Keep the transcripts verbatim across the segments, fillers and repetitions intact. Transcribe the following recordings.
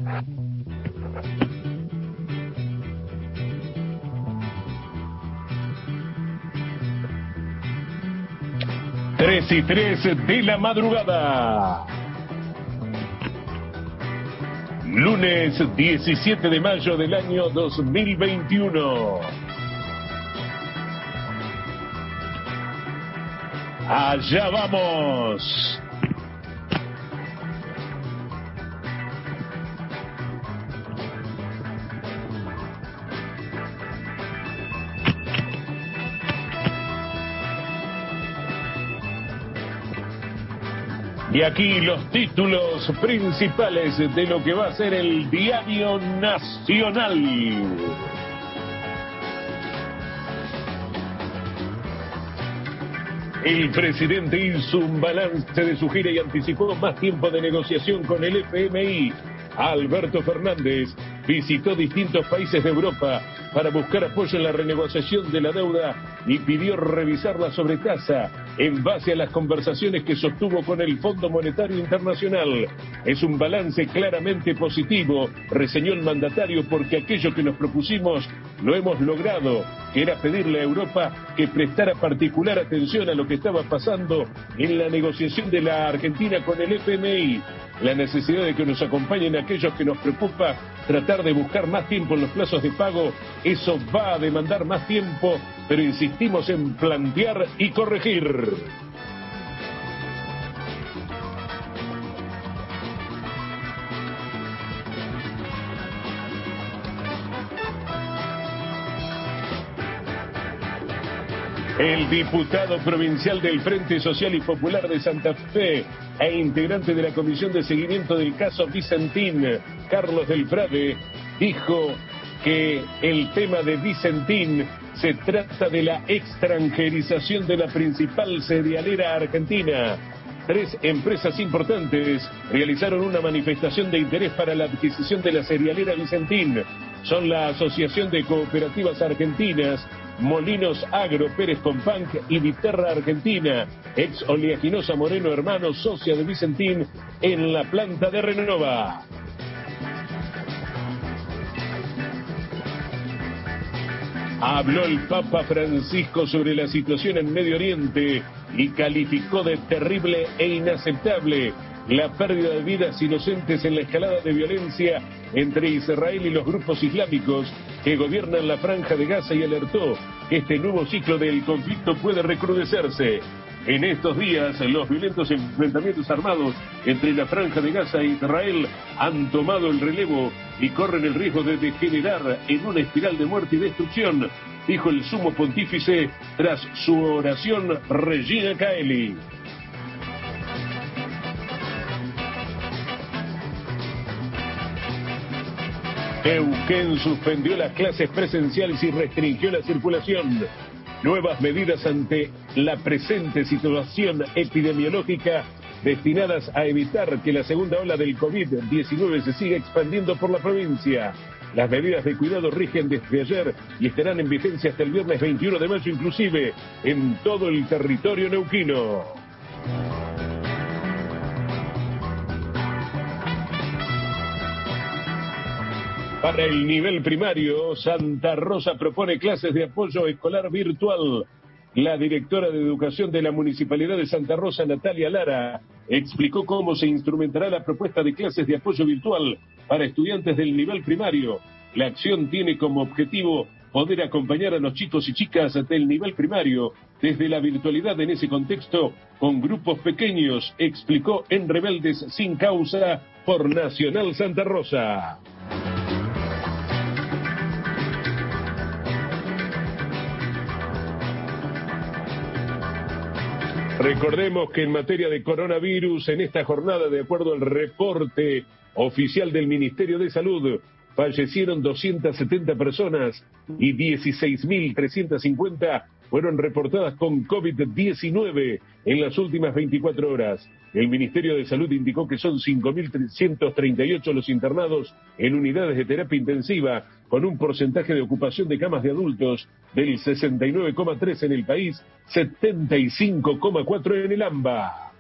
Tres y tres de la madrugada. Lunes diecisiete de mayo del año dos mil veintiuno. Allá vamos. Y aquí los títulos principales de lo que va a ser el Diario Nacional. El presidente hizo un balance de su gira y anticipó más tiempo de negociación con el F M I. Alberto Fernández visitó distintos países de Europa para buscar apoyo en la renegociación de la deuda y pidió revisar la sobretasa en base a las conversaciones que sostuvo con el Fondo Monetario Internacional. Es un balance claramente positivo, reseñó el mandatario, porque aquello que nos propusimos lo hemos logrado, que era pedirle a Europa que prestara particular atención a lo que estaba pasando en la negociación de la Argentina con el F M I. La necesidad de que nos acompañen aquellos que nos preocupa, tratar de buscar más tiempo en los plazos de pago, eso va a demandar más tiempo, pero insistimos en plantear y corregir. El diputado provincial del Frente Social y Popular de Santa Fe e integrante de la Comisión de Seguimiento del caso Vicentín, Carlos del Frade, dijo que el tema de Vicentín se trata de la extranjerización de la principal cerealera argentina. Tres empresas importantes realizaron una manifestación de interés para la adquisición de la cerealera Vicentín. Son la Asociación de Cooperativas Argentinas, Molinos Agro, Pérez Companc y Viterra Argentina, ex Oleaginosa Moreno Hermanos, socia de Vicentín en la planta de Renova. Habló el Papa Francisco sobre la situación en Medio Oriente y calificó de terrible e inaceptable la pérdida de vidas inocentes en la escalada de violencia entre Israel y los grupos islámicos que gobiernan la Franja de Gaza, y alertó que este nuevo ciclo del conflicto puede recrudecerse. En estos días, los violentos enfrentamientos armados entre la Franja de Gaza e Israel han tomado el relevo y corren el riesgo de degenerar en una espiral de muerte y destrucción, dijo el sumo pontífice tras su oración Regina Coeli. Neuquén suspendió las clases presenciales y restringió la circulación. Nuevas medidas ante la presente situación epidemiológica destinadas a evitar que la segunda ola del COVID diecinueve se siga expandiendo por la provincia. Las medidas de cuidado rigen desde ayer y estarán en vigencia hasta el viernes veintiuno de mayo, inclusive en todo el territorio neuquino. Para el nivel primario, Santa Rosa propone clases de apoyo escolar virtual. La directora de Educación de la Municipalidad de Santa Rosa, Natalia Lara, explicó cómo se instrumentará la propuesta de clases de apoyo virtual para estudiantes del nivel primario. La acción tiene como objetivo poder acompañar a los chicos y chicas del nivel primario desde la virtualidad en ese contexto con grupos pequeños, explicó en Rebeldes Sin Causa por Nacional Santa Rosa. Recordemos que en materia de coronavirus, en esta jornada, de acuerdo al reporte oficial del Ministerio de Salud, fallecieron doscientas setenta personas y dieciséis mil trescientas cincuenta fueron reportadas con COVID diecinueve en las últimas veinticuatro horas. El Ministerio de Salud indicó que son cinco mil trescientos treinta y ocho los internados en unidades de terapia intensiva, con un porcentaje de ocupación de camas de adultos del sesenta y nueve coma tres en el país, setenta y cinco coma cuatro en el AMBA.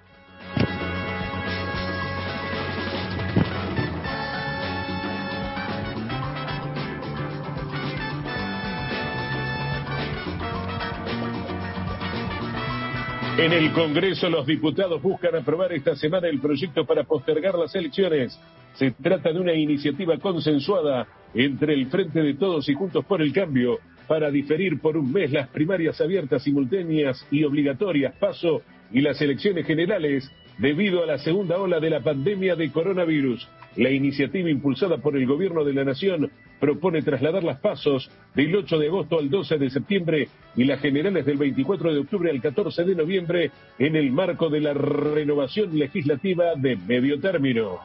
En el Congreso, los diputados buscan aprobar esta semana el proyecto para postergar las elecciones. Se trata de una iniciativa consensuada entre el Frente de Todos y Juntos por el Cambio para diferir por un mes las primarias abiertas, simultáneas y obligatorias, PASO, y las elecciones generales debido a la segunda ola de la pandemia de coronavirus. La iniciativa impulsada por el Gobierno de la Nación propone trasladar las PASOs del ocho de agosto al doce de septiembre y las generales del veinticuatro de octubre al catorce de noviembre en el marco de la renovación legislativa de medio término.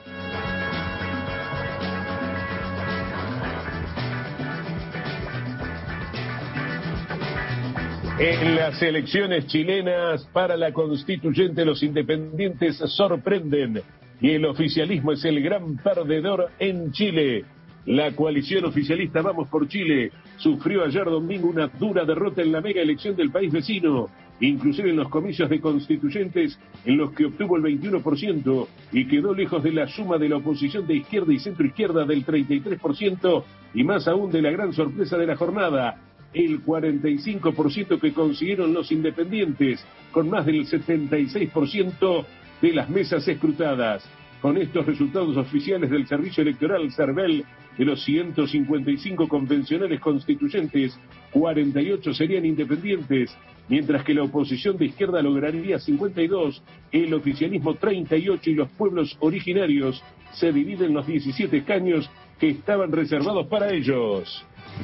En las elecciones chilenas para la constituyente, los independientes sorprenden y el oficialismo es el gran perdedor en Chile. La coalición oficialista Vamos por Chile sufrió ayer domingo una dura derrota en la mega elección del país vecino, inclusive en los comicios de constituyentes en los que obtuvo el veintiuno por ciento y quedó lejos de la suma de la oposición de izquierda y centroizquierda del treinta y tres por ciento y más aún de la gran sorpresa de la jornada, el cuarenta y cinco por ciento que consiguieron los independientes, con más del setenta y seis por ciento de las mesas escrutadas. Con estos resultados oficiales del Servicio Electoral CERVEL, de los ciento cincuenta y cinco convencionales constituyentes, cuarenta y ocho serían independientes, mientras que la oposición de izquierda lograría cincuenta y dos, el oficialismo treinta y ocho y los pueblos originarios se dividen los diecisiete escaños que estaban reservados para ellos.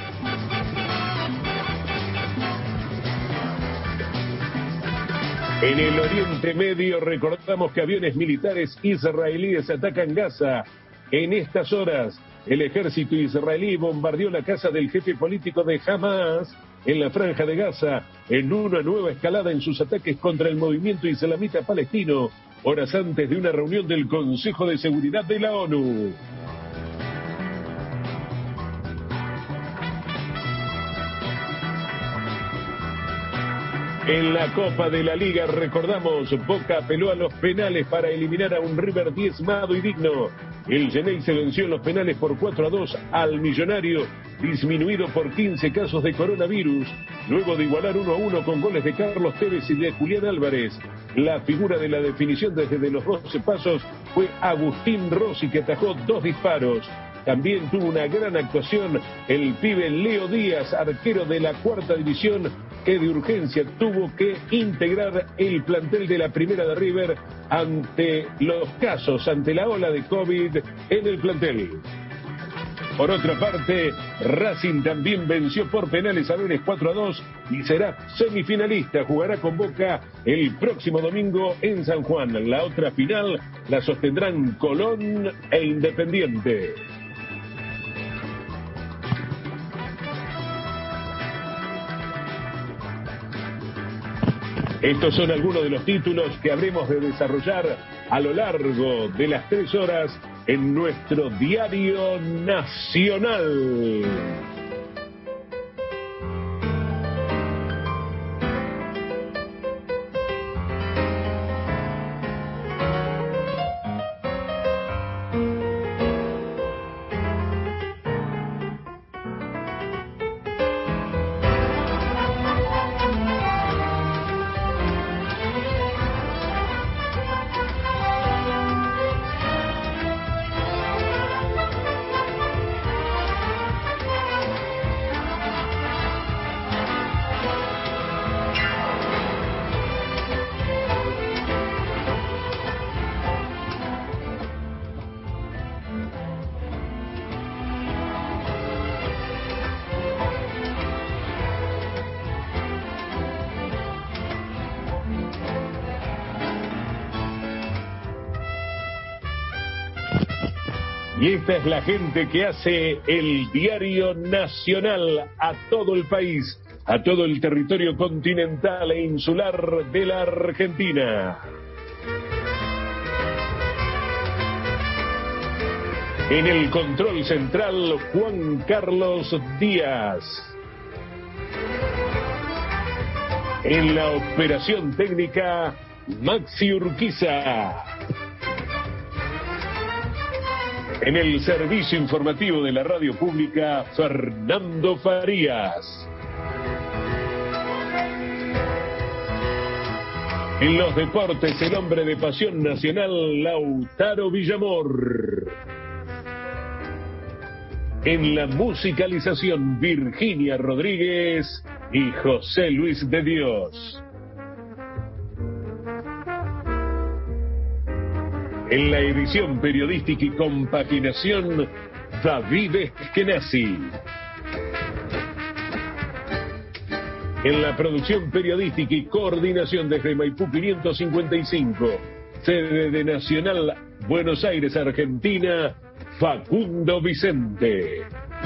En el Oriente Medio recordamos que aviones militares israelíes atacan Gaza. En estas horas, el ejército israelí bombardeó la casa del jefe político de Hamas en la Franja de Gaza, en una nueva escalada en sus ataques contra el movimiento islamita palestino, horas antes de una reunión del Consejo de Seguridad de la ONU. En la Copa de la Liga, recordamos, Boca apeló a los penales para eliminar a un River diezmado y digno. El Geneise venció en los penales por cuatro a dos al Millonario, disminuido por quince casos de coronavirus, luego de igualar uno a uno con goles de Carlos Tevez y de Julián Álvarez. La figura de la definición desde los doce pasos fue Agustín Rossi, que atajó dos disparos. También tuvo una gran actuación el pibe Leo Díaz, arquero de la cuarta división, que de urgencia tuvo que integrar el plantel de la primera de River ante los casos, ante la ola de COVID en el plantel. Por otra parte, Racing también venció por penales a Vélez cuatro a dos y será semifinalista. Jugará con Boca el próximo domingo en San Juan. La otra final la sostendrán Colón e Independiente. Estos son algunos de los títulos que habremos de desarrollar a lo largo de las tres horas en nuestro diario nacional. Y esta es la gente que hace el diario nacional a todo el país, a todo el territorio continental e insular de la Argentina. En el control central, Juan Carlos Díaz. En la operación técnica, Maxi Urquiza. En el servicio informativo de la radio pública, Fernando Farías. En los deportes, el hombre de pasión nacional, Lautaro Villamor. En la musicalización, Virginia Rodríguez y José Luis de Dios. En la edición periodística y compaginación, David Eskenazi. En la producción periodística y coordinación desde Maipú quinientos cincuenta y cinco, sede de Nacional, Buenos Aires, Argentina, Facundo Vicente.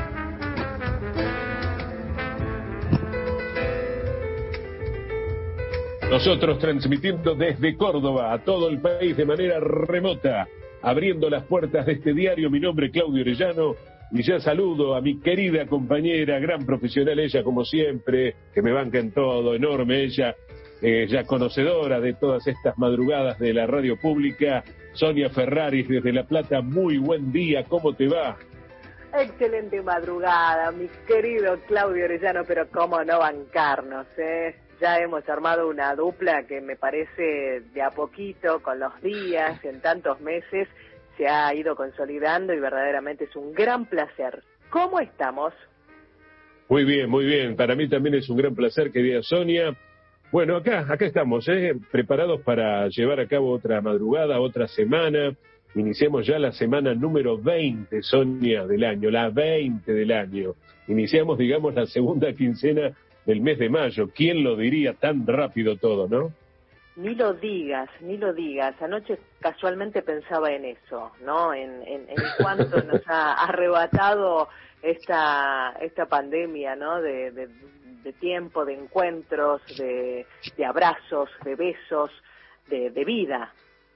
Nosotros transmitiendo desde Córdoba a todo el país de manera remota, abriendo las puertas de este diario. Mi nombre es Claudio Orellano y ya saludo a mi querida compañera, gran profesional ella como siempre, que me banca en todo, enorme ella, eh, ya conocedora de todas estas madrugadas de la radio pública, Sonia Ferraris desde La Plata. Muy buen día, ¿cómo te va? Excelente madrugada, mi querido Claudio Orellano, pero cómo no bancarnos, ¿eh? Ya hemos armado una dupla que me parece de a poquito, con los días, en tantos meses, se ha ido consolidando y verdaderamente es un gran placer. ¿Cómo estamos? Muy bien, muy bien. Para mí también es un gran placer, querida Sonia. Bueno, acá, acá estamos, ¿eh? Preparados para llevar a cabo otra madrugada, otra semana. Iniciamos ya la semana número veinte, Sonia, del año, la veinte del año. Iniciamos, digamos, la segunda quincena del mes de mayo. ¿Quién lo diría tan rápido todo, no? Ni lo digas, ni lo digas. Anoche casualmente pensaba en eso, ¿no? En, en, en cuánto nos ha arrebatado esta esta pandemia, ¿no? De, de, de tiempo, de encuentros, de, de abrazos, de besos, de, de vida.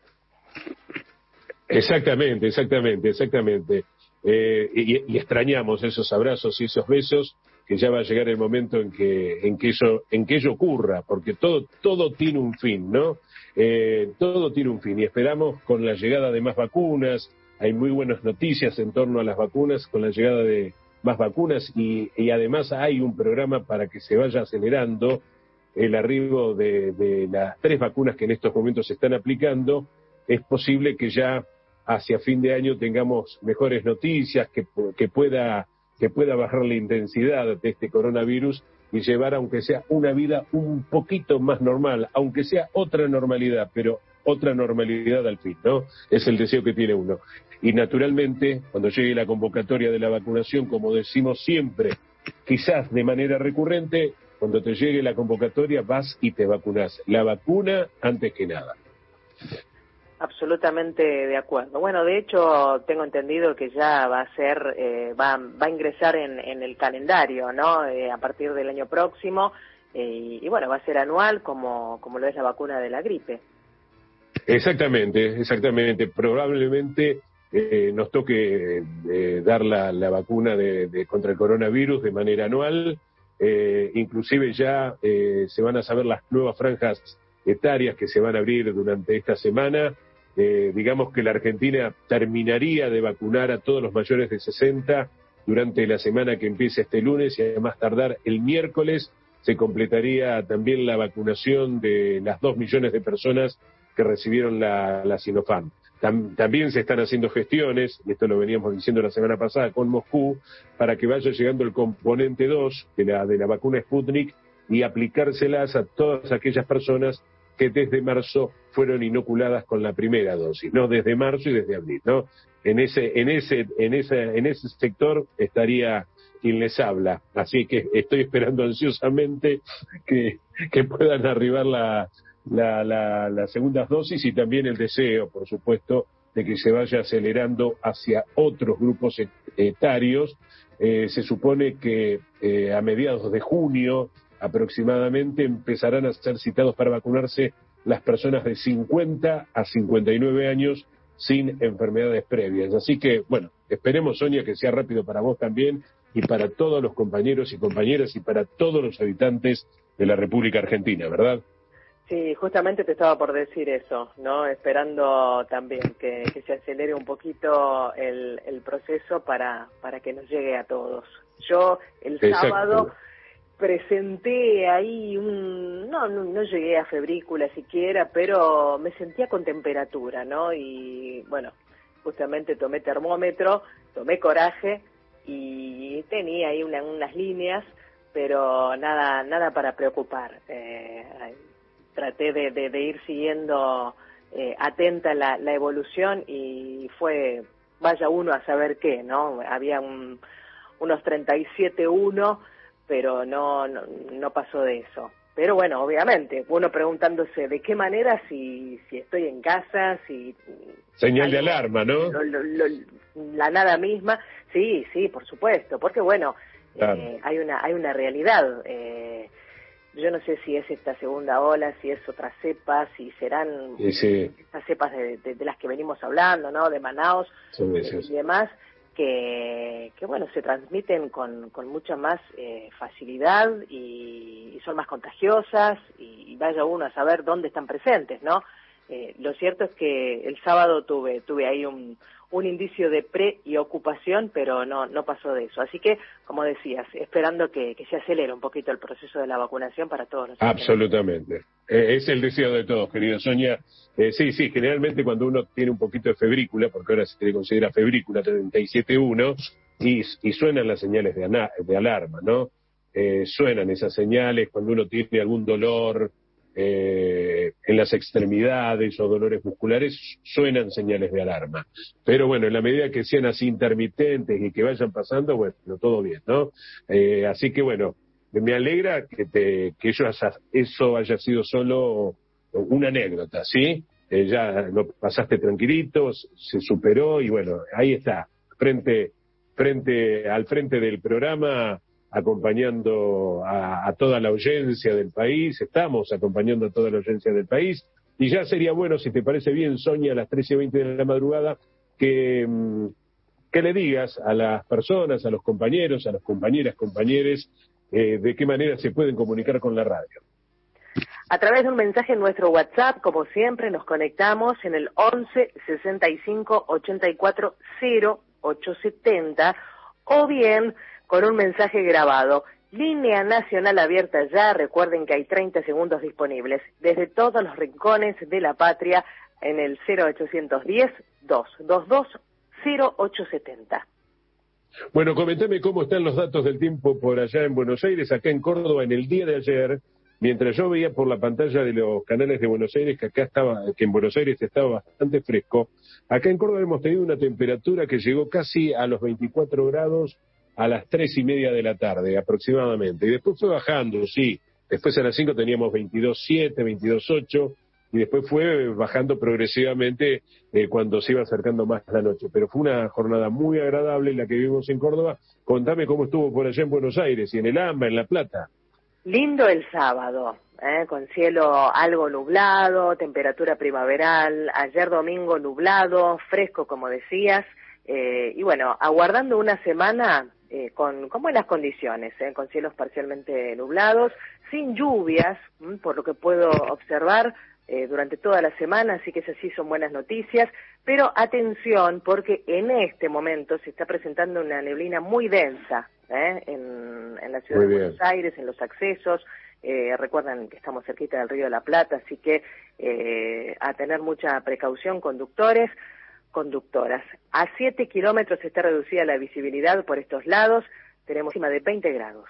Exactamente, exactamente, exactamente. Eh, y, y extrañamos esos abrazos y esos besos, que ya va a llegar el momento en que en que eso en que ello ocurra, porque todo todo tiene un fin, ¿no? Eh, todo tiene un fin y esperamos con la llegada de más vacunas. Hay muy buenas noticias en torno a las vacunas con la llegada de más vacunas y, y además hay un programa para que se vaya acelerando el arribo de, de las tres vacunas que en estos momentos se están aplicando. Es posible que ya hacia fin de año tengamos mejores noticias, que, que pueda que pueda bajar la intensidad de este coronavirus y llevar, aunque sea una vida un poquito más normal, aunque sea otra normalidad, pero otra normalidad al fin, ¿no? Es el deseo que tiene uno. Y naturalmente, cuando llegue la convocatoria de la vacunación, como decimos siempre, quizás de manera recurrente, cuando te llegue la convocatoria vas y te vacunás. La vacuna antes que nada. Absolutamente de acuerdo. Bueno, de hecho, tengo entendido que ya va a ser, eh, va, va a ingresar en, en el calendario, ¿no? Eh, a partir del año próximo, eh, y, y bueno, va a ser anual como, como lo es la vacuna de la gripe. Exactamente, exactamente. Probablemente eh, nos toque eh, dar la, la vacuna de, de contra el coronavirus de manera anual. Eh, inclusive ya eh, se van a saber las nuevas franjas etarias que se van a abrir durante esta semana. Eh, digamos que la Argentina terminaría de vacunar a todos los mayores de sesenta durante la semana que empieza este lunes y además tardar el miércoles se completaría también la vacunación de las dos millones de personas que recibieron la, la Sinopharm. Tam, también se están haciendo gestiones, y esto lo veníamos diciendo la semana pasada con Moscú, para que vaya llegando el componente dos de la, de la vacuna Sputnik y aplicárselas a todas aquellas personas que desde marzo fueron inoculadas con la primera dosis, no desde marzo y desde abril, ¿no? En ese, en ese, en ese, en ese sector estaría quien les habla, así que estoy esperando ansiosamente que, que puedan arribar la, la, la, las segundas dosis y también el deseo, por supuesto, de que se vaya acelerando hacia otros grupos etarios. Eh, se supone que eh, a mediados de junio aproximadamente empezarán a ser citados para vacunarse las personas de cincuenta a cincuenta y nueve años sin enfermedades previas. Así que, bueno, esperemos, Sonia, que sea rápido para vos también y para todos los compañeros y compañeras y para todos los habitantes de la República Argentina, ¿verdad? Sí, justamente te estaba por decir eso, ¿no? Esperando también que, que se acelere un poquito el, el proceso para, para que nos llegue a todos. Yo el Exacto. sábado presenté ahí un, no, no, no llegué a febrícula siquiera, pero me sentía con temperatura, ¿no? Y bueno, justamente tomé termómetro, tomé coraje y tenía ahí una, unas líneas, pero nada, nada para preocupar. Eh, traté de, de, de ir siguiendo eh, atenta la, la evolución y fue, vaya uno a saber qué, ¿no? Había un, unos treinta y siete punto uno, pero no, no, no pasó de eso. Pero bueno, obviamente, uno preguntándose de qué manera, si, si estoy en casa, si... Señal algo, de alarma, ¿no? Lo, lo, lo, la nada misma, sí, sí, por supuesto, porque bueno, claro. eh, hay una hay una realidad. Eh, yo no sé si es esta segunda ola, si es otra cepa, si serán sí, sí. estas cepas de, de, de las que venimos hablando, ¿no? De Manaos sí, sí. y demás. Que, que bueno, se transmiten con, con mucha más eh, facilidad y, y son más contagiosas y, y vaya uno a saber dónde están presentes, ¿no? Eh, lo cierto es que el sábado tuve tuve ahí un, un indicio de pre y ocupación, pero no no pasó de eso. Así que, como decías, esperando que, que se acelere un poquito el proceso de la vacunación para todos nosotros. Absolutamente. Eh, es el deseo de todos, querida Sonia. Eh, sí, sí, generalmente cuando uno tiene un poquito de febrícula, porque ahora se le considera febrícula treinta y siete punto uno, y, y suenan las señales de, ana, de alarma, ¿no? Eh, suenan esas señales cuando uno tiene algún dolor eh, en las extremidades o dolores musculares, suenan señales de alarma. Pero bueno, en la medida que sean así intermitentes y que vayan pasando, bueno, todo bien, ¿no? Eh, así que bueno, me alegra que, te, que eso, haya, eso haya sido solo una anécdota, ¿sí? Eh, ya lo pasaste tranquilito, se superó y bueno, ahí está, frente, frente al frente del programa, acompañando a, a toda la audiencia del país, estamos acompañando a toda la audiencia del país, y ya sería bueno, si te parece bien, Sonia, a las trece y veinte de la madrugada, que, que le digas a las personas, a los compañeros, a las compañeras, compañeres, eh, de qué manera se pueden comunicar con la radio. A través de un mensaje en nuestro WhatsApp, como siempre, nos conectamos en el once sesenta y cinco ochenta y cuatro cero ocho setenta, o bien con un mensaje grabado. Línea nacional abierta ya, recuerden que hay treinta segundos disponibles, desde todos los rincones de la patria, en el cero ochocientos diez, doscientos veintidós, cero ocho setenta. Bueno, comentame cómo están los datos del tiempo por allá en Buenos Aires, acá en Córdoba, en el día de ayer, mientras yo veía por la pantalla de los canales de Buenos Aires que acá estaba, que en Buenos Aires estaba bastante fresco, acá en Córdoba hemos tenido una temperatura que llegó casi a los veinticuatro grados a las tres y media de la tarde aproximadamente, y después fue bajando, sí, después a las cinco teníamos veintidós siete, veintidós ocho, y después fue bajando progresivamente eh, cuando se iba acercando más la noche, pero fue una jornada muy agradable la que vivimos en Córdoba. Contame cómo estuvo por allá en Buenos Aires y en el AMBA, en La Plata. Lindo el sábado, ¿eh? Con cielo algo nublado, temperatura primaveral, ayer domingo nublado, fresco como decías, eh, y bueno, aguardando una semana eh, con, con buenas condiciones, ¿eh? Con cielos parcialmente nublados, sin lluvias, ¿m? Por lo que puedo observar eh, durante toda la semana, así que esas sí son buenas noticias, pero atención porque en este momento se está presentando una neblina muy densa, ¿eh? en, en la ciudad de Buenos Aires, en los accesos, eh, recuerdan que estamos cerquita del Río de la Plata, así que eh, a tener mucha precaución, conductores, conductoras. A siete kilómetros está reducida la visibilidad por estos lados, tenemos encima de veinte grados.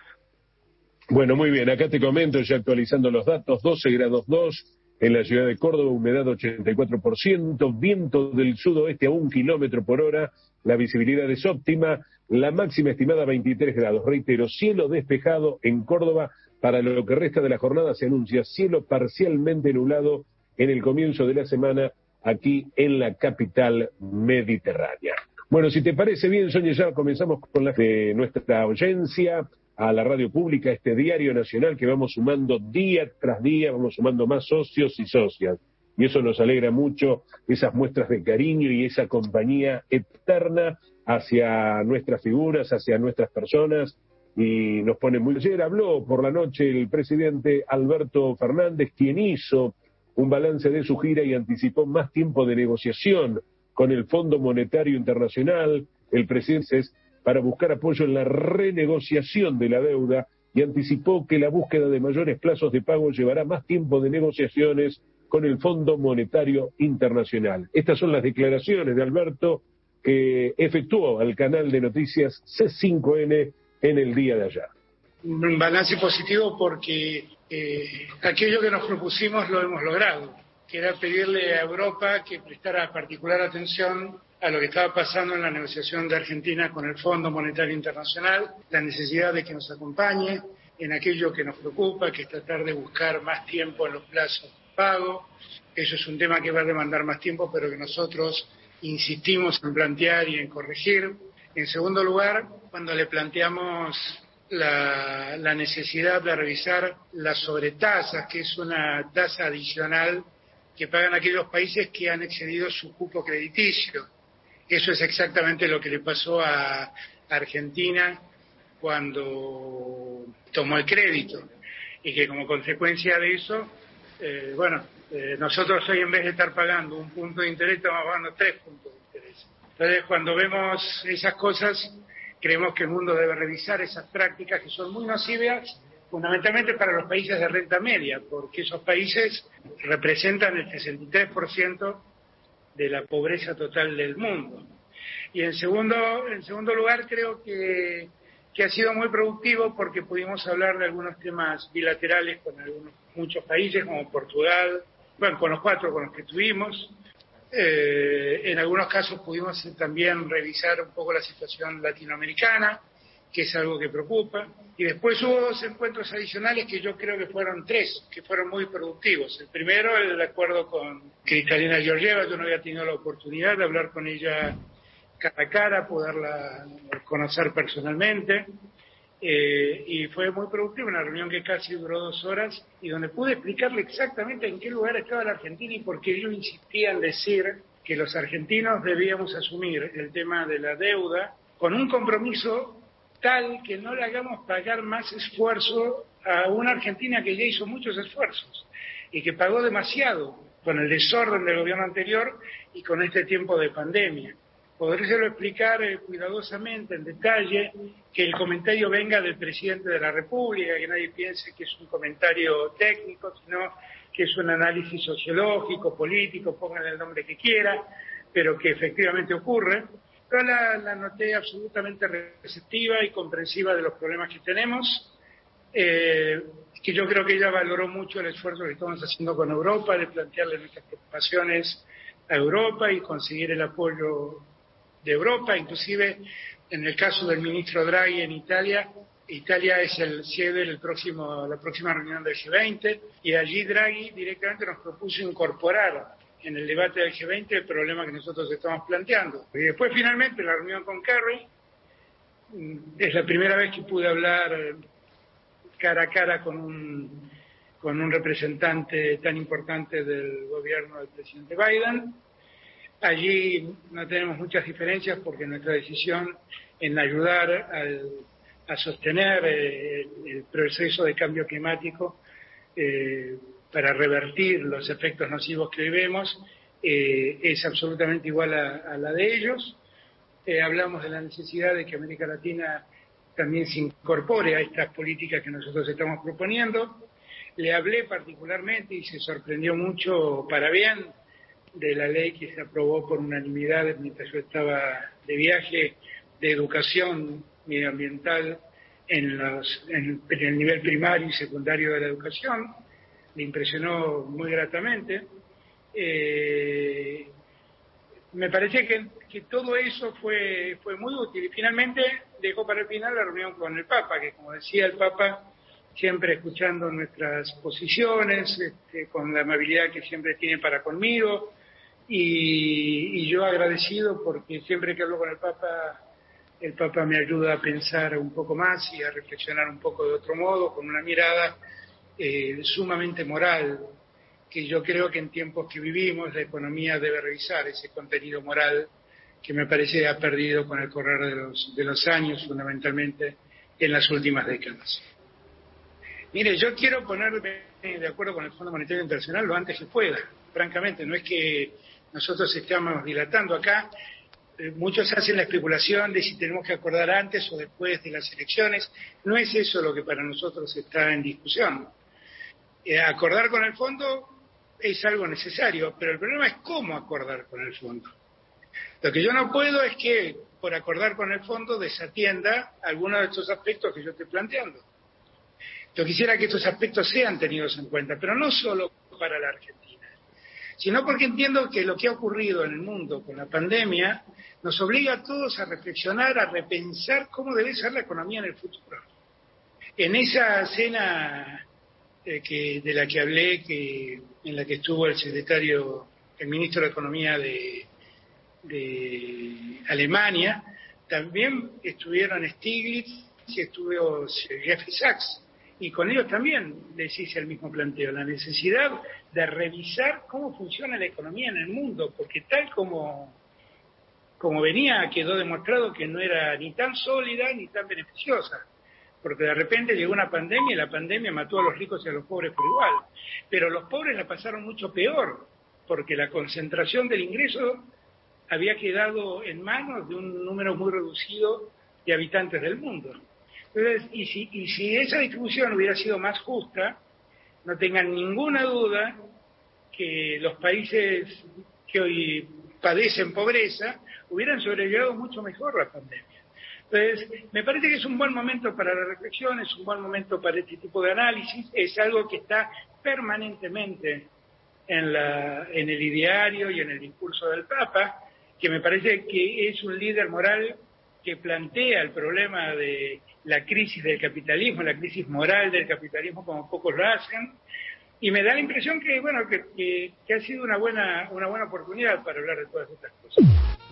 Bueno, muy bien, acá te comento, ya actualizando los datos, doce grados dos en la ciudad de Córdoba, humedad ochenta y cuatro por ciento, viento del sudoeste a un kilómetro por hora, la visibilidad es óptima, la máxima estimada veintitrés grados. Reitero, cielo despejado en Córdoba. Para lo que resta de la jornada se anuncia cielo parcialmente nublado en el comienzo de la semana aquí en la capital mediterránea. Bueno, si te parece bien, Sonia, ya comenzamos con la de nuestra audiencia a la radio pública, este diario nacional que vamos sumando día tras día, vamos sumando más socios y socias. Y eso nos alegra mucho, esas muestras de cariño y esa compañía eterna hacia nuestras figuras, hacia nuestras personas, y nos pone muy... Ayer habló por la noche el presidente Alberto Fernández, quien hizo un balance de su gira y anticipó más tiempo de negociación con el Fondo Monetario Internacional, el presidente, para buscar apoyo en la renegociación de la deuda y anticipó que la búsqueda de mayores plazos de pago llevará más tiempo de negociaciones con el Fondo Monetario Internacional. Estas son las declaraciones de Alberto que efectuó al canal de noticias C cinco N en el día de ayer. Un balance positivo porque eh, aquello que nos propusimos lo hemos logrado, que era pedirle a Europa que prestara particular atención a lo que estaba pasando en la negociación de Argentina con el Fondo Monetario Internacional, la necesidad de que nos acompañe en aquello que nos preocupa, que es tratar de buscar más tiempo en los plazos de pago. Eso es un tema que va a demandar más tiempo, pero que nosotros insistimos en plantear y en corregir. En segundo lugar, cuando le planteamos la, la necesidad de revisar las sobretasas, que es una tasa adicional que pagan aquellos países que han excedido su cupo crediticio. Eso es exactamente lo que le pasó a Argentina cuando tomó el crédito, y que como consecuencia de eso, eh, bueno, eh, nosotros hoy en vez de estar pagando un punto de interés, estamos pagando tres puntos de interés. Entonces, cuando vemos esas cosas, creemos que el mundo debe revisar esas prácticas que son muy nocivas, fundamentalmente para los países de renta media, porque esos países representan el sesenta y tres por ciento de la pobreza total del mundo. Y en segundo, en segundo lugar, creo que, que ha sido muy productivo porque pudimos hablar de algunos temas bilaterales con algunos, muchos países, como Portugal, bueno, con los cuatro con los que estuvimos. Eh, en algunos casos pudimos también revisar un poco la situación latinoamericana, que es algo que preocupa. Y después hubo dos encuentros adicionales que yo creo que fueron tres, que fueron muy productivos. El primero, el acuerdo con Kristalina Georgieva. Yo no había tenido la oportunidad de hablar con ella cara a cara, poderla conocer personalmente. Eh, y fue muy productivo, una reunión que casi duró dos horas y donde pude explicarle exactamente en qué lugar estaba la Argentina y por qué yo insistía en decir que los argentinos debíamos asumir el tema de la deuda con un compromiso tal que no le hagamos pagar más esfuerzo a una Argentina que ya hizo muchos esfuerzos y que pagó demasiado con el desorden del gobierno anterior y con este tiempo de pandemia. Podrérselo explicar eh, cuidadosamente, en detalle, que el comentario venga del presidente de la República, que nadie piense que es un comentario técnico, sino que es un análisis sociológico, político, pónganle el nombre que quiera, pero que efectivamente ocurre. Yo la, la noté absolutamente receptiva y comprensiva de los problemas que tenemos, eh, que yo creo que ella valoró mucho el esfuerzo que estamos haciendo con Europa, de plantearle nuestras preocupaciones a Europa y conseguir el apoyo de Europa. Inclusive en el caso del ministro Draghi en Italia, Italia es el sede del próximo, la próxima reunión del G veinte, y allí Draghi directamente nos propuso incorporar en el debate del G veinte el problema que nosotros estamos planteando. Y después finalmente la reunión con Kerry, es la primera vez que pude hablar cara a cara con un, con un representante tan importante del gobierno del presidente Biden. Allí no tenemos muchas diferencias porque nuestra decisión en ayudar al, a sostener eh, el proceso de cambio climático eh, para revertir los efectos nocivos que vivimos eh, es absolutamente igual a, a la de ellos. Eh, hablamos de la necesidad de que América Latina también se incorpore a estas políticas que nosotros estamos proponiendo. Le hablé particularmente y se sorprendió mucho para bien de la ley que se aprobó por unanimidad mientras yo estaba de viaje, de educación medioambiental en, los, en, en el nivel primario y secundario de la educación. Me impresionó muy gratamente. Eh, me parece que, que todo eso fue, fue muy útil. Y finalmente dejó para el final la reunión con el Papa, que como decía el Papa, siempre escuchando nuestras posiciones, este, con la amabilidad que siempre tiene para conmigo. Y, y yo agradecido porque siempre que hablo con el Papa, el Papa me ayuda a pensar un poco más y a reflexionar un poco de otro modo, con una mirada eh, sumamente moral, que yo creo que en tiempos que vivimos la economía debe revisar ese contenido moral que me parece ha perdido con el correr de los, de los años, fundamentalmente en las últimas décadas. Mire, yo quiero ponerme de acuerdo con el Fondo Monetario Internacional lo antes que pueda, francamente, no es que nosotros estamos dilatando acá. muchos hacen la especulación de si tenemos que acordar antes o después de las elecciones. No es eso lo que para nosotros está en discusión. Eh, acordar con el fondo es algo necesario, pero el problema es cómo acordar con el fondo. Lo que yo no puedo es que, por acordar con el fondo, desatienda algunos de estos aspectos que yo estoy planteando. Yo quisiera que estos aspectos sean tenidos en cuenta, pero no solo para la Argentina, sino porque entiendo que lo que ha ocurrido en el mundo con la pandemia nos obliga a todos a reflexionar, a repensar cómo debe ser la economía en el futuro. En esa cena eh, que, de la que hablé, que, en la que estuvo el secretario, el ministro de Economía de, de Alemania, también estuvieron Stiglitz y estuvo Jeffrey Sachs. Y con ellos también les hice el mismo planteo, la necesidad de revisar cómo funciona la economía en el mundo, porque tal como, como venía, quedó demostrado que no era ni tan sólida ni tan beneficiosa, porque de repente llegó una pandemia y la pandemia mató a los ricos y a los pobres por igual. Pero los pobres la pasaron mucho peor, porque la concentración del ingreso había quedado en manos de un número muy reducido de habitantes del mundo. Entonces, y si, y si esa distribución hubiera sido más justa, no tengan ninguna duda que los países que hoy padecen pobreza hubieran sobrellevado mucho mejor la pandemia. Entonces, me parece que es un buen momento para la reflexión, es un buen momento para este tipo de análisis, es algo que está permanentemente en, la, en el ideario y en el discurso del Papa, que me parece que es un líder moral que plantea el problema de la crisis del capitalismo, la crisis moral del capitalismo como pocos lo hacen, y me da la impresión que bueno que, que, que ha sido una buena una buena oportunidad para hablar de todas estas cosas.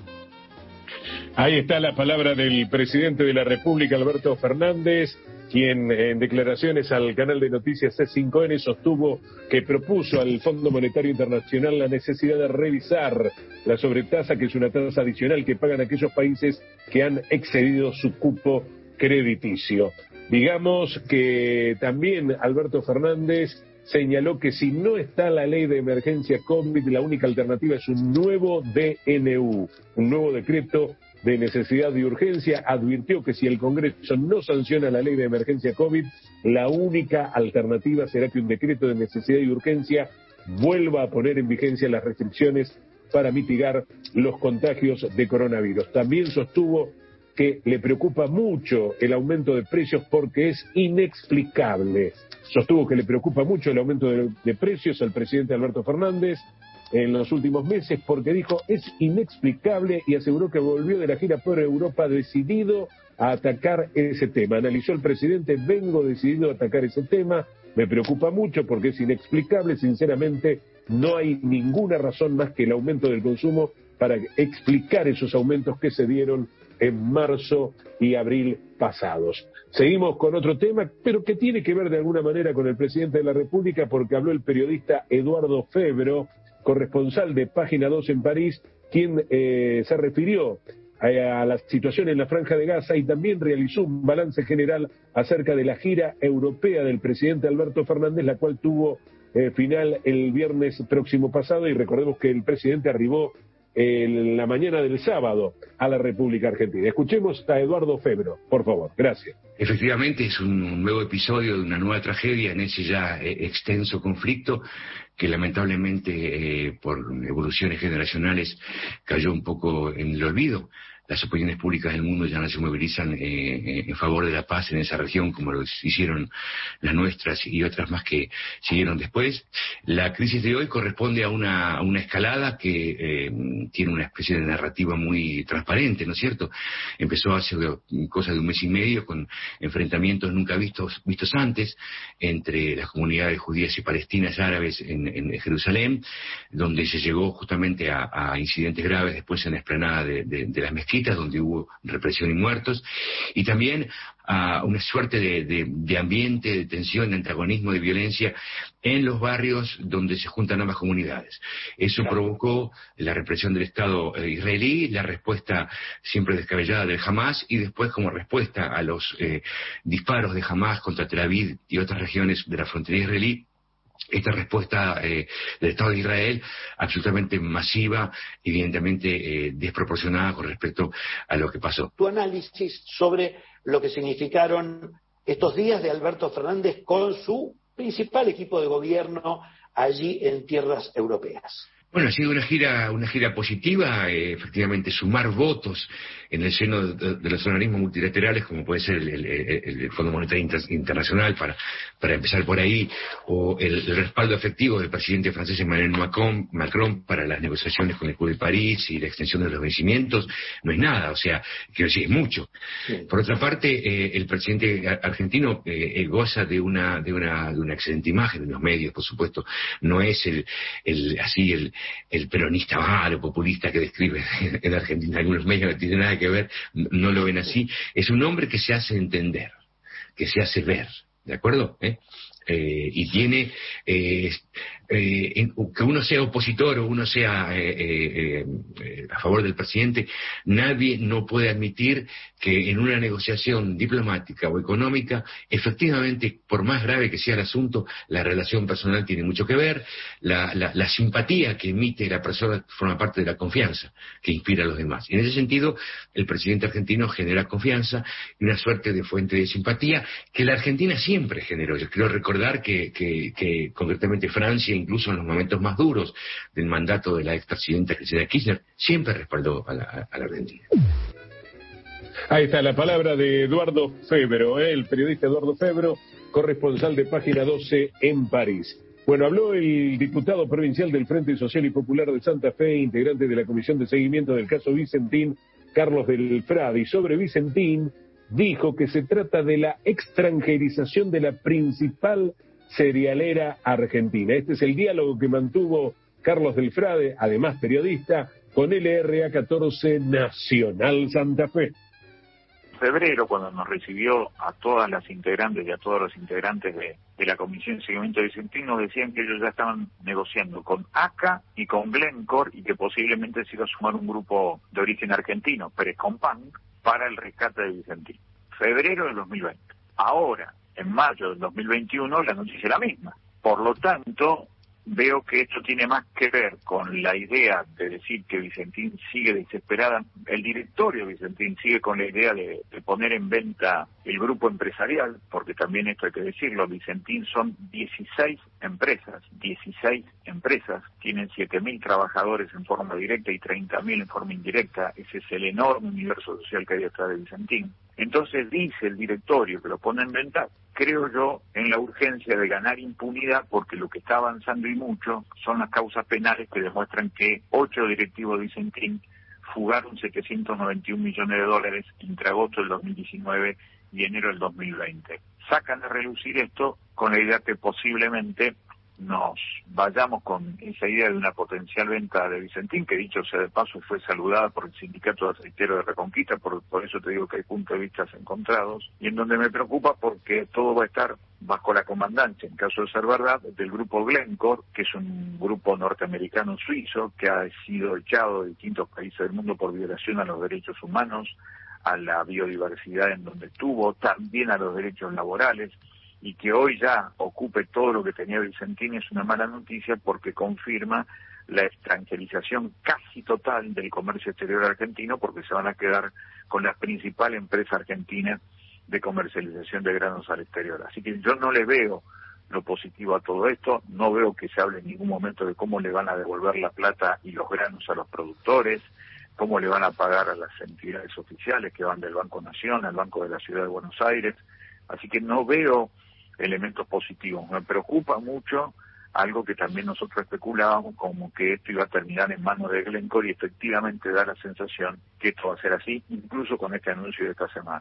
Ahí está la palabra del presidente de la República, Alberto Fernández, quien en declaraciones al canal de noticias C cinco N sostuvo que propuso al Fondo Monetario Internacional la necesidad de revisar la sobretasa, que es una tasa adicional que pagan aquellos países que han excedido su cupo crediticio. Digamos que también Alberto Fernández señaló que si no está la ley de emergencia COVID, la única alternativa es un nuevo D N U, un nuevo decreto de necesidad y urgencia. Advirtió que si el Congreso no sanciona la ley de emergencia COVID, la única alternativa será que un decreto de necesidad y urgencia vuelva a poner en vigencia las restricciones para mitigar los contagios de coronavirus. También sostuvo que le preocupa mucho el aumento de precios porque es inexplicable. Sostuvo que le preocupa mucho el aumento de, de precios al presidente Alberto Fernández en los últimos meses porque dijo es inexplicable, y aseguró que volvió de la gira por Europa decidido a atacar ese tema. Analizó el presidente: vengo decidido a atacar ese tema, me preocupa mucho porque es inexplicable, sinceramente no hay ninguna razón más que el aumento del consumo para explicar esos aumentos que se dieron en marzo y abril pasados. Seguimos con otro tema, pero que tiene que ver de alguna manera con el presidente de la República, porque habló el periodista Eduardo Febro, corresponsal de Página dos en París, quien eh, se refirió a, a la situación en la Franja de Gaza y también realizó un balance general acerca de la gira europea del presidente Alberto Fernández, la cual tuvo eh, final el viernes próximo pasado, y recordemos que el presidente arribó en la mañana del sábado a la República Argentina. Escuchemos a Eduardo Febro, por favor. Gracias. Efectivamente, es un nuevo episodio de una nueva tragedia en ese ya eh, extenso conflicto que lamentablemente eh, por evoluciones generacionales cayó un poco en el olvido. Las opiniones públicas del mundo ya no se movilizan eh, en favor de la paz en esa región como lo hicieron las nuestras y otras más que siguieron después. La crisis de hoy corresponde a una, a una escalada que eh, tiene una especie de narrativa muy transparente, ¿no es cierto? Empezó hace cosa de un mes y medio con enfrentamientos nunca vistos, vistos antes entre las comunidades judías y palestinas árabes en, en Jerusalén, donde se llegó justamente a, a incidentes graves después en la explanada de, de, de las mezquitas, donde hubo represión y muertos, y también a uh, una suerte de, de, de ambiente, de tensión, de antagonismo, de violencia en los barrios donde se juntan ambas comunidades. Eso claro. Provocó la represión del Estado eh, israelí, la respuesta siempre descabellada del Hamas, y después como respuesta a los eh, disparos de Hamas contra Tel Aviv y otras regiones de la frontera israelí, esta respuesta eh, del Estado de Israel absolutamente masiva, evidentemente eh, desproporcionada con respecto a lo que pasó. Tu análisis sobre lo que significaron estos días de Alberto Fernández con su principal equipo de gobierno allí en tierras europeas. Bueno, ha sido una gira una gira positiva, eh, efectivamente sumar votos en el seno de, de los organismos multilaterales, como puede ser el, el, el, el Fondo Monetario Inter, Internacional, para, para empezar por ahí, o el, el respaldo efectivo del presidente francés Emmanuel Macron, Macron para las negociaciones con el Club de París y la extensión de los vencimientos, no es nada, o sea, quiero decir, es mucho. Sí. Por otra parte, eh, el presidente argentino eh, goza de una, de, una, de una excelente imagen en los medios, por supuesto, no es el, el así el el peronista malo, populista que describe en Argentina algunos medios, no tiene nada que ver, no lo ven así. Es un hombre que se hace entender, que se hace ver, ¿de acuerdo? ¿Eh? Eh, y tiene eh, eh, en, que uno sea opositor o uno sea eh, eh, eh, a favor del presidente, nadie no puede admitir que en una negociación diplomática o económica, efectivamente, por más grave que sea el asunto, la relación personal tiene mucho que ver, la, la, la simpatía que emite la persona forma parte de la confianza que inspira a los demás. Y en ese sentido, el presidente argentino genera confianza y una suerte de fuente de simpatía que la Argentina siempre generó. Yo quiero recordar Que, que, que concretamente Francia, incluso en los momentos más duros del mandato de la expresidenta Cristina Kirchner, siempre respaldó a la, a la Argentina. Ahí está la palabra de Eduardo Febro, ¿eh? El periodista Eduardo Febro, corresponsal de Página doce en París. Bueno, habló el diputado provincial del Frente Social y Popular de Santa Fe, integrante de la Comisión de Seguimiento del caso Vicentín, Carlos del Frade, y sobre Vicentín dijo que se trata de la extranjerización de la principal cerealera argentina. Este es el diálogo que mantuvo Carlos del Frade, además periodista, con L R A catorce Nacional Santa Fe. En febrero, cuando nos recibió a todas las integrantes y a todos los integrantes de, de la Comisión de Seguimiento de Vicentín, nos decían que ellos ya estaban negociando con A C A y con Glencore y que posiblemente se iba a sumar un grupo de origen argentino, Pérez Compán, para el rescate de Vicentín. Febrero del dos mil veinte. Ahora, en mayo del dos mil veintiuno, la noticia es la misma. Por lo tanto, veo que esto tiene más que ver con la idea de decir que Vicentín sigue desesperada, el directorio de Vicentín sigue con la idea de, de poner en venta el grupo empresarial, porque también esto hay que decirlo, Vicentín son dieciséis empresas, dieciséis empresas, tienen siete mil trabajadores en forma directa y treinta mil en forma indirecta, ese es el enorme universo social que hay detrás de Vicentín. Entonces dice el directorio que lo pone en venta, creo yo, en la urgencia de ganar impunidad, porque lo que está avanzando y mucho son las causas penales que demuestran que ocho directivos de Vicentín fugaron setecientos noventa y un millones de dólares entre agosto del dos mil diecinueve y enero del dos mil veinte. Sacan a relucir esto con la idea que posiblemente nos vayamos con esa idea de una potencial venta de Vicentín, que dicho sea de paso fue saludada por el Sindicato de Aceiteros de Reconquista, por, por eso te digo que hay puntos de vista encontrados, y en donde me preocupa porque todo va a estar bajo la comandancia, en caso de ser verdad, del grupo Glencore, que es un grupo norteamericano-suizo que ha sido echado de distintos países del mundo por violación a los derechos humanos, a la biodiversidad en donde estuvo, también a los derechos laborales, y que hoy ya ocupe todo lo que tenía Vicentín es una mala noticia porque confirma la extranjerización casi total del comercio exterior argentino, porque se van a quedar con la principal empresa argentina de comercialización de granos al exterior. Así que yo no le veo lo positivo a todo esto, no veo que se hable en ningún momento de cómo le van a devolver la plata y los granos a los productores, cómo le van a pagar a las entidades oficiales que van del Banco Nación al Banco de la Ciudad de Buenos Aires. Así que no veo elementos positivos. Me preocupa mucho algo que también nosotros especulábamos, como que esto iba a terminar en manos de Glencore, y efectivamente da la sensación que esto va a ser así, incluso con este anuncio de esta semana.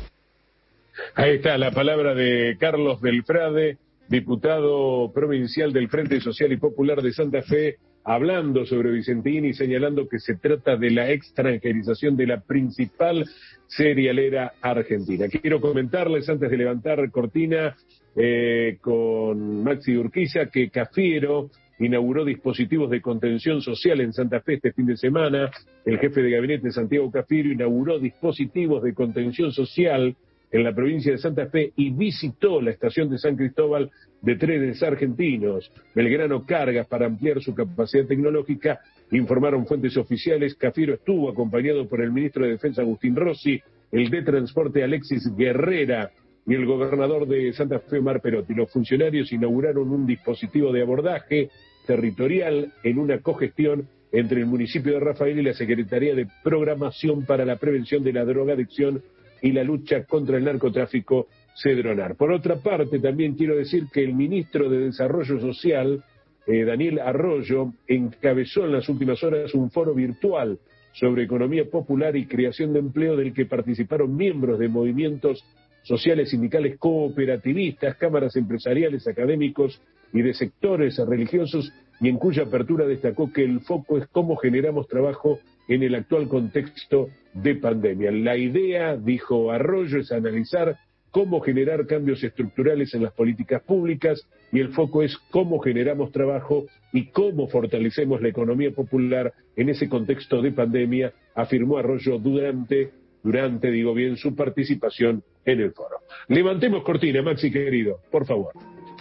Ahí está la palabra de Carlos del Frade, diputado provincial del Frente Social y Popular de Santa Fe, hablando sobre Vicentín y señalando que se trata de la extranjerización de la principal cerealera argentina. Quiero comentarles, antes de levantar cortina, eh, con Maxi Urquiza, que Cafiero inauguró dispositivos de contención social en Santa Fe este fin de semana. El jefe de gabinete, Santiago Cafiero, inauguró dispositivos de contención social en la provincia de Santa Fe y visitó la estación de San Cristóbal de Trenes Argentinos. Belgrano Cargas, para ampliar su capacidad tecnológica, informaron fuentes oficiales. Cafiero estuvo acompañado por el ministro de Defensa Agustín Rossi, el de Transporte Alexis Guerrera y el gobernador de Santa Fe Omar Perotti. Los funcionarios inauguraron un dispositivo de abordaje territorial en una cogestión entre el municipio de Rafael y la Secretaría de Programación para la Prevención de la Drogadicción y la Lucha contra el Narcotráfico, Cedronar. Por otra parte, también quiero decir que el ministro de Desarrollo Social, eh, Daniel Arroyo, encabezó en las últimas horas un foro virtual sobre economía popular y creación de empleo, del que participaron miembros de movimientos sociales, sindicales, cooperativistas, cámaras empresariales, académicos y de sectores religiosos, y en cuya apertura destacó que el foco es cómo generamos trabajo en el actual contexto de pandemia. La idea, dijo Arroyo, es analizar cómo generar cambios estructurales en las políticas públicas, y el foco es cómo generamos trabajo y cómo fortalecemos la economía popular en ese contexto de pandemia, afirmó Arroyo durante, durante, digo bien, su participación en el foro. Levantemos cortina, Maxi querido, por favor.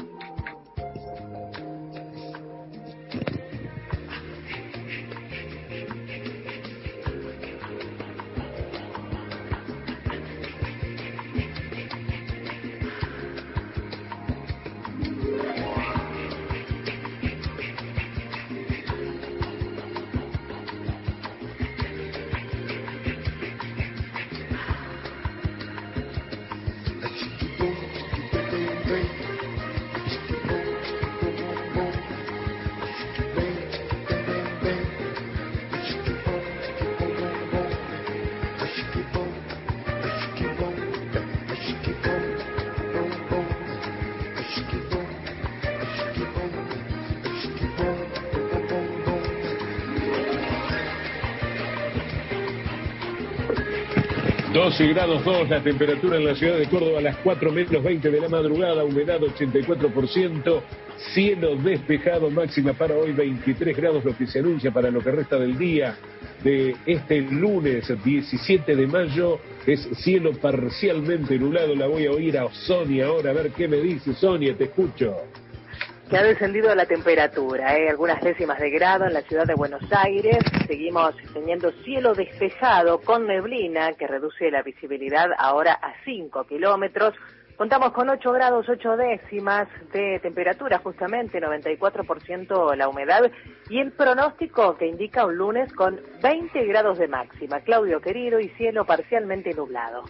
doce grados dos la temperatura en la ciudad de Córdoba, a las cuatro menos veinte de la madrugada, humedad ochenta y cuatro por ciento, cielo despejado, máxima para hoy veintitrés grados, lo que se anuncia para lo que resta del día de este lunes diecisiete de mayo es cielo parcialmente nublado. La voy a oír a Sonia ahora, a ver qué me dice. Sonia, te escucho. Que ha descendido la temperatura, ¿eh? algunas décimas de grado en la ciudad de Buenos Aires. Seguimos teniendo cielo despejado con neblina que reduce la visibilidad ahora a cinco kilómetros. Contamos con ocho grados ocho décimas de temperatura, justamente noventa y cuatro por ciento la humedad, y el pronóstico que indica un lunes con veinte grados de máxima. Claudio querido, y cielo parcialmente nublado.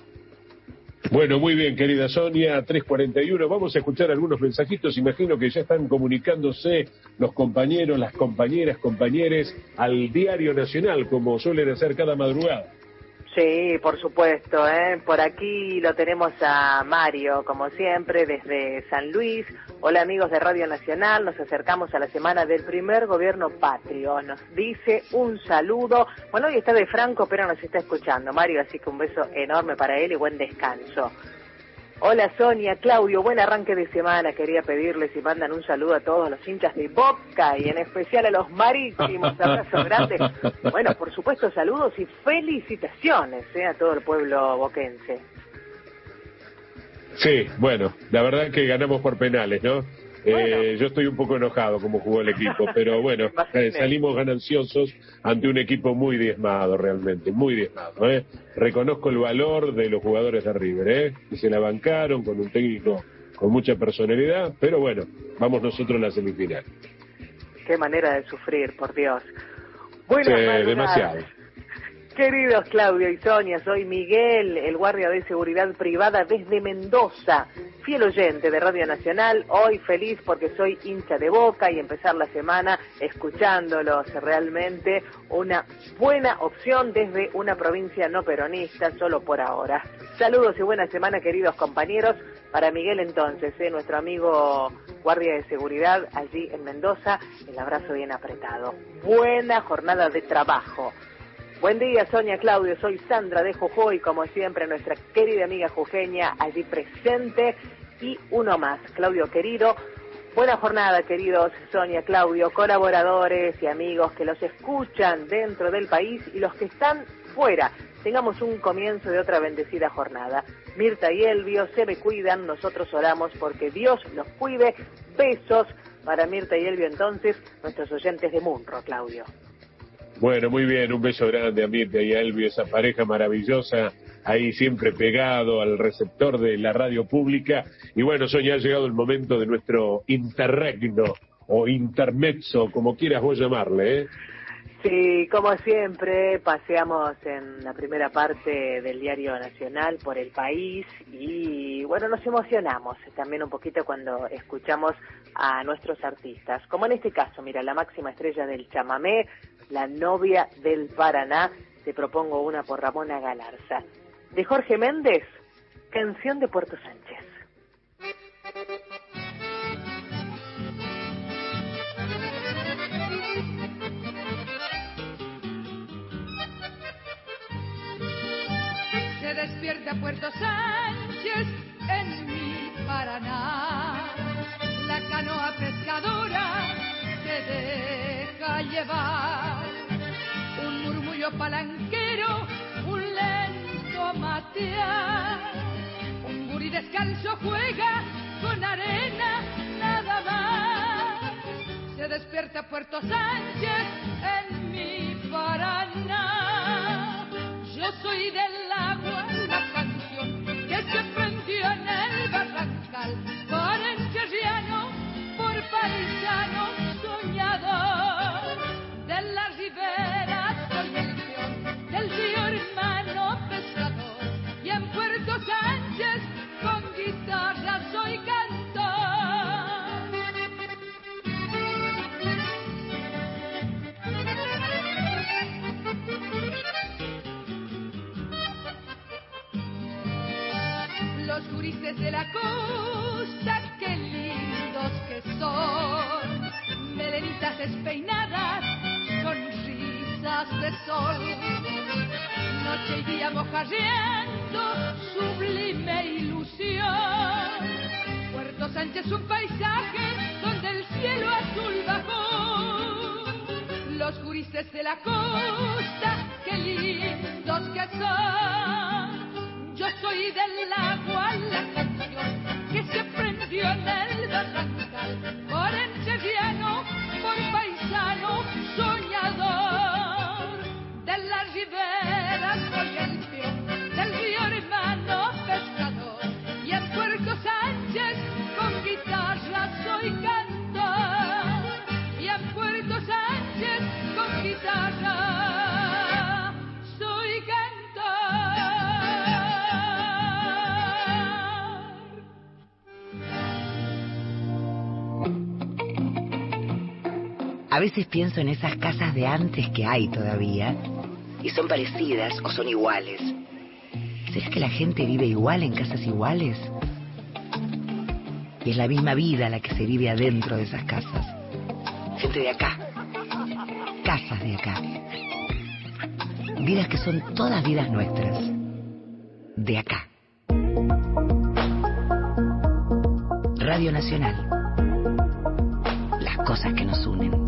Bueno, muy bien, querida Sonia, tres cuarenta y uno. Vamos a escuchar algunos mensajitos. Imagino que ya están comunicándose los compañeros, las compañeras, compañeres al Diario Nacional, como suelen hacer cada madrugada. Sí, por supuesto, ¿eh? Por aquí lo tenemos a Mario, como siempre, desde San Luis. Hola amigos de Radio Nacional, nos acercamos a la semana del primer gobierno patrio. Nos dice un saludo. Bueno, hoy está de Franco, pero nos está escuchando, Mario, así que un beso enorme para él y buen descanso. Hola Sonia, Claudio, buen arranque de semana. Quería pedirles si mandan un saludo a todos los hinchas de Boca y en especial a los marítimos. Abrazo grande. Bueno, por supuesto, saludos y felicitaciones ¿eh? a todo el pueblo boquense. Sí, bueno, la verdad que ganamos por penales, ¿no? Bueno. Eh, yo estoy un poco enojado como jugó el equipo, pero bueno, eh, salimos gananciosos ante un equipo muy diezmado realmente, muy diezmado. ¿eh? Reconozco el valor de los jugadores de River, ¿eh? que se la bancaron con un técnico con mucha personalidad, pero bueno, vamos nosotros a la semifinal. Qué manera de sufrir, por Dios. Buenas sí, madrugadas. demasiado. Queridos Claudio y Sonia, soy Miguel, el guardia de seguridad privada desde Mendoza, fiel oyente de Radio Nacional, hoy feliz porque soy hincha de Boca y empezar la semana escuchándolos, realmente una buena opción desde una provincia no peronista, solo por ahora. Saludos y buena semana, queridos compañeros. Para Miguel entonces, ¿eh? nuestro amigo guardia de seguridad allí en Mendoza, el abrazo bien apretado. Buena jornada de trabajo. Buen día, Sonia, Claudio, soy Sandra de Jujuy, como siempre, nuestra querida amiga jujeña allí presente, y uno más, Claudio querido. Buena jornada, queridos Sonia, Claudio, colaboradores y amigos que los escuchan dentro del país y los que están fuera. tengamos un comienzo de otra bendecida jornada. Mirta y Elvio se me cuidan, nosotros oramos porque Dios los cuide. Besos para Mirta y Elvio entonces, nuestros oyentes de Munro, Claudio. Bueno, muy bien, un beso grande a Mirta y a Elvio, esa pareja maravillosa, ahí siempre pegado al receptor de la radio pública. Y bueno, Sonia, ha llegado el momento de nuestro interregno, o intermezzo, como quieras vos llamarle, ¿eh? Sí, como siempre, paseamos en la primera parte del Diario Nacional por el país y, bueno, nos emocionamos también un poquito cuando escuchamos a nuestros artistas. Como en este caso, mira, la máxima estrella del chamamé, la novia del Paraná. Te propongo una por Ramona Galarza. De Jorge Méndez, Canción de Puerto Sánchez. Se despierta Puerto Sánchez en mi Paraná, la canoa pescadora se deja llevar, un murmullo palanquero, un lento matear, un gurí descalzo juega con arena nada más. Se despierta Puerto Sánchez en mi Paraná. Yo soy del agua, la canción que se prendió en el barrancal, por encherriano, por paisano soñador. De la ribera soy el peón, del río hermano pescador, y en Puerto Sánchez con guitarra soy cantor. Los gurises de la costa, qué lindos que son, melenitas despeinadas, sonrisas de sol, noche y día mojarreando, sublime ilusión. Puerto Sánchez un paisaje donde el cielo azul bajó. Los gurises de la costa, qué lindos que son. Yo soy del agua, la canción que se prendió en el barrancal, por encherriano, por paisano, soñador. De la ribera soy el peón, del río hermano pescador, y en Puerto Sánchez con guitarra soy cantor, y en Puerto Sánchez con guitarra. A veces pienso en esas casas de antes que hay todavía, y son parecidas o son iguales. ¿Será que la gente vive igual en casas iguales? Y es la misma vida la que se vive adentro de esas casas. Gente de acá. Casas de acá. Vidas que son todas vidas nuestras. De acá. Radio Nacional. Las cosas que nos unen.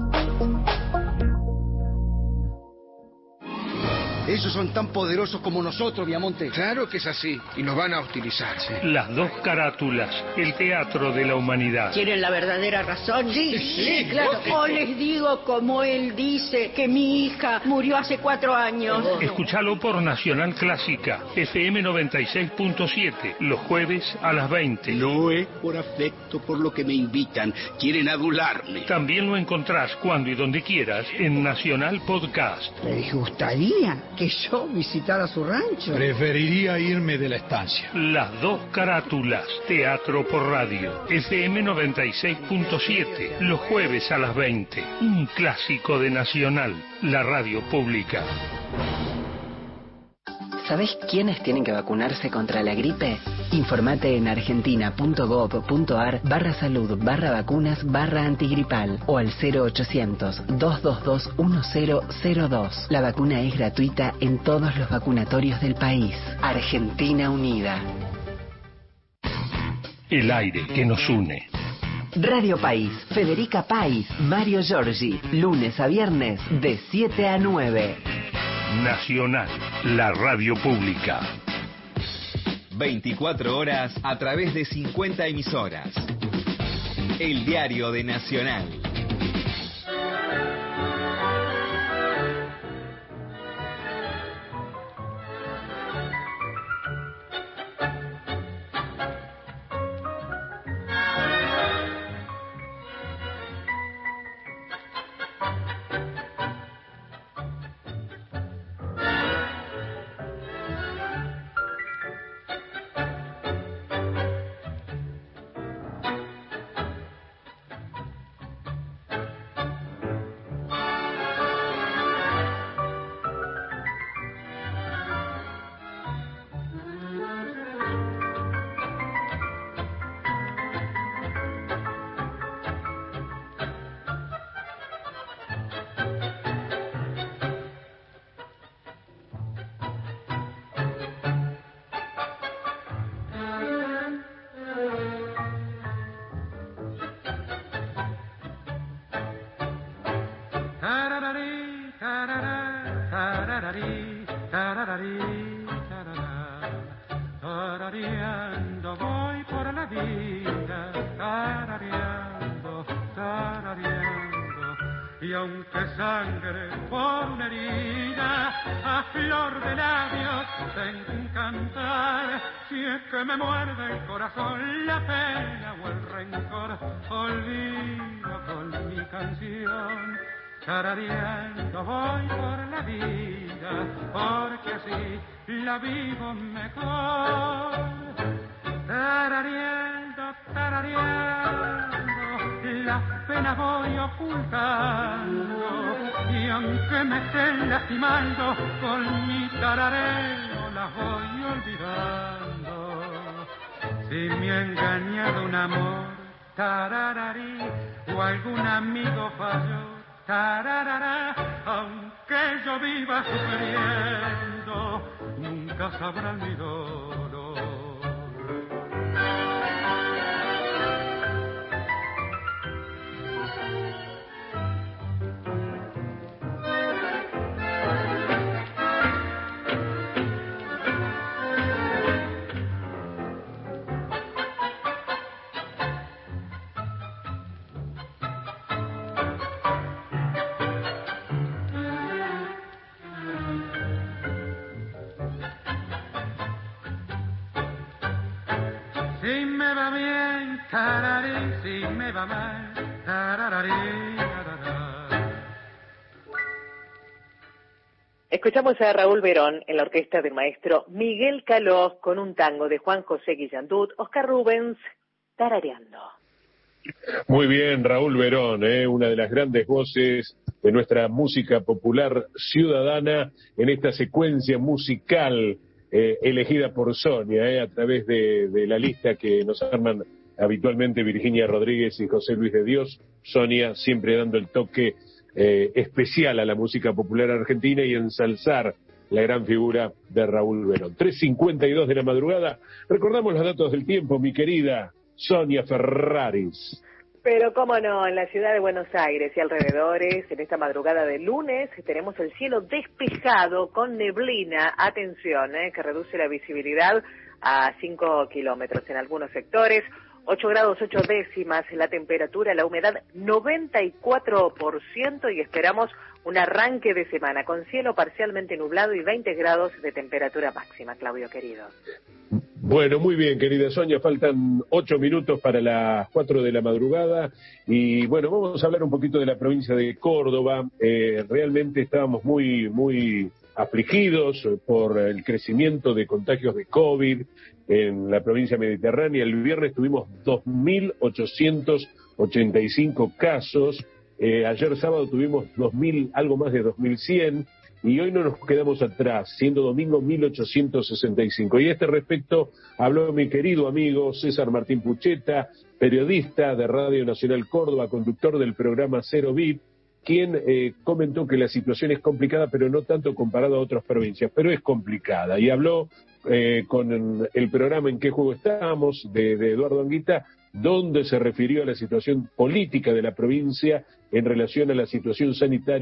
Ellos son tan poderosos como nosotros, Viamonte. Claro que es así, y nos van a utilizar. Sí. Las dos carátulas, el teatro de la humanidad. ¿Quieren la verdadera razón? Sí, sí, claro. O les digo como él dice, que mi hija murió hace cuatro años. Escúchalo por Nacional Clásica, F M noventa y seis punto siete, los jueves a las veinte. No es por afecto por lo que me invitan, quieren adularme. También lo encontrás cuando y donde quieras en Nacional Podcast. ¿Les gustaría que yo visitara su rancho? Preferiría irme de la estancia. Las dos carátulas, teatro por radio, F M noventa y seis punto siete, los jueves a las veinte. Un clásico de Nacional, la radio pública. ¿Sabés quiénes tienen que vacunarse contra la gripe? Informate en argentina.gov.ar barra salud barra vacunas barra antigripal o al cero ochocientos, dos dos dos, uno cero cero dos. La vacuna es gratuita en todos los vacunatorios del país. Argentina Unida. El aire que nos une. Radio País, Federica País, Mario Giorgi, lunes a viernes de siete a nueve. Nacional, la radio pública. veinticuatro horas a través de cincuenta emisoras. El diario de Nacional. Tarareando voy por la vida, tarareando, tarareando, y aunque sangre por una herida, a flor de labios tengo un cantar. Si es que me muerde el corazón la pena o el rencor, olvido con mi canción. Tarareando voy por la vida, porque así la vivo mejor. Tarareando, tarareando, las penas voy ocultando, y aunque me estén lastimando, con mi tarareo las voy olvidando. Si me ha engañado un amor, tarararí, o algún amigo falló, tararara, aunque yo viva sufriendo, nunca sabrán mi dolor. Si me va bien, tararí, si me va mal, tarararí, tarará. Escuchamos a Raúl Verón en la orquesta del maestro Miguel Caló con un tango de Juan José Guillandut, Oscar Rubens, Tarareando. Muy bien, Raúl Verón, ¿eh? Una de las grandes voces de nuestra música popular ciudadana en esta secuencia musical eh, elegida por Sonia, eh, a través de, de la lista que nos arman habitualmente Virginia Rodríguez y José Luis de Dios. Sonia siempre dando el toque eh, especial a la música popular argentina y ensalzar la gran figura de Raúl Verón. tres cincuenta y dos de la madrugada. Recordamos los datos del tiempo, mi querida Sonia Ferraris. Pero cómo no, en la ciudad de Buenos Aires y alrededores, en esta madrugada de lunes, tenemos el cielo despejado con neblina, atención, eh, que reduce la visibilidad a cinco kilómetros en algunos sectores, ocho grados ocho décimas la temperatura, la humedad noventa y cuatro por ciento y esperamos un arranque de semana con cielo parcialmente nublado y veinte grados de temperatura máxima, Claudio querido. Bueno, muy bien, querida Sonia, faltan ocho minutos para las cuatro de la madrugada y bueno, vamos a hablar un poquito de la provincia de Córdoba. Eh, realmente estábamos muy, muy afligidos por el crecimiento de contagios de COVID en la provincia mediterránea. El viernes tuvimos dos mil ochocientos ochenta y cinco casos, eh, ayer sábado tuvimos dos mil, algo más de dos mil cien. Y hoy no nos quedamos atrás, siendo domingo mil ochocientos sesenta y cinco. Y a este respecto habló mi querido amigo César Martín Pucheta, periodista de Radio Nacional Córdoba, conductor del programa Cero V I P, quien eh, comentó que la situación es complicada, pero no tanto comparado a otras provincias, pero es complicada. Y habló eh, con el programa En qué juego estamos, de, de Eduardo Anguita, donde se refirió a la situación política de la provincia en relación a la situación sanitaria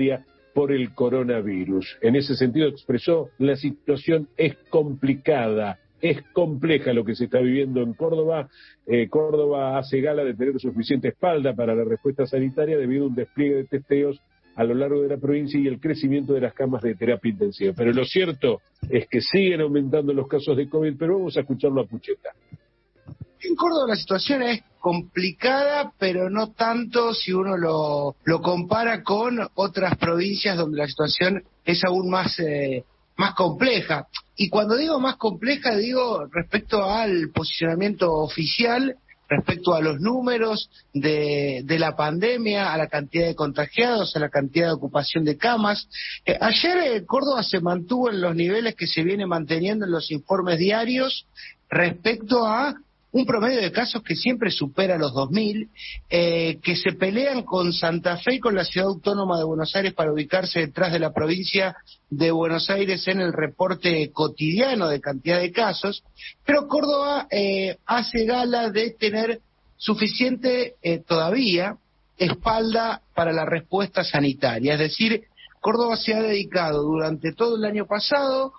por el coronavirus. En ese sentido expresó: la situación es complicada, es compleja lo que se está viviendo en Córdoba. Eh, Córdoba hace gala de tener suficiente espalda para la respuesta sanitaria debido a un despliegue de testeos a lo largo de la provincia y el crecimiento de las camas de terapia intensiva. Pero lo cierto es que siguen aumentando los casos de COVID, pero vamos a escucharlo a Pucheta. En Córdoba la situación es complicada, pero no tanto si uno lo, lo compara con otras provincias donde la situación es aún más, eh, más compleja. Y cuando digo más compleja, digo respecto al posicionamiento oficial, respecto a los números de, de la pandemia, a la cantidad de contagiados, a la cantidad de ocupación de camas. Eh, ayer eh, Córdoba se mantuvo en los niveles que se viene manteniendo en los informes diarios respecto a un promedio de casos que siempre supera los dos mil, eh, que se pelean con Santa Fe y con la Ciudad Autónoma de Buenos Aires para ubicarse detrás de la provincia de Buenos Aires en el reporte cotidiano de cantidad de casos, pero Córdoba eh, hace gala de tener suficiente eh, todavía espalda para la respuesta sanitaria. Es decir, Córdoba se ha dedicado durante todo el año pasado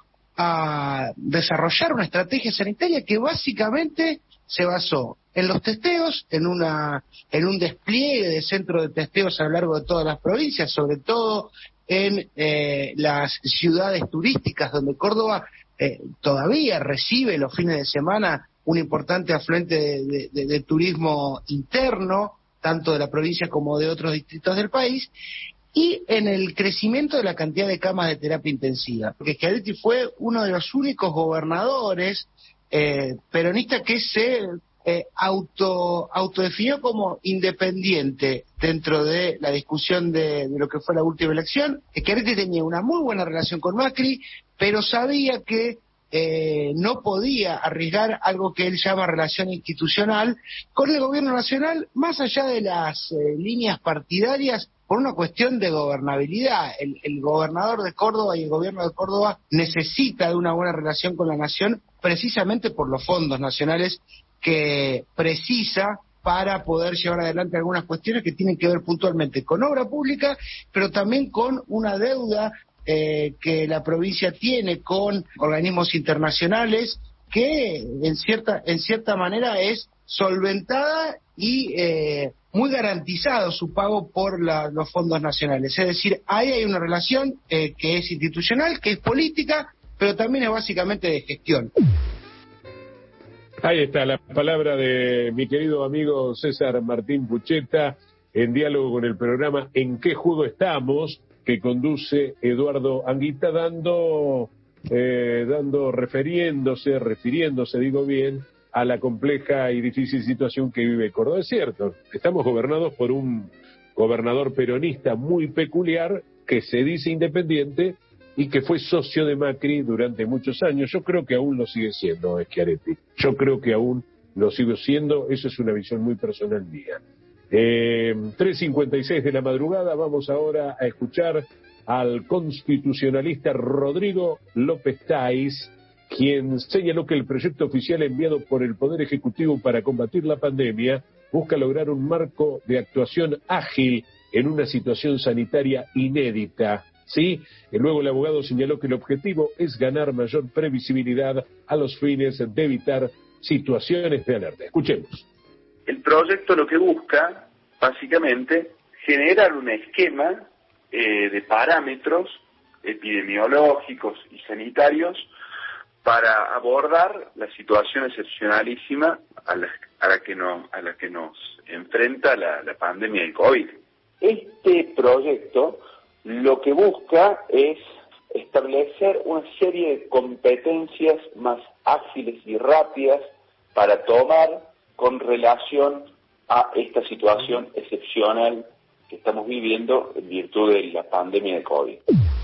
a desarrollar una estrategia sanitaria que básicamente se basó en los testeos, en una en un despliegue de centros de testeos a lo largo de todas las provincias, sobre todo en eh, las ciudades turísticas, donde Córdoba eh, todavía recibe los fines de semana un importante afluente de, de, de, de turismo interno, tanto de la provincia como de otros distritos del país, y en el crecimiento de la cantidad de camas de terapia intensiva, porque Schiaretti fue uno de los únicos gobernadores eh, peronistas que se eh, auto autodefinió como independiente dentro de la discusión de, de lo que fue la última elección. Schiaretti tenía una muy buena relación con Macri, pero sabía que eh, no podía arriesgar algo que él llama relación institucional con el gobierno nacional, más allá de las eh, líneas partidarias, por una cuestión de gobernabilidad. El, el gobernador de Córdoba y el gobierno de Córdoba necesita de una buena relación con la nación, precisamente por los fondos nacionales que precisa para poder llevar adelante algunas cuestiones que tienen que ver puntualmente con obra pública, pero también con una deuda eh, que la provincia tiene con organismos internacionales, que en cierta, en cierta manera es solventada y eh, muy garantizado su pago por la, los fondos nacionales. Es decir, ahí hay una relación eh, que es institucional, que es política, pero también es básicamente de gestión. Ahí está la palabra de mi querido amigo César Martín Pucheta, en diálogo con el programa ¿En qué judo estamos?, que conduce Eduardo Anguita, dando, eh, dando, refiriéndose, refiriéndose, digo bien, a la compleja y difícil situación que vive Córdoba. Es cierto, estamos gobernados por un gobernador peronista muy peculiar, que se dice independiente y que fue socio de Macri durante muchos años. Yo creo que aún lo sigue siendo Schiaretti. Yo creo que aún lo sigue siendo. Eso es una visión muy personal mía. Eh, tres cincuenta y seis de la madrugada, vamos ahora a escuchar al constitucionalista Rodrigo López Táiz, quien señaló que el proyecto oficial enviado por el Poder Ejecutivo para combatir la pandemia busca lograr un marco de actuación ágil en una situación sanitaria inédita. ¿Sí? Y luego el abogado señaló que el objetivo es ganar mayor previsibilidad a los fines de evitar situaciones de alerta. Escuchemos. El proyecto lo que busca, básicamente, generar un esquema eh, de parámetros epidemiológicos y sanitarios para abordar la situación excepcionalísima a la, a la que nos a la que nos enfrenta la, la pandemia del COVID. Este proyecto lo que busca es establecer una serie de competencias más ágiles y rápidas para tomar con relación a esta situación excepcional que estamos viviendo en virtud de la pandemia de COVID.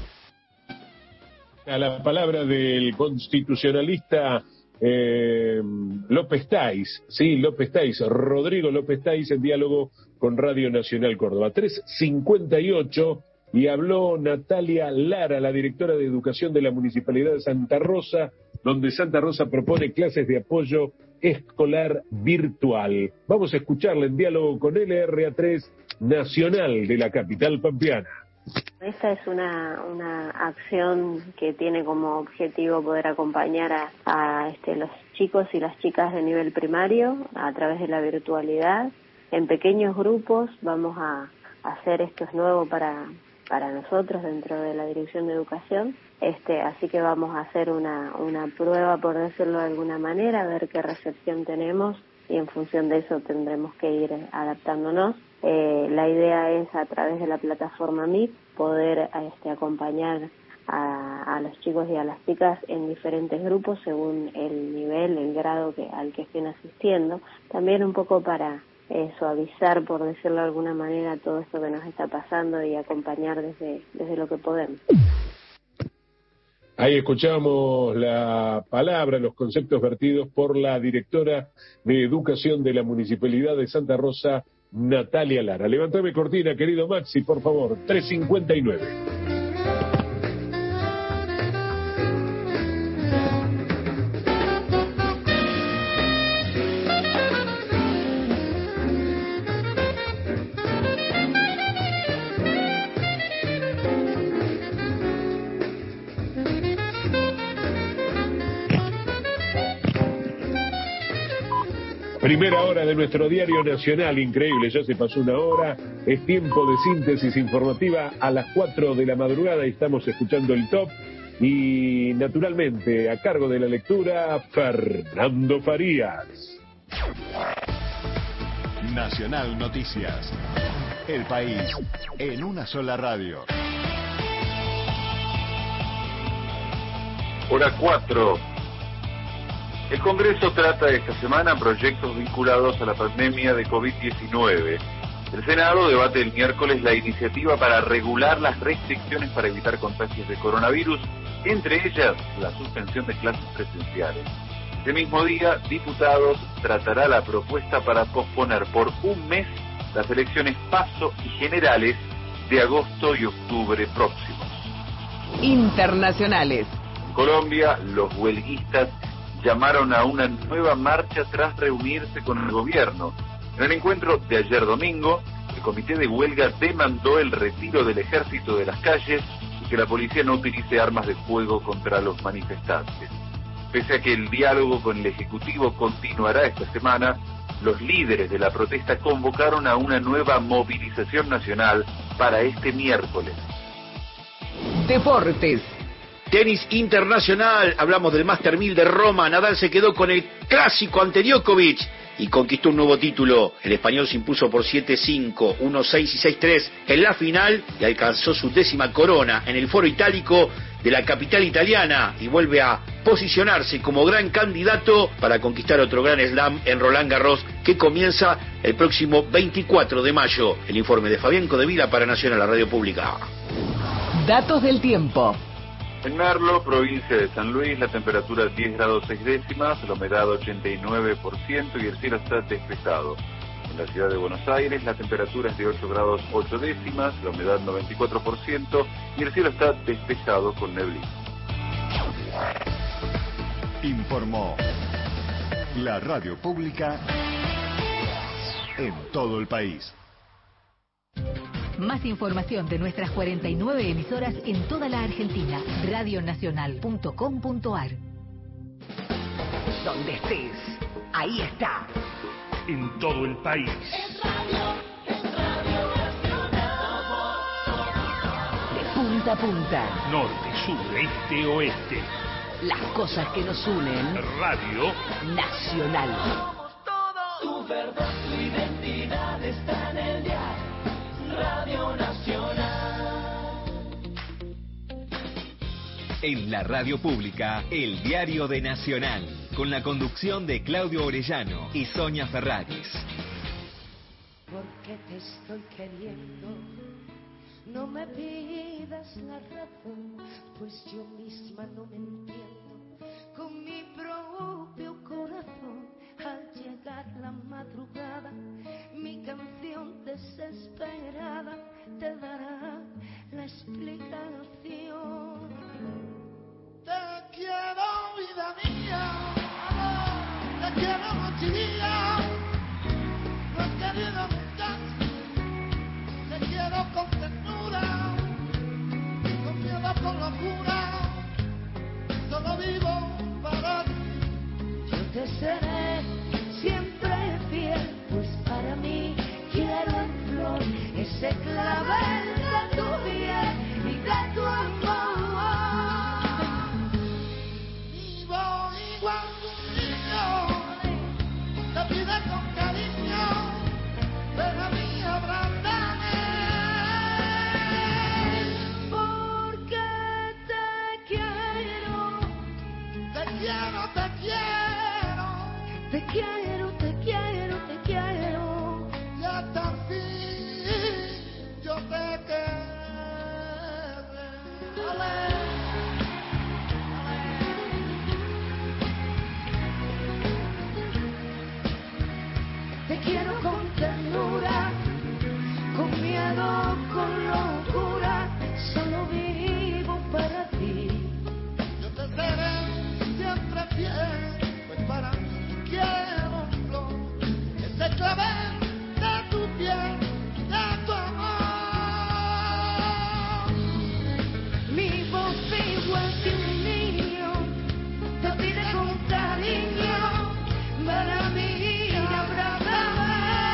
A la palabra del constitucionalista eh, López Táiz, sí, López Táiz, Rodrigo López Táiz, en diálogo con Radio Nacional Córdoba. tres cincuenta y ocho, y habló Natalia Lara, la directora de Educación de la Municipalidad de Santa Rosa, donde Santa Rosa propone clases de apoyo escolar virtual. Vamos a escucharla en diálogo con L R A tres Nacional de la capital pampeana. Esta es una, una acción que tiene como objetivo poder acompañar a, a este, los chicos y las chicas de nivel primario a través de la virtualidad. En pequeños grupos vamos a, a hacer, esto es nuevo para, para nosotros dentro de la Dirección de Educación, este, así que vamos a hacer una, una prueba, por decirlo de alguna manera, a ver qué recepción tenemos y en función de eso tendremos que ir adaptándonos. Eh, la idea es a través de la plataforma M I P poder este, acompañar a, a los chicos y a las chicas en diferentes grupos según el nivel, el grado que, al que estén asistiendo. También un poco para eh, suavizar, por decirlo de alguna manera, todo esto que nos está pasando y acompañar desde, desde lo que podemos. Ahí escuchamos la palabra, los conceptos vertidos por la directora de Educación de la Municipalidad de Santa Rosa, Natalia Lara. Levántame cortina, querido Maxi, por favor. tres cincuenta y nueve. Primera hora de nuestro diario nacional, increíble, ya se pasó una hora, es tiempo de síntesis informativa a las cuatro de la madrugada y estamos escuchando el top y naturalmente a cargo de la lectura, Fernando Farías. Nacional Noticias, el país en una sola radio. Hora cuatro. El Congreso trata esta semana proyectos vinculados a la pandemia de COVID diecinueve. El Senado debate el miércoles la iniciativa para regular las restricciones para evitar contagios de coronavirus, entre ellas la suspensión de clases presenciales. Ese mismo día, diputados tratará la propuesta para posponer por un mes las elecciones PASO y generales de agosto y octubre próximos. Internacionales. En Colombia, los huelguistas llamaron a una nueva marcha tras reunirse con el gobierno. En el encuentro de ayer domingo, el comité de huelga demandó el retiro del ejército de las calles y que la policía no utilice armas de fuego contra los manifestantes. Pese a que el diálogo con el Ejecutivo continuará esta semana, los líderes de la protesta convocaron a una nueva movilización nacional para este miércoles. Deportes. Tenis internacional, hablamos del Master mil de Roma. Nadal se quedó con el clásico ante Djokovic y conquistó un nuevo título. El español se impuso por siete cinco, uno seis y seis tres en la final y alcanzó su décima corona en el foro itálico de la capital italiana y vuelve a posicionarse como gran candidato para conquistar otro gran slam en Roland Garros que comienza el próximo veinticuatro de mayo. El informe de Fabián Codevila para Nacional, la Radio Pública. Datos del tiempo. En Merlo, provincia de San Luis, la temperatura diez grados seis décimas, la humedad ochenta y nueve por ciento y el cielo está despejado. En la ciudad de Buenos Aires, la temperatura es de ocho grados ocho décimas, la humedad noventa y cuatro por ciento y el cielo está despejado con neblina. Informó la Radio Pública en todo el país. Más información de nuestras cuarenta y nueve emisoras en toda la Argentina. radio nacional punto com punto ar. Donde estés, ahí está. En todo el país. Es radio, es radio nacional. De punta a punta. Norte, sur, este, oeste. Las cosas que nos unen. Radio Nacional. Somos todos. Tu verdad, tu identidad está en el diario. Radio Nacional. En la Radio Pública, el diario de Nacional, con la conducción de Claudio Orellano y Sonia Ferraris. Porque te estoy queriendo, no me pidas la razón, pues yo misma no me entiendo con mi propio corazón. Al llegar la madrugada, mi canción desesperada te dará la explicación. Te quiero, vida mía, amor, te quiero noche y día, no he querido nunca, te quiero con ternura, te seré siempre fiel, pues para mí quiero en flor ese clavel de tu piel y de tu amor. Vivo igual que un niño, te pide con cariño, ven a mí, abrázame, porque te quiero, te quiero, te quiero, te quiero, te quiero, te quiero, y hasta el fin yo te querré. Ale. Te quiero con ternura, con miedo, con locura, solo vivo para ti. Yo te seré siempre fiel, pues para mí quiero en flor ese clavel de tu piel, de tu amor. Mi voz igual que un niño, te pide con cariño, ven a mí, abrázame,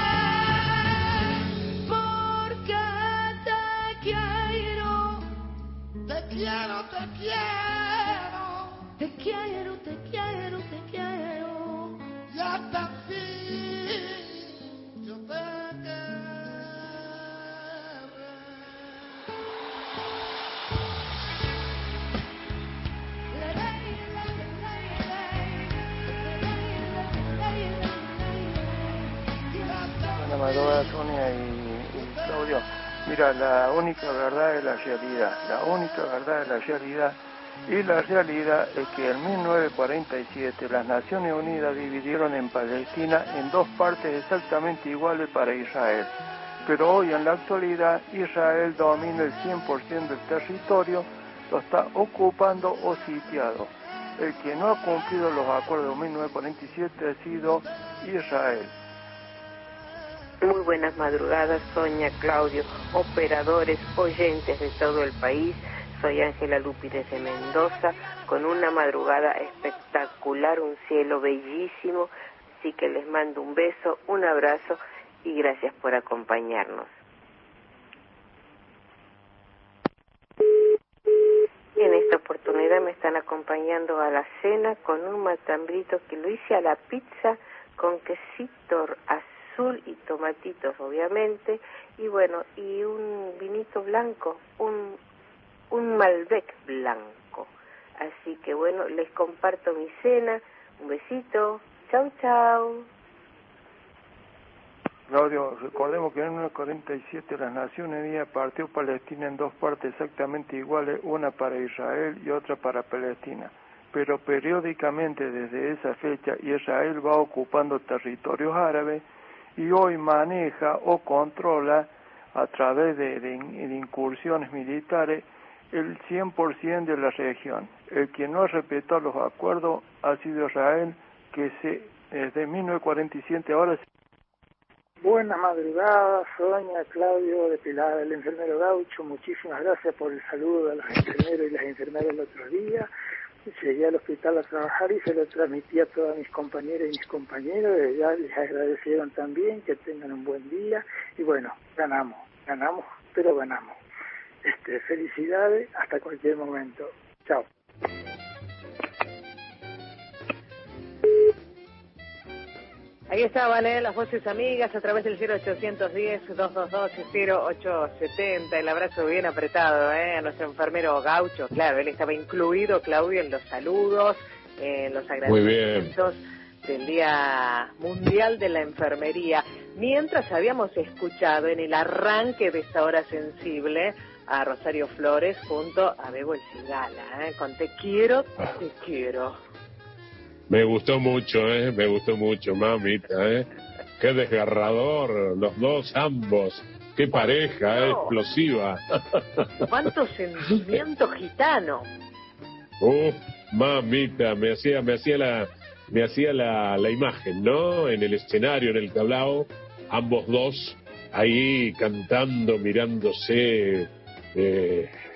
porque te quiero, te quiero, te quiero, te quiero, te quiero, te quiero, y hasta el fin yo te Buenas madrugadas, Sonia y, y Claudio. Mira, la única verdad es la realidad, la única verdad es la realidad, y la realidad es que en mil novecientos cuarenta y siete las Naciones Unidas dividieron en Palestina en dos partes exactamente iguales para Israel. Pero hoy en la actualidad Israel domina el cien por ciento del territorio, lo está ocupando o sitiado. El que no ha cumplido los acuerdos de mil novecientos cuarenta y siete ha sido Israel. Muy buenas madrugadas, Sonia, Claudio, operadores, oyentes de todo el país. Soy Ángela Lupi desde Mendoza, con una madrugada espectacular, un cielo bellísimo. Así que les mando un beso, un abrazo y gracias por acompañarnos. Y en esta oportunidad me están acompañando a la cena con un matambrito que lo hice a la pizza con quesito azul y tomatitos, obviamente, y bueno, y un vinito blanco, un, un Malbec blanco. Así que bueno, les comparto mi cena. Un besito. Chau, chau. Claudio, recordemos que en mil novecientos cuarenta y siete las Naciones Unidas partió Palestina en dos partes exactamente iguales, una para Israel y otra para Palestina. Pero periódicamente desde esa fecha Israel va ocupando territorios árabes y hoy maneja o controla a través de, de, de incursiones militares el cien por ciento de la región. El que no ha respetado los acuerdos ha sido Israel, que se, desde mil novecientos cuarenta y siete ahora... Buenas madrugadas, Sonia, Claudio, de Pilar, el enfermero Gaucho. Muchísimas gracias por el saludo a los enfermeros y las enfermeras el otro día. Llegué al hospital a trabajar y se lo transmití a todas mis compañeras y mis compañeros. Ya les agradecieron también, que tengan un buen día. Y bueno, ganamos, ganamos, pero ganamos. Este, felicidades, hasta cualquier momento. Chao. Ahí estaban ¿eh? las voces amigas a través del cero ochocientos diez, dos dos dos, cero ocho siete cero. El abrazo bien apretado ¿eh? a nuestro enfermero Gaucho. Claro, él estaba incluido, Claudio, en los saludos, en los agradecimientos del Día Mundial de la Enfermería. Mientras habíamos escuchado en el arranque de esta hora sensible a Rosario Flores junto a Bebo el Cigala, ¿eh? con Te quiero, te quiero. Me gustó mucho, ¿eh? Me gustó mucho, mamita, ¿eh? Qué desgarrador, los dos, ambos. Qué pareja, ¿eh? Explosiva. ¿Cuánto sentimiento gitano? Uf, mamita, me hacía, me hacía la, me hacía la, la imagen, ¿no? En el escenario, en el tablao, ambos dos ahí cantando, mirándose, eh,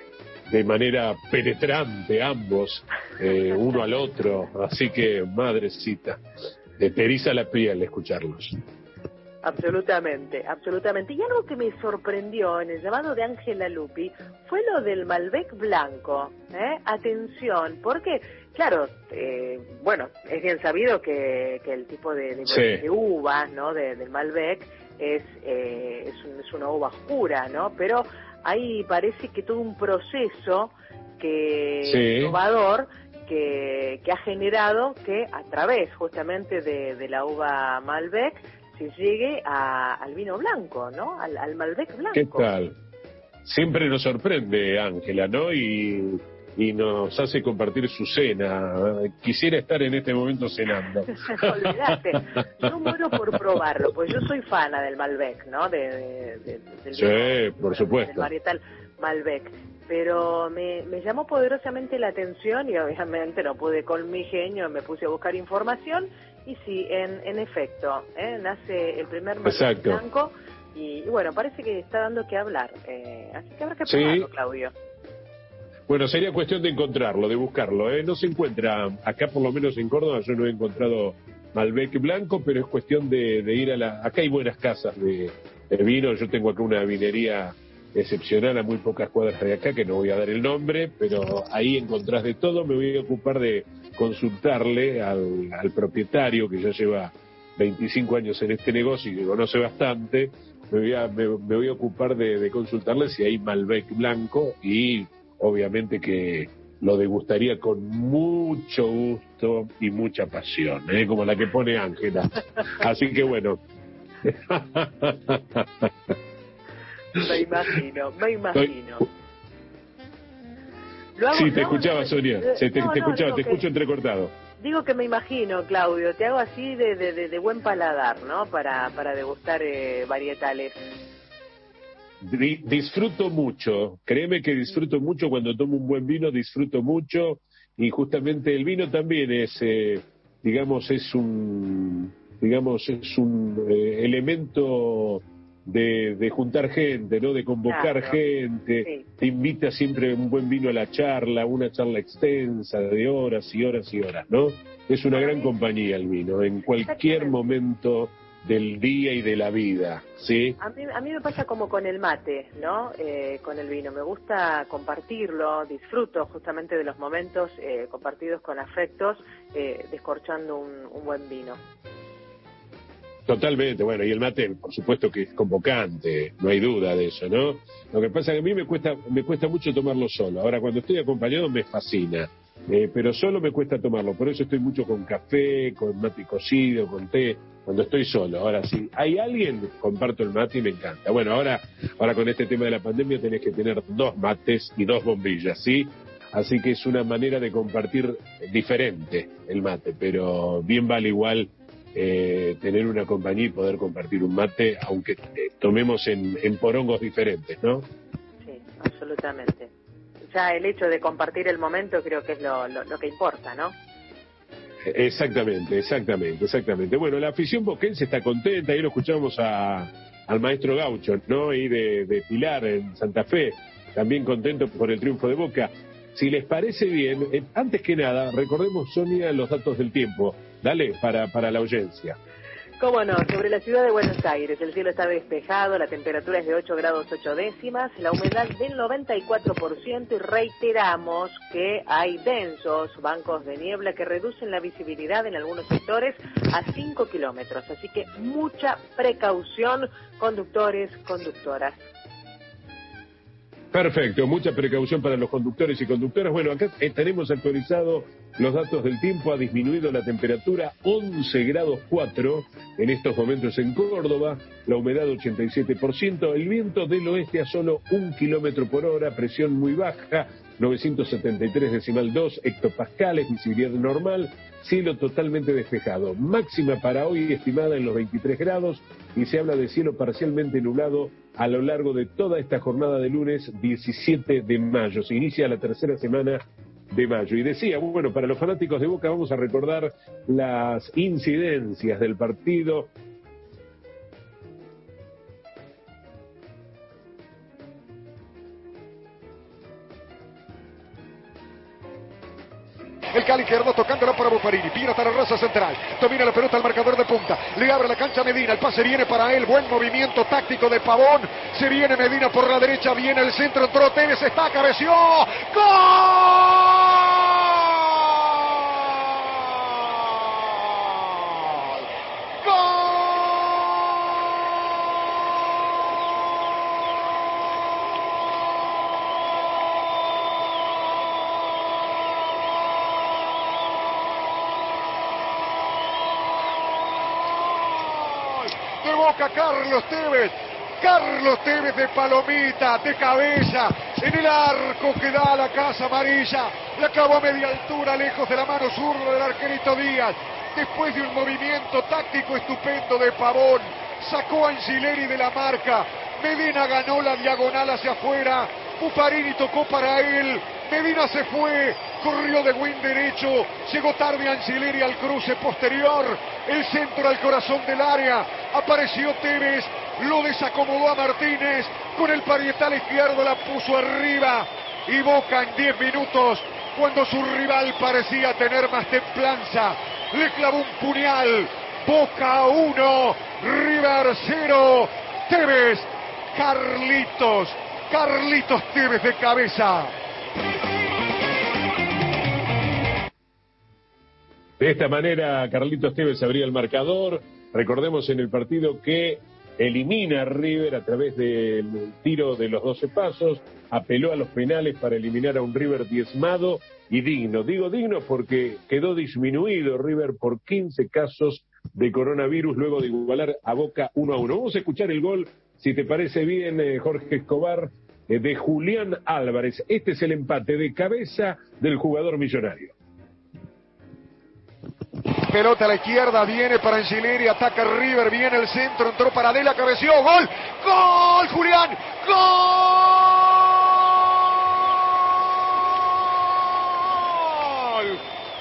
de manera penetrante ambos, eh, uno al otro, así que madrecita, te eriza la piel escucharlos. Absolutamente, absolutamente. Y algo que me sorprendió en el llamado de Ángela Lupi fue lo del Malbec blanco. ¿eh? Atención, porque, claro, eh, bueno, es bien sabido que, que el tipo de, de, sí. de uva, ¿no? De, del Malbec es, eh, es, un, es una uva oscura, ¿no? Pero ahí parece que todo un proceso que sí. innovador que, que ha generado que a través justamente de, de la uva Malbec se llegue a, al vino blanco, ¿no? Al, al Malbec blanco. ¿Qué tal? Siempre nos sorprende Ángela, ¿no? Y, y nos hace compartir su cena. Quisiera estar en este momento cenando. Olvídate, yo muero por probarlo, pues yo soy fana del Malbec, ¿no? De, de, de, del sí, vino, por supuesto. del varietal Malbec. Pero me, me llamó poderosamente la atención y obviamente no pude con mi genio, me puse a buscar información y sí, en, en efecto, ¿eh? Nace el primer Malbec blanco y, y bueno, parece que está dando que hablar, eh, así que habrá que probarlo, sí. Claudio. Bueno, sería cuestión de encontrarlo, de buscarlo, ¿eh? No se encuentra, acá por lo menos en Córdoba yo no he encontrado Malbec blanco, pero es cuestión de, de ir a la... Acá hay buenas casas de, de vino, yo tengo acá una vinería excepcional a muy pocas cuadras de acá, que no voy a dar el nombre, pero ahí encontrás de todo. Me voy a ocupar de consultarle al, al propietario, que ya lleva veinticinco años en este negocio y que conoce bastante. Me voy a, me, me voy a ocupar de, de consultarle si hay Malbec blanco y obviamente que lo degustaría con mucho gusto y mucha pasión, ¿eh? Como la que pone Ángela. Así que bueno. Me imagino, me imagino. Lo hago, sí, te escuchaba, Sonia. Se te, no, te no, escuchaba, te que, escucho entrecortado. Digo que me imagino, Claudio. Te hago así de, de, de, de buen paladar, ¿no? Para, para degustar eh, varietales. Disfruto mucho. Créeme que disfruto mucho cuando tomo un buen vino. Disfruto mucho. Y justamente el vino también es, eh, digamos, es un, digamos, es un eh, elemento De, de juntar gente, ¿no? De convocar claro. gente, sí. Te invita siempre un buen vino a la charla, una charla extensa de horas y horas y horas, ¿no? Es una gran compañía el vino, en cualquier momento del día y de la vida, ¿sí? A mí, a mí me pasa como con el mate, ¿no? Eh, con el vino, me gusta compartirlo, disfruto justamente de los momentos eh, compartidos con afectos, eh, descorchando un, un buen vino. Totalmente, bueno, y el mate, por supuesto que es convocante, no hay duda de eso, ¿no? Lo que pasa es que a mí me cuesta me cuesta mucho tomarlo solo. Ahora, cuando estoy acompañado me fascina, eh, pero solo me cuesta tomarlo. Por eso estoy mucho con café, con mate cocido, con té, cuando estoy solo. Ahora, si hay alguien, comparto el mate y me encanta. Bueno, ahora, ahora con este tema de la pandemia tenés que tener dos mates y dos bombillas, ¿sí? Así que es una manera de compartir diferente el mate, pero bien vale igual Eh, tener una compañía y poder compartir un mate, aunque eh, tomemos en, en porongos diferentes, ¿no? Sí, absolutamente. Ya el hecho de compartir el momento creo que es lo, lo, lo que importa, ¿no? Exactamente, exactamente, exactamente. Bueno, la afición boquense está contenta, ahí lo escuchamos a, al maestro Gaucho, ¿no? Ahí de, de Pilar, en Santa Fe, también contento por el triunfo de Boca. Si les parece bien, eh, antes que nada, recordemos, Sonia, los datos del tiempo. Dale, para, para la audiencia. Cómo no, sobre la ciudad de Buenos Aires, el cielo está despejado, la temperatura es de ocho grados ocho décimas, la humedad del noventa y cuatro por ciento y reiteramos que hay densos bancos de niebla que reducen la visibilidad en algunos sectores a cinco kilómetros, así que mucha precaución, conductores, conductoras. Perfecto, mucha precaución para los conductores y conductoras. Bueno, acá tenemos actualizado los datos del tiempo. Ha disminuido la temperatura once grados cuatro en estos momentos en Córdoba, la humedad ochenta y siete por ciento, el viento del oeste a solo un kilómetro por hora, presión muy baja, novecientos setenta y tres decimal dos hectopascales, visibilidad normal, cielo totalmente despejado. Máxima para hoy estimada en los veintitrés grados y se habla de cielo parcialmente nublado a lo largo de toda esta jornada de lunes diecisiete de mayo. Se inicia la tercera semana de mayo. Y decía, bueno, para los fanáticos de Boca vamos a recordar las incidencias del partido. El Cali izquierdo tocándola para Buffarini. Pira Tararraza central. Domina la pelota al marcador de punta. Le abre la cancha a Medina. El pase viene para él. Buen movimiento táctico de Pavón. Se viene Medina por la derecha. Viene el centro. Entró Tevez. Está, cabeció. ¡Gol! De Boca, Carlos Tevez. Carlos Tevez de palomita, de cabeza, en el arco que da a la Casa Amarilla. La clavó a media altura, lejos de la mano zurda del arquerito Díaz. Después de un movimiento táctico estupendo de Pavón, sacó a Angileri de la marca. Medina ganó la diagonal hacia afuera. Buffarini tocó para él. Medina se fue, corrió de wing derecho, llegó tarde Angileri al cruce posterior, el centro al corazón del área, apareció Tevez, lo desacomodó a Martínez, con el parietal izquierdo la puso arriba, y Boca en diez minutos, cuando su rival parecía tener más templanza, le clavó un puñal. Boca uno, River cero, Tevez, Carlitos, Carlitos Tevez de cabeza. De esta manera, Carlitos Tevez abría el marcador. Recordemos en el partido que elimina a River a través del tiro de los doce pasos, apeló a los penales para eliminar a un River diezmado y digno. Digo digno porque quedó disminuido River por quince casos de coronavirus luego de igualar a Boca uno a uno. Vamos a escuchar el gol, si te parece bien, eh, Jorge Escobar, eh, de Julián Álvarez. Este es el empate de cabeza del jugador millonario. Pelota a la izquierda, viene para Angileri, ataca River, viene el centro, entró para Dela, cabeció, gol, gol, Julián, gol,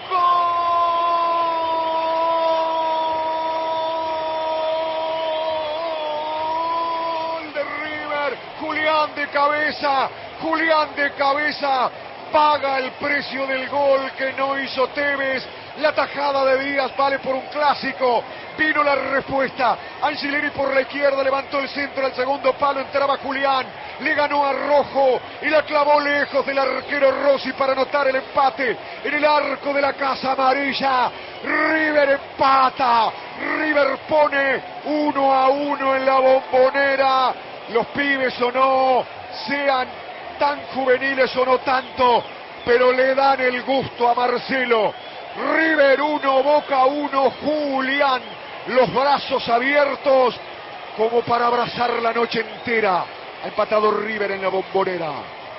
gol de River, Julián de cabeza, Julián de cabeza, paga el precio del gol que no hizo Tevez. La tajada de Díaz vale por un clásico. Vino la respuesta. Angileri por la izquierda levantó el centro al segundo palo. Entraba Julián. Le ganó a Rojo y la clavó lejos del arquero Rossi para anotar el empate en el arco de la Casa Amarilla. River empata. River pone uno a uno en la Bombonera. Los pibes o no sean tan juveniles o no tanto, pero le dan el gusto a Marcelo. River uno, Boca uno, Julián, los brazos abiertos como para abrazar la noche entera. Ha empatado River en la Bombonera.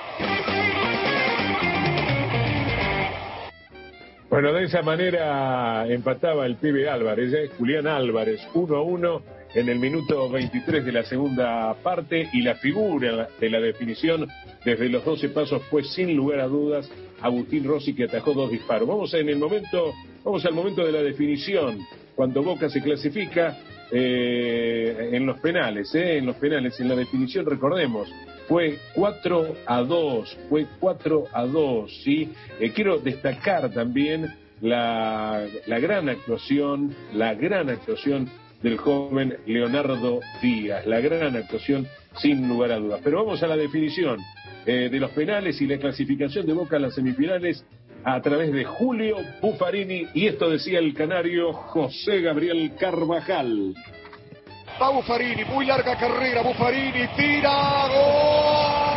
Bueno, de esa manera empataba el pibe Álvarez, ¿eh? Julián Álvarez, uno a uno en el minuto veintitrés de la segunda parte, y la figura de la definición desde los doce pasos fue sin lugar a dudas Agustín Rossi, que atajó dos disparos. Vamos en el momento, vamos al momento de la definición, cuando Boca se clasifica eh, en los penales, eh, en los penales, en la definición, recordemos, fue cuatro a dos, fue cuatro a dos, ¿sí? Eh, quiero destacar también la, la gran actuación, la gran actuación del joven Leonardo Díaz, la gran actuación sin lugar a dudas. Pero vamos a la definición eh, de los penales y la clasificación de Boca a las semifinales a través de Julio Buffarini, y esto decía el canario José Gabriel Carvajal. Va Buffarini, muy larga carrera, Buffarini tira, ¡gol!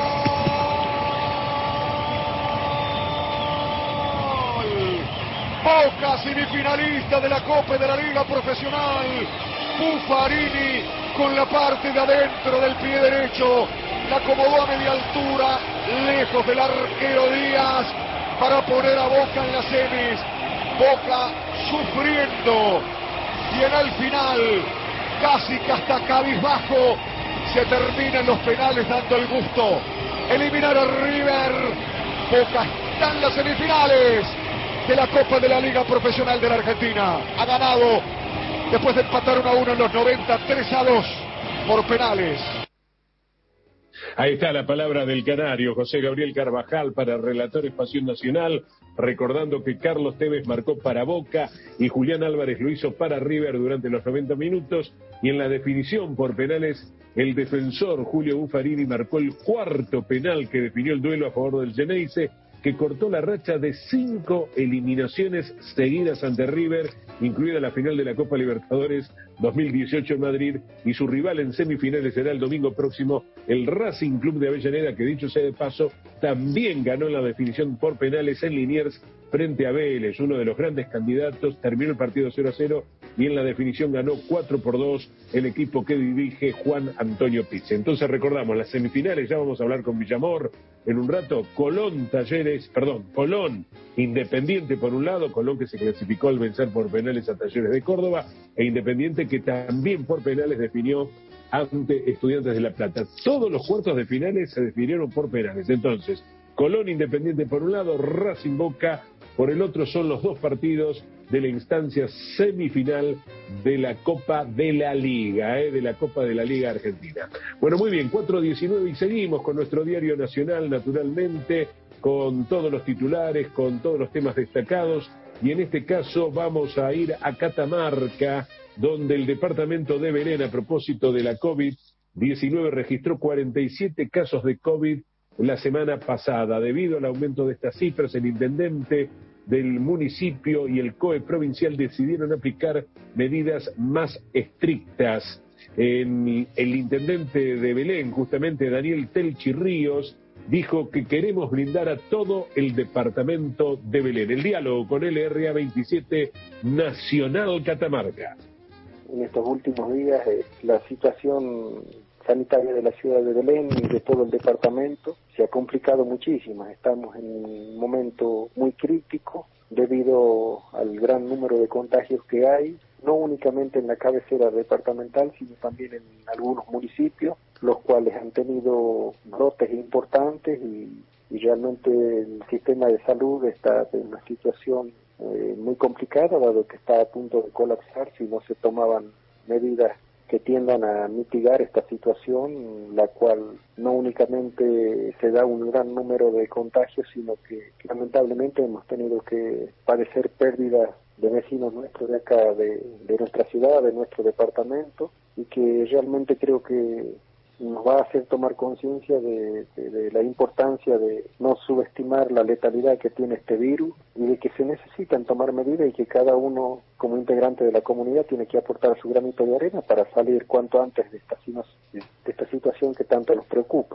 Boca semifinalista de la Copa de la Liga Profesional. Buffarini con la parte de adentro del pie derecho, la acomodó a media altura, lejos del arquero Díaz, para poner a Boca en las semis. Boca sufriendo, y en el final, casi que hasta cabizbajo, se terminan los penales dando el gusto. Eliminar a River. Boca está en las semifinales de la Copa de la Liga Profesional de la Argentina. Ha ganado, después de empatar uno a uno en los noventa, tres a dos por penales. Ahí está la palabra del canario, José Gabriel Carvajal, para relator Espacio Nacional, recordando que Carlos Tevez marcó para Boca y Julián Álvarez lo hizo para River durante los noventa minutos, y en la definición por penales, el defensor Julio Buffarini marcó el cuarto penal que definió el duelo a favor del Geneise, que cortó la racha de cinco eliminaciones seguidas ante River, incluida la final de la Copa Libertadores dos mil dieciocho en Madrid, y su rival en semifinales será el domingo próximo, el Racing Club de Avellaneda, que dicho sea de paso, también ganó en la definición por penales en Liniers frente a Vélez, uno de los grandes candidatos. Terminó el partido cero a cero y en la definición ganó cuatro por dos el equipo que dirige Juan Antonio Pizzi. Entonces recordamos las semifinales, ya vamos a hablar con Villamor en un rato. Colón Talleres, perdón, Colón Independiente por un lado, Colón que se clasificó al vencer por penales a Talleres de Córdoba, e Independiente que también por penales definió ante Estudiantes de La Plata. Todos los cuartos de finales se definieron por penales. Entonces, Colón Independiente por un lado, Racing Boca por el otro, son los dos partidos de la instancia semifinal de la Copa de la Liga, ¿eh? de la Copa de la Liga Argentina. Bueno, muy bien, cuatro diecinueve y seguimos con nuestro diario nacional, naturalmente, con todos los titulares, con todos los temas destacados, y en este caso vamos a ir a Catamarca, donde el departamento de Belén, a propósito de la COVID diecinueve, registró cuarenta y siete casos de COVID la semana pasada. Debido al aumento de estas cifras, el intendente del municipio y el C O E provincial decidieron aplicar medidas más estrictas. En el intendente de Belén, justamente Daniel Telchi Ríos, dijo que queremos blindar a todo el departamento de Belén. El diálogo con L R A veintisiete Nacional Catamarca. En estos últimos días eh, la situación sanitaria de la ciudad de Belén y de todo el departamento se ha complicado muchísimo. Estamos en un momento muy crítico debido al gran número de contagios que hay, no únicamente en la cabecera departamental, sino también en algunos municipios, los cuales han tenido brotes importantes y, y realmente el sistema de salud está en una situación eh, muy complicada, dado que está a punto de colapsar si no se tomaban medidas que tiendan a mitigar esta situación, la cual no únicamente se da un gran número de contagios, sino que, que lamentablemente hemos tenido que padecer pérdidas de vecinos nuestros de acá, de, de nuestra ciudad, de nuestro departamento, y que realmente creo que nos va a hacer tomar conciencia de, de, de la importancia de no subestimar la letalidad que tiene este virus y de que se necesitan tomar medidas y que cada uno como integrante de la comunidad tiene que aportar su granito de arena para salir cuanto antes de esta, de esta situación que tanto nos preocupa.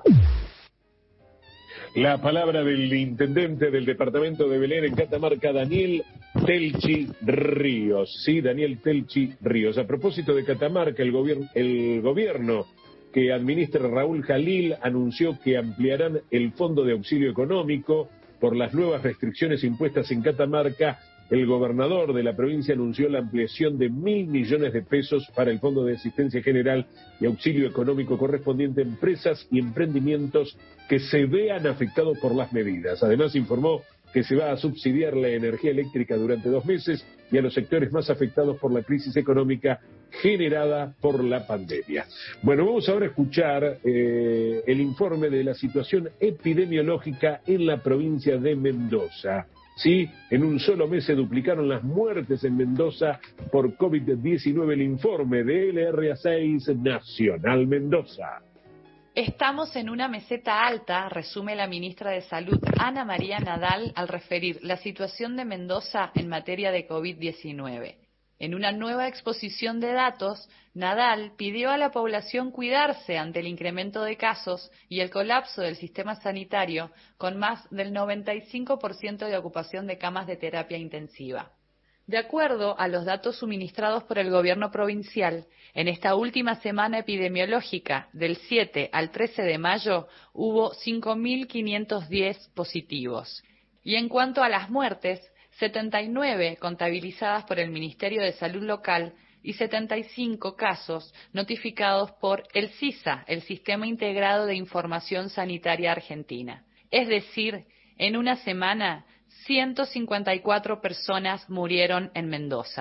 La palabra del intendente del departamento de Belén en Catamarca, Daniel Telchi Ríos. Sí, Daniel Telchi Ríos. A propósito de Catamarca, el gobierno, el gobierno que administra Raúl Jalil anunció que ampliarán el fondo de auxilio económico por las nuevas restricciones impuestas en Catamarca. El gobernador de la provincia anunció la ampliación de mil millones de pesos para el Fondo de Asistencia General y Auxilio Económico correspondiente a empresas y emprendimientos que se vean afectados por las medidas. Además, informó que se va a subsidiar la energía eléctrica durante dos meses y a los sectores más afectados por la crisis económica generada por la pandemia. Bueno, vamos ahora a escuchar eh, el informe de la situación epidemiológica en la provincia de Mendoza. Sí, en un solo mes se duplicaron las muertes en Mendoza por COVID diecinueve. El informe de L R A seis Nacional Mendoza. Estamos en una meseta alta, resume la ministra de Salud, Ana María Nadal, al referir la situación de Mendoza en materia de COVID diecinueve. En una nueva exposición de datos, Nadal pidió a la población cuidarse ante el incremento de casos y el colapso del sistema sanitario, con más del noventa y cinco por ciento de ocupación de camas de terapia intensiva. De acuerdo a los datos suministrados por el gobierno provincial, en esta última semana epidemiológica, del siete al trece de mayo, hubo cinco mil quinientos diez positivos. Y en cuanto a las muertes, setenta y nueve contabilizadas por el Ministerio de Salud local y setenta y cinco casos notificados por el SISA, el Sistema Integrado de Información Sanitaria Argentina. Es decir, en una semana, ciento cincuenta y cuatro personas murieron en Mendoza.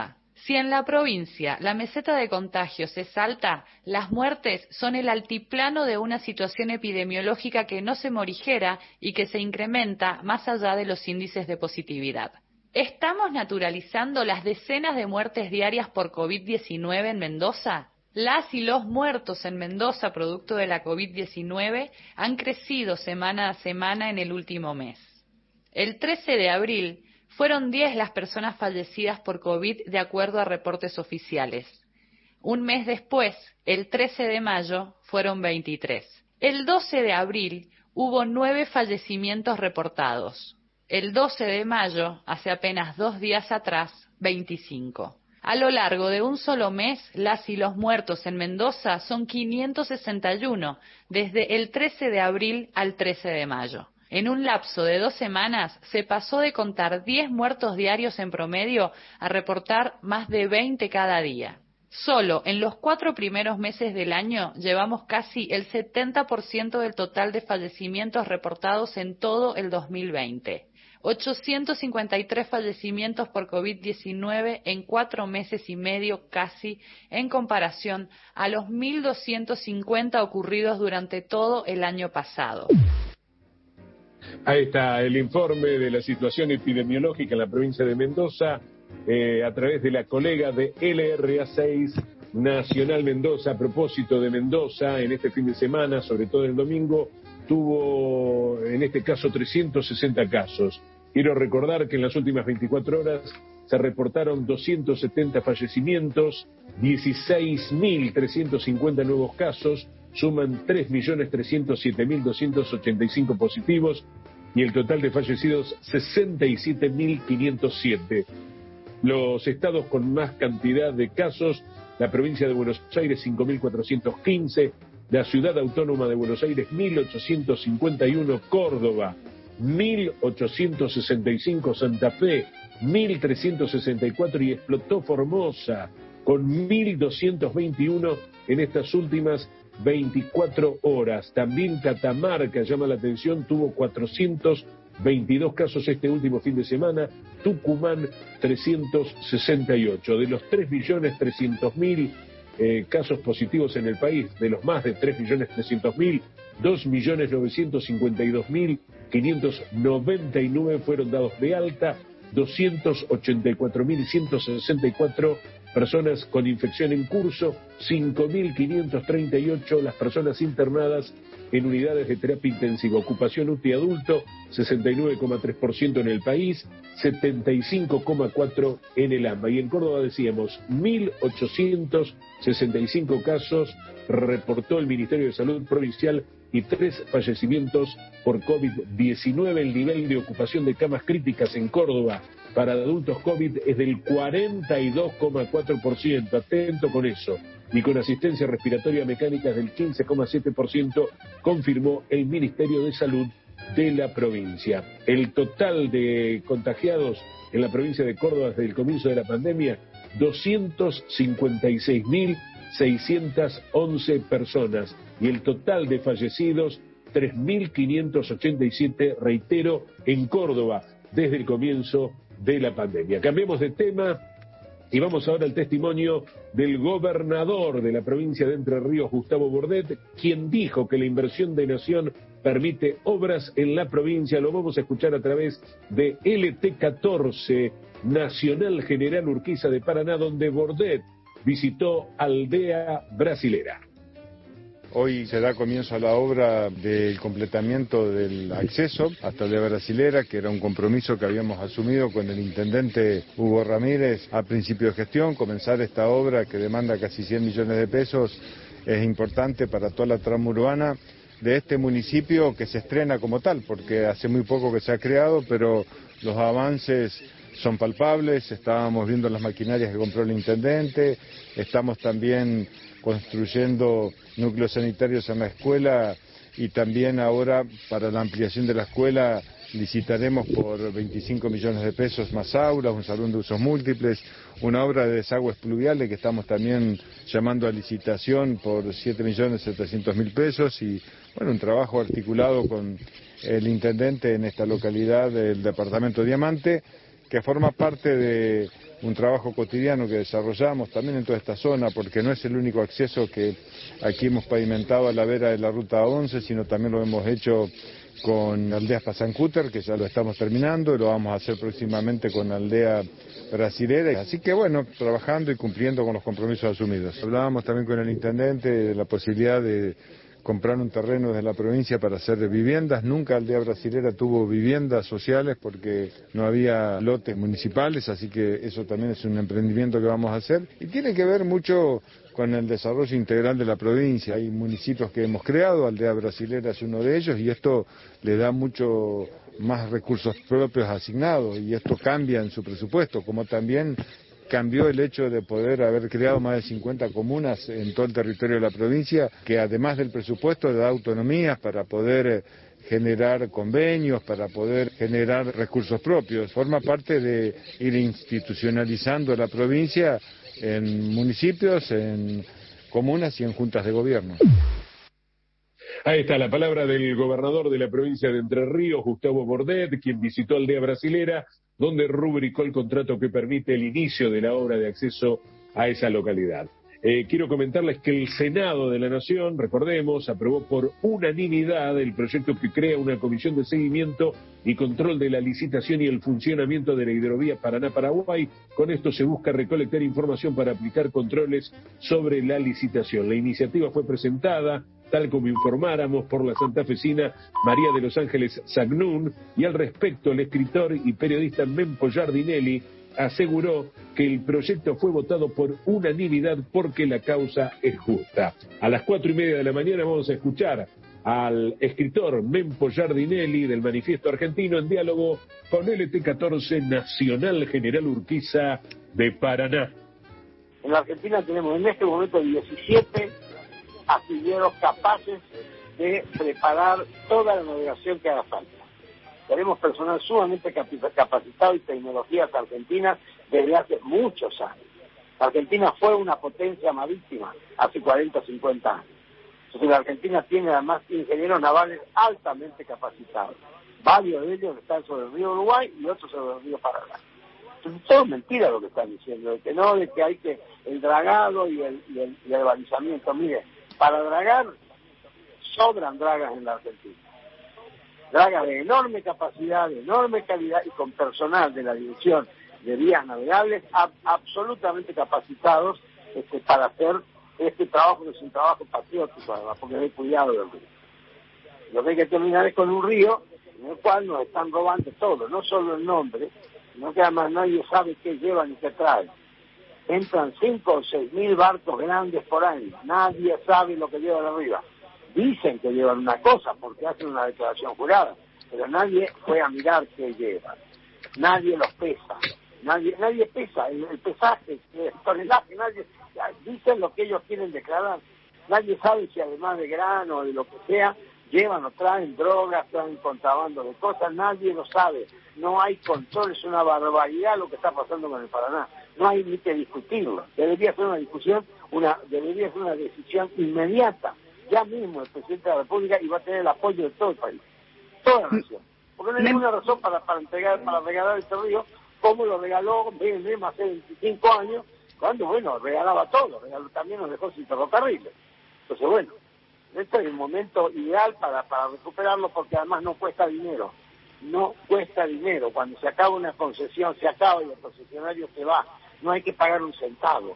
Si en la provincia la meseta de contagios es alta, las muertes son el altiplano de una situación epidemiológica que no se morigera y que se incrementa más allá de los índices de positividad. ¿Estamos naturalizando las decenas de muertes diarias por COVID diecinueve en Mendoza? Las y los muertos en Mendoza producto de la COVID diecinueve han crecido semana a semana en el último mes. El trece de abril fueron diez las personas fallecidas por COVID de acuerdo a reportes oficiales. Un mes después, el trece de mayo, fueron veintitrés. El doce de abril hubo nueve fallecimientos reportados. El doce de mayo, hace apenas dos días atrás, veinticinco. A lo largo de un solo mes, las y los muertos en Mendoza son quinientos sesenta y uno, desde el trece de abril al trece de mayo. En un lapso de dos semanas se pasó de contar diez muertos diarios en promedio a reportar más de veinte cada día. Solo en los cuatro primeros meses del año llevamos casi el setenta por ciento del total de fallecimientos reportados en todo el dos mil veinte. ochocientos cincuenta y tres fallecimientos por COVID diecinueve en cuatro meses y medio casi, en comparación a los mil doscientos cincuenta ocurridos durante todo el año pasado. Ahí está el informe de la situación epidemiológica en la provincia de Mendoza, eh, a través de la colega de L R A seis Nacional Mendoza. A propósito de Mendoza, en este fin de semana, sobre todo el domingo, tuvo en este caso trescientos sesenta casos. Quiero recordar que en las últimas veinticuatro horas se reportaron doscientos setenta fallecimientos, dieciséis mil trescientos cincuenta nuevos casos, suman tres millones trescientos siete mil doscientos ochenta y cinco positivos y el total de fallecidos sesenta y siete mil quinientos siete. Los estados con más cantidad de casos: la provincia de Buenos Aires cinco mil cuatrocientos quince, la ciudad autónoma de Buenos Aires mil ochocientos cincuenta y uno, Córdoba mil ochocientos sesenta y cinco, Santa Fe mil trescientos sesenta y cuatro y explotó Formosa con mil doscientos veintiuno en estas últimas veinticuatro horas. También Catamarca llama la atención, tuvo cuatrocientos veintidós casos este último fin de semana, Tucumán trescientos sesenta y ocho. De los tres millones trescientos mil eh, casos positivos en el país, de los más de tres millones trescientos mil, dos millones novecientos cincuenta y dos mil quinientos noventa y nueve fueron dados de alta, doscientos ochenta y cuatro mil ciento sesenta y cuatro personas con infección en curso, cinco mil quinientos treinta y ocho las personas internadas en unidades de terapia intensiva. Ocupación U T I adulto, sesenta y nueve coma tres por ciento en el país, setenta y cinco coma cuatro por ciento en el AMBA. Y en Córdoba decíamos, mil ochocientos sesenta y cinco casos reportó el Ministerio de Salud Provincial y tres fallecimientos por COVID diecinueve. El nivel de ocupación de camas críticas en Córdoba para adultos COVID es del cuarenta y dos coma cuatro por ciento, atento con eso, y con asistencia respiratoria mecánica es del quince coma siete por ciento, confirmó el Ministerio de Salud de la provincia. El total de contagiados en la provincia de Córdoba desde el comienzo de la pandemia, doscientos cincuenta y seis mil seiscientas once personas, y el total de fallecidos, tres mil quinientos ochenta y siete, reitero, en Córdoba, desde el comienzo de la pandemia. Cambiemos de tema y vamos ahora al testimonio del gobernador de la provincia de Entre Ríos, Gustavo Bordet, quien dijo que la inversión de Nación permite obras en la provincia. Lo vamos a escuchar a través de L T catorce, Nacional General Urquiza de Paraná, donde Bordet visitó Aldea Brasilera. Hoy se da comienzo a la obra del completamiento del acceso hasta Aldea Brasilera, que era un compromiso que habíamos asumido con el intendente Hugo Ramírez a principio de gestión. Comenzar esta obra que demanda casi cien millones de pesos es importante para toda la trama urbana de este municipio, que se estrena como tal, porque hace muy poco que se ha creado, pero los avances son palpables. Estábamos viendo las maquinarias que compró el intendente, estamos también construyendo núcleos sanitarios en la escuela, y también ahora para la ampliación de la escuela licitaremos por veinticinco millones de pesos más aulas, un salón de usos múltiples, una obra de desagües pluviales que estamos también llamando a licitación por siete millones setecientos mil pesos, y bueno, un trabajo articulado con el intendente en esta localidad del departamento Diamante, que forma parte de un trabajo cotidiano que desarrollamos también en toda esta zona, porque no es el único acceso que aquí hemos pavimentado a la vera de la Ruta once, sino también lo hemos hecho con Aldea Pasancúter, que ya lo estamos terminando, y lo vamos a hacer próximamente con Aldea Brasilera. Así que bueno, trabajando y cumpliendo con los compromisos asumidos. Hablábamos también con el intendente de la posibilidad de comprar un terreno desde la provincia para hacer viviendas. Nunca Aldea Brasilera tuvo viviendas sociales porque no había lotes municipales, así que eso también es un emprendimiento que vamos a hacer. Y tiene que ver mucho con el desarrollo integral de la provincia. Hay municipios que hemos creado, Aldea Brasilera es uno de ellos, y esto le da mucho más recursos propios asignados, y esto cambia en su presupuesto, como también cambió el hecho de poder haber creado más de cincuenta comunas en todo el territorio de la provincia, que además del presupuesto le da autonomías para poder generar convenios, para poder generar recursos propios. Forma parte de ir institucionalizando la provincia en municipios, en comunas y en juntas de gobierno. Ahí está la palabra del gobernador de la provincia de Entre Ríos, Gustavo Bordet, quien visitó Aldea Brasilera, donde rubricó el contrato que permite el inicio de la obra de acceso a esa localidad. Eh, quiero comentarles que el Senado de la Nación, recordemos, aprobó por unanimidad el proyecto que crea una comisión de seguimiento y control de la licitación y el funcionamiento de la hidrovía Paraná-Paraguay. Con esto se busca recolectar información para aplicar controles sobre la licitación. La iniciativa fue presentada, tal como informáramos, por la santafesina María de los Ángeles Sagnún, y al respecto el escritor y periodista Mempo Giardinelli aseguró que el proyecto fue votado por unanimidad porque la causa es justa. A las cuatro y media de la mañana vamos a escuchar al escritor Mempo Giardinelli del Manifiesto Argentino en diálogo con L T catorce Nacional General Urquiza de Paraná. En la Argentina tenemos en este momento diecisiete astilleros capaces de preparar toda la navegación que haga falta. Tenemos personal sumamente capacitado y tecnologías argentinas desde hace muchos años. La Argentina fue una potencia marítima hace cuarenta o cincuenta años. Entonces la Argentina tiene además ingenieros navales altamente capacitados. Varios de ellos están sobre el río Uruguay y otros sobre el río Paraná. Entonces todo es mentira lo que están diciendo, de que no, de que hay que el dragado y el, y el, y el balizamiento. Mire, para dragar sobran dragas en la Argentina. Dragas de enorme capacidad, de enorme calidad y con personal de la Dirección de Vías Navegables ab absolutamente capacitados este, para hacer este trabajo, que es un trabajo patriótico además, porque hay cuidado del río. Lo que hay que terminar es con un río en el cual nos están robando todo, no solo el nombre, sino que además nadie sabe qué llevan y qué traen. Entran cinco o seis mil barcos grandes por año, nadie sabe lo que llevan arriba. Dicen que llevan una cosa porque hacen una declaración jurada, pero nadie fue a mirar qué llevan. Nadie los pesa, nadie nadie pesa, el, el pesaje, el tonelaje, nadie dicen lo que ellos quieren declarar. Nadie sabe si además de grano o de lo que sea, llevan o traen drogas, traen contrabando de cosas, nadie lo sabe. No hay control, es una barbaridad lo que está pasando con el Paraná. No hay ni que discutirlo. Debería ser una discusión, una debería ser una decisión inmediata. Ya mismo el presidente de la República iba a tener el apoyo de todo el país, toda la nación. Porque no hay ninguna razón para, para entregar, para regalar este río, como lo regaló B M W hace veinticinco años, cuando, bueno, regalaba todo, regaló, también nos dejó sin ferrocarriles. Entonces, bueno, este es el momento ideal para, para recuperarlo, porque además no cuesta dinero. No cuesta dinero. Cuando se acaba una concesión, se acaba y el concesionario se va. No hay que pagar un centavo.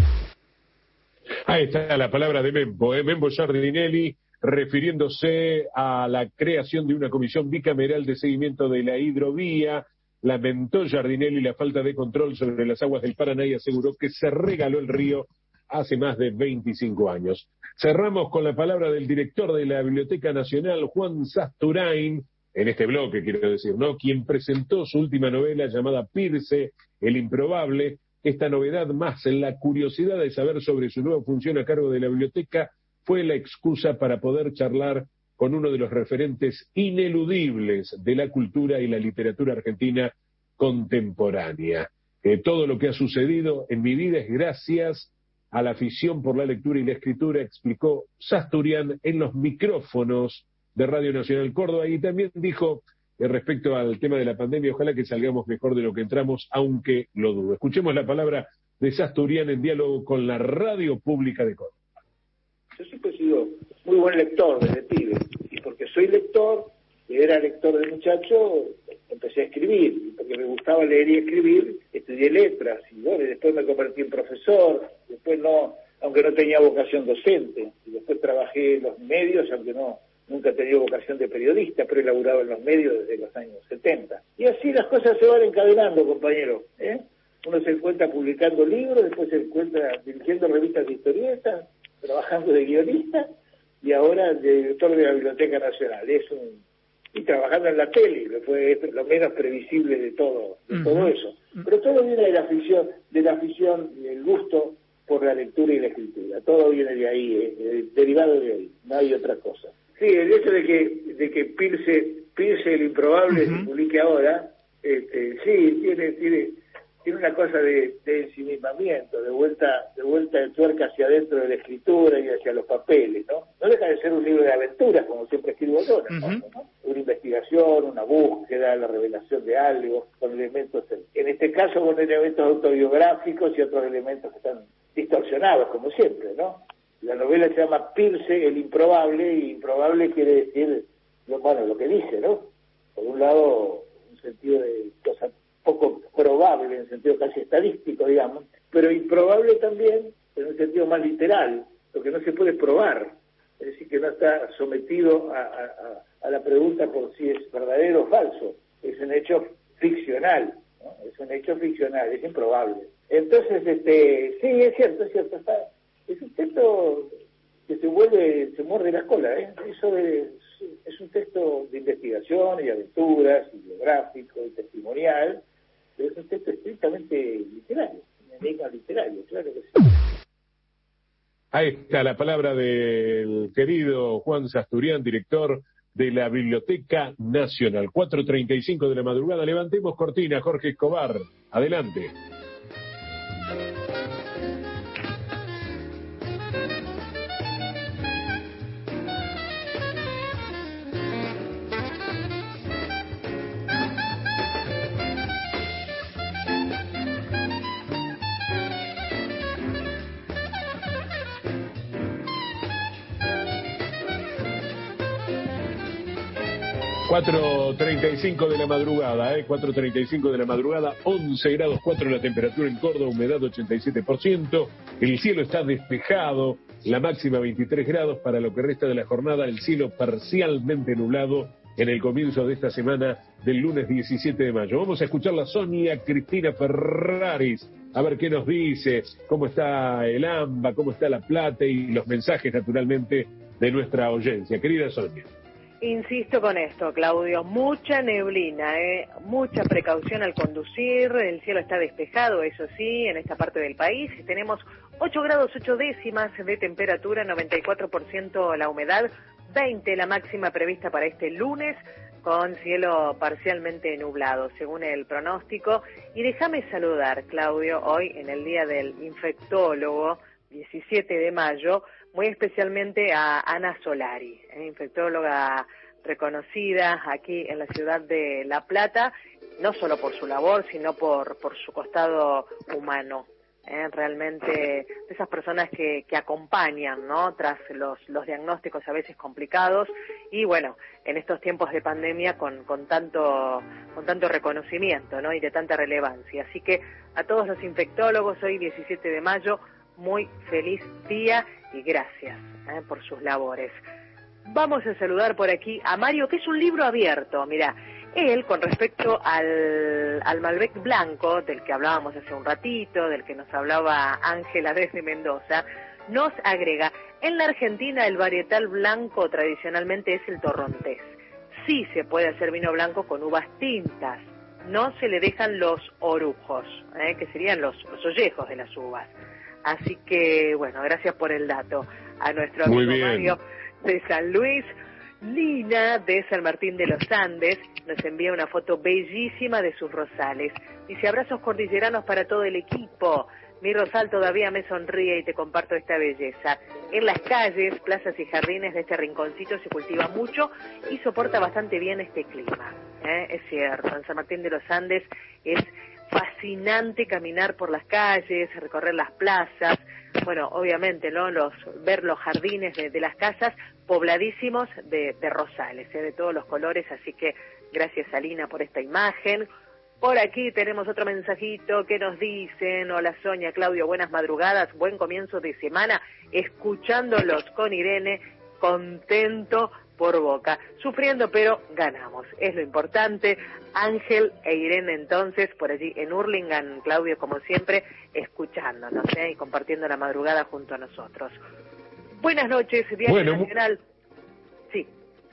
Ahí está la palabra de Mempo, ¿eh? Mempo Giardinelli, refiriéndose a la creación de una comisión bicameral de seguimiento de la hidrovía. Lamentó Giardinelli la falta de control sobre las aguas del Paraná y aseguró que se regaló el río hace más de veinticinco años. Cerramos con la palabra del director de la Biblioteca Nacional, Juan Sasturain, en este bloque quiero decir, ¿no? Quien presentó su última novela llamada Pirce, el improbable. Esta novedad, más la curiosidad de saber sobre su nueva función a cargo de la biblioteca, fue la excusa para poder charlar con uno de los referentes ineludibles de la cultura y la literatura argentina contemporánea. Eh, todo lo que ha sucedido en mi vida es gracias a la afición por la lectura y la escritura, explicó Sasturian en los micrófonos de Radio Nacional Córdoba, y también dijo eh, respecto al tema de la pandemia. Ojalá que salgamos mejor de lo que entramos, aunque lo dudo. Escuchemos la palabra de Sasturian en diálogo con la Radio Pública de Córdoba. Yo siempre he sido muy buen lector desde pibe, y porque soy lector, y era lector de muchacho, empecé a escribir, y porque me gustaba leer y escribir, estudié letras, y bueno, y después me convertí en profesor, después no, aunque no tenía vocación docente, y después trabajé en los medios, aunque no, nunca he tenido vocación de periodista, pero he laburado en los medios desde los años setenta. Y así las cosas se van encadenando, compañero, ¿eh? Uno se encuentra publicando libros, después se encuentra dirigiendo revistas de historietas, trabajando de guionista, y ahora de director de la Biblioteca Nacional. Es un, y trabajando en la tele, que fue lo menos previsible de todo, de uh-huh. todo eso. Pero todo viene de la afición, de la afición, del gusto por la lectura y la escritura. Todo viene de ahí, eh, eh, derivado de ahí, no hay otra cosa. Sí, el hecho de que de que Pirce, Pirce el improbable uh-huh. se publique ahora, este, sí, tiene, tiene, tiene una cosa de, de ensimismamiento, de vuelta, de vuelta de tuerca hacia adentro de la escritura y hacia los papeles, ¿no? No deja de ser un libro de aventuras, como siempre escribo yo, ¿no? Uh-huh. ¿no? Una investigación, una búsqueda, la revelación de algo, con elementos, en este caso con elementos autobiográficos y otros elementos que están distorsionados, como siempre, ¿no? La novela se llama Pirce el improbable, y improbable quiere decir, lo, bueno, lo que dice, ¿no? Por un lado, un sentido de cosa poco probable, en el sentido casi estadístico, digamos, pero improbable también en un sentido más literal, lo que no se puede probar, es decir, que no está sometido a, a, a la pregunta por si es verdadero o falso, es un hecho ficcional, ¿no? Es un hecho ficcional, es improbable. Entonces, este, sí, es cierto, es cierto, está, es un texto que se vuelve, se muerde la cola, ¿eh? Eso es, es un texto de investigación y aventuras, y biográfico y testimonial, pero es un texto estrictamente literario, un enigma literario, claro que sí. Ahí está la palabra del querido Juan Sasturian, director de la Biblioteca Nacional. cuatro treinta y cinco de la madrugada, levantemos cortina, Jorge Escobar, adelante. cuatro treinta y cinco de la madrugada, ¿eh? cuatro treinta y cinco de la madrugada, once grados cuatro la temperatura en Córdoba, humedad ochenta y siete por ciento, el cielo está despejado, la máxima veintitrés grados para lo que resta de la jornada, el cielo parcialmente nublado en el comienzo de esta semana del lunes diecisiete de mayo. Vamos a escuchar a Sonia Cristina Ferraris, a ver qué nos dice, cómo está el AMBA, cómo está La Plata y los mensajes naturalmente de nuestra audiencia. Querida Sonia. Insisto con esto, Claudio, mucha neblina, ¿eh? Mucha precaución al conducir, el cielo está despejado, eso sí, en esta parte del país, tenemos ocho grados ocho décimas de temperatura, noventa y cuatro por ciento la humedad, veinte la máxima prevista para este lunes, con cielo parcialmente nublado, según el pronóstico. Y déjame saludar, Claudio, hoy en el Día del Infectólogo, diecisiete de mayo, muy especialmente a Ana Solari, eh, infectóloga reconocida aquí en la ciudad de La Plata, no solo por su labor, sino por, por su costado humano. Eh, realmente de esas personas que, que acompañan, ¿no? Tras los, los diagnósticos a veces complicados y bueno, en estos tiempos de pandemia con, con tanto con tanto reconocimiento, ¿no? Y de tanta relevancia. Así que a todos los infectólogos, hoy diecisiete de mayo, muy feliz día y gracias eh, por sus labores. Vamos a saludar por aquí a Mario, que es un libro abierto. Mira, él, con respecto al, al Malbec blanco, del que hablábamos hace un ratito, del que nos hablaba Ángela desde Mendoza, nos agrega, en la Argentina el varietal blanco tradicionalmente es el torrontés. Sí se puede hacer vino blanco con uvas tintas, no se le dejan los orujos, eh, que serían los, los ollejos de las uvas. Así que, bueno, gracias por el dato a nuestro amigo Mario de San Luis. Lina de San Martín de los Andes nos envía una foto bellísima de sus rosales. Dice, abrazos cordilleranos para todo el equipo. Mi rosal todavía me sonríe y te comparto esta belleza. En las calles, plazas y jardines de este rinconcito se cultiva mucho y soporta bastante bien este clima. ¿eh? Es cierto, en San Martín de los Andes es fascinante caminar por las calles, recorrer las plazas, bueno, obviamente, ¿no? Los, ver los jardines de, de las casas pobladísimos de, de rosales, ¿eh? de todos los colores, así que gracias Alina por esta imagen. Por aquí tenemos otro mensajito que nos dicen: hola Sonia, Claudio, buenas madrugadas, buen comienzo de semana, escuchándolos con Irene, contento por Boca, sufriendo pero ganamos, es lo importante. Ángel e Irene entonces por allí en Hurlingham, Claudio como siempre escuchándonos ¿eh? y compartiendo la madrugada junto a nosotros. Buenas noches, Diario bueno, Nacional. Sí.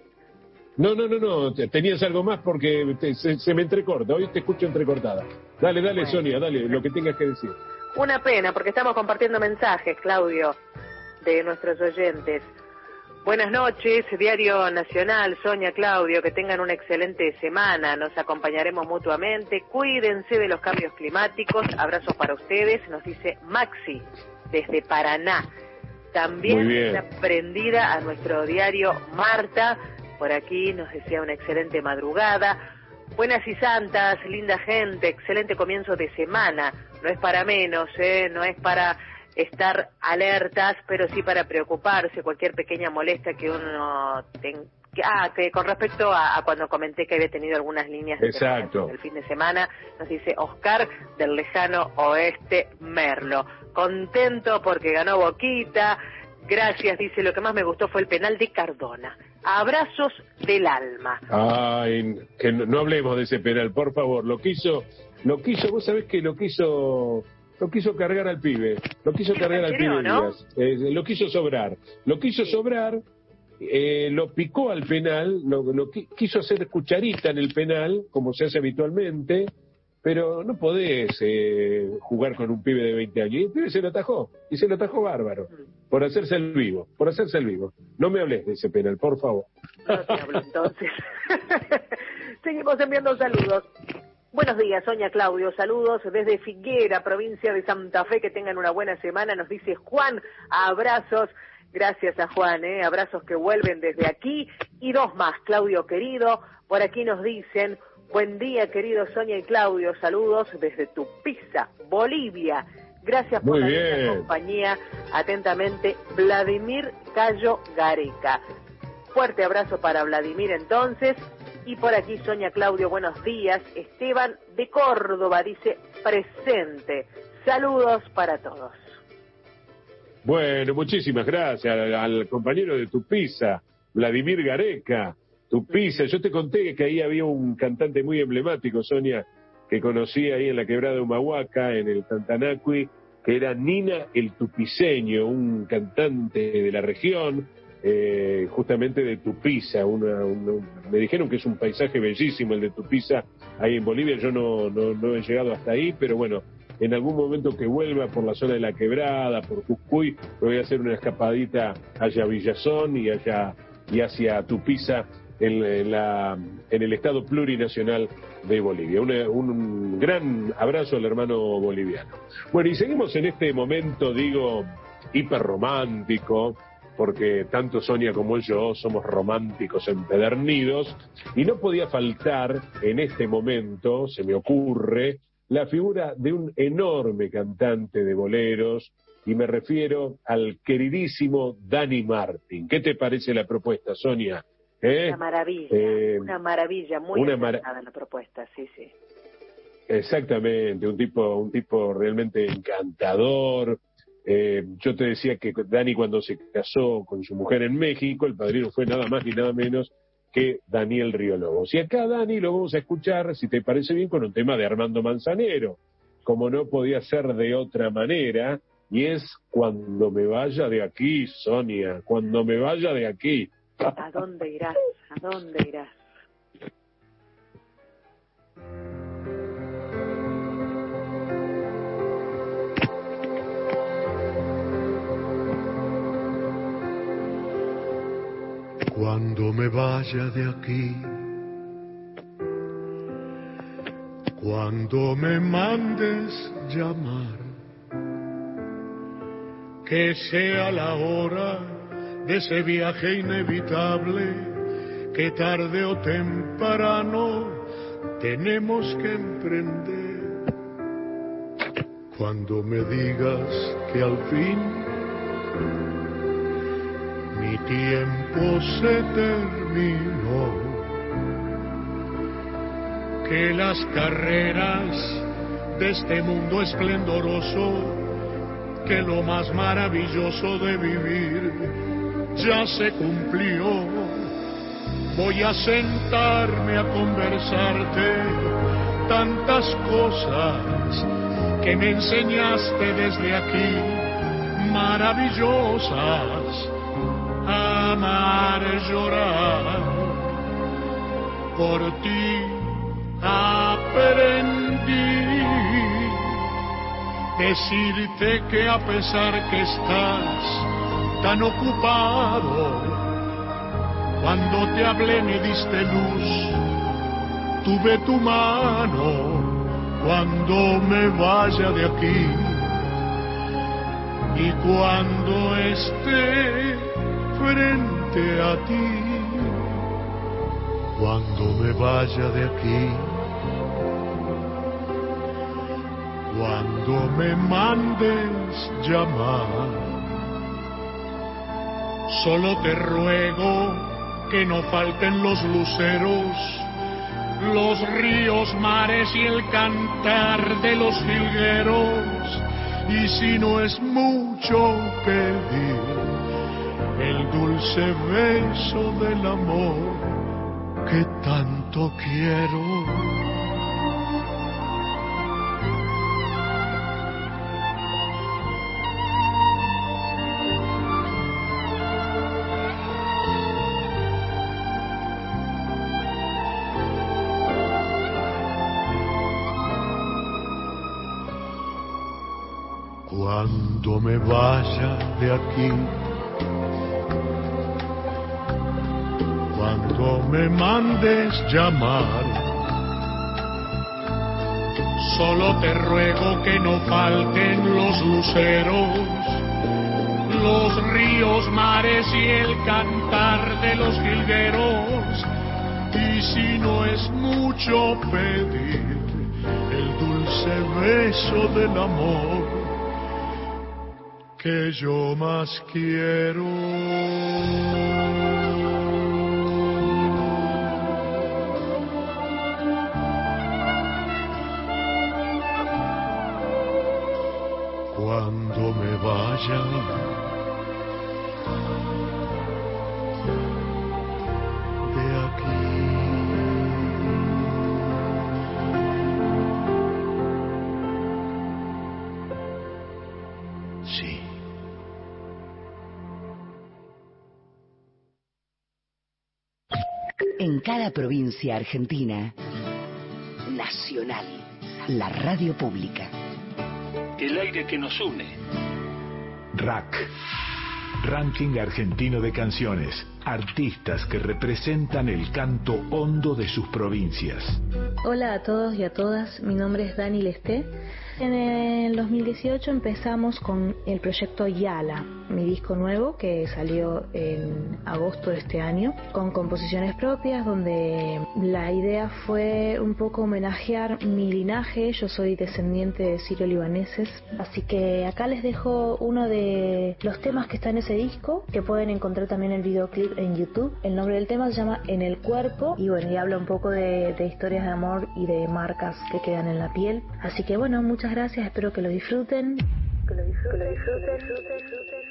No, no, no, no, tenías algo más porque te, se, se me entrecorta, hoy te escucho entrecortada. Dale, dale, bueno. Sonia, dale, lo que tengas que decir. Una pena, porque estamos compartiendo mensajes, Claudio, de nuestros oyentes. Buenas noches, Diario Nacional, Sonia, Claudio, que tengan una excelente semana, nos acompañaremos mutuamente, cuídense de los cambios climáticos, abrazos para ustedes, nos dice Maxi, desde Paraná. También una prendida a nuestro diario Marta, por aquí nos desea una excelente madrugada. Buenas y santas, linda gente, excelente comienzo de semana, no es para menos, ¿eh? no es para estar alertas, pero sí para preocuparse, cualquier pequeña molestia que uno tenga. Ah, que con respecto a, a cuando comenté que había tenido algunas líneas de Exacto. el fin de semana, nos dice Oscar del lejano oeste Merlo. Contento porque ganó Boquita, gracias, dice, lo que más me gustó fue el penal de Cardona. Abrazos del alma. Ay, que no, no hablemos de ese penal, por favor, lo quiso, lo quiso, vos sabés que lo quiso... Lo quiso cargar al pibe, lo quiso cargar al pibe ¿no? Díaz, eh, lo quiso sobrar, lo quiso sobrar, eh, lo picó al penal, lo, lo quiso hacer cucharita en el penal, como se hace habitualmente, pero no podés eh, jugar con un pibe de veinte años, y el pibe se lo atajó, y se lo atajó bárbaro, por hacerse el vivo, por hacerse el vivo. No me hables de ese penal, por favor. No te hablo entonces. Seguimos enviando saludos. Buenos días, Sonia, Claudio, saludos desde Figuera, provincia de Santa Fe, que tengan una buena semana, nos dice Juan, abrazos, gracias a Juan, eh, abrazos que vuelven desde aquí, y dos más, Claudio querido, por aquí nos dicen, buen día querido Sonia y Claudio, saludos desde Tupiza, Bolivia, gracias por Muy la bien. linda compañía, atentamente, Vladimir Cayo Gareca. Fuerte abrazo para Vladimir entonces. Y por aquí Sonia, Claudio, buenos días. Esteban de Córdoba dice presente. Saludos para todos. Bueno, muchísimas gracias al, al compañero de Tupiza, Vladimir Gareca. Tupiza, yo te conté que ahí había un cantante muy emblemático, Sonia, que conocí ahí en la quebrada de Humahuaca, en el Tantanacui, que era Nina el Tupiceño, un cantante de la región, Eh, justamente de Tupiza, una, una, me dijeron que es un paisaje bellísimo el de Tupiza ahí en Bolivia, yo no, no, no he llegado hasta ahí, pero bueno, en algún momento que vuelva por la zona de la Quebrada, por Jujuy, voy a hacer una escapadita hacia Villazón y hacia, y hacia Tupiza en, en, la, en el estado plurinacional de Bolivia. Una, un gran abrazo al hermano boliviano. Bueno, y seguimos en este momento, digo, hiperromántico, porque tanto Sonia como yo somos románticos empedernidos, y no podía faltar en este momento, se me ocurre, la figura de un enorme cantante de boleros, y me refiero al queridísimo Dani Martín. ¿Qué te parece la propuesta, Sonia? ¿Eh? Una maravilla, eh, una maravilla, muy una acertada mar... la propuesta, sí, sí. Exactamente, un tipo, un tipo realmente encantador. Eh, yo te decía que Dani, cuando se casó con su mujer en México, el padrino fue nada más ni nada menos que Daniel Río Lobos. Y acá, Dani, lo vamos a escuchar, si te parece bien, con un tema de Armando Manzanero, como no podía ser de otra manera, y es Cuando me vaya de aquí, Sonia, cuando me vaya de aquí. ¿A dónde irás? ¿A dónde irás? Cuando me vaya de aquí, cuando me mandes llamar, que sea la hora de ese viaje inevitable que tarde o temprano tenemos que emprender. Cuando me digas que al fin mi tiempo se terminó, que las carreras de este mundo esplendoroso, que lo más maravilloso de vivir ya se cumplió. Voy a sentarme a conversarte tantas cosas que me enseñaste desde aquí, maravillosas. Amar, llorar, por ti aprendí. Decirte que a pesar que estás tan ocupado, cuando te hablé me diste luz, tuve tu mano. Cuando me vaya de aquí y cuando esté frente a ti, cuando me vaya de aquí, cuando me mandes llamar, solo te ruego que no falten los luceros, los ríos, mares y el cantar de los jilgueros. Y si no es mucho pedir, el dulce beso del amor que tanto quiero. Cuando me vaya de aquí, cuando me mandes llamar, solo te ruego que no falten los luceros, los ríos, mares y el cantar de los jilgueros. Y si no es mucho pedir, el dulce beso del amor que yo más quiero. Cuando me vaya de aquí. Sí. En cada provincia argentina, Nacional, la radio pública. El aire que nos une. R A C, Ranking Argentino de Canciones. Artistas que representan el canto hondo de sus provincias. Hola a todos y a todas, mi nombre es Dani Lesté. En el dos mil dieciocho empezamos con el proyecto Yala, mi disco nuevo que salió en agosto de este año, con composiciones propias donde la idea fue un poco homenajear mi linaje. Yo soy descendiente de sirio-libaneses, así que acá les dejo uno de los temas que está en ese disco, que pueden encontrar también el videoclip en YouTube. El nombre del tema se llama En el Cuerpo y bueno, y habla un poco de, de historias de amor y de marcas que quedan en la piel. Así que bueno, muchas gracias, espero que lo disfruten. Que lo disfruten, que lo disfruten, disfruten, disfruten.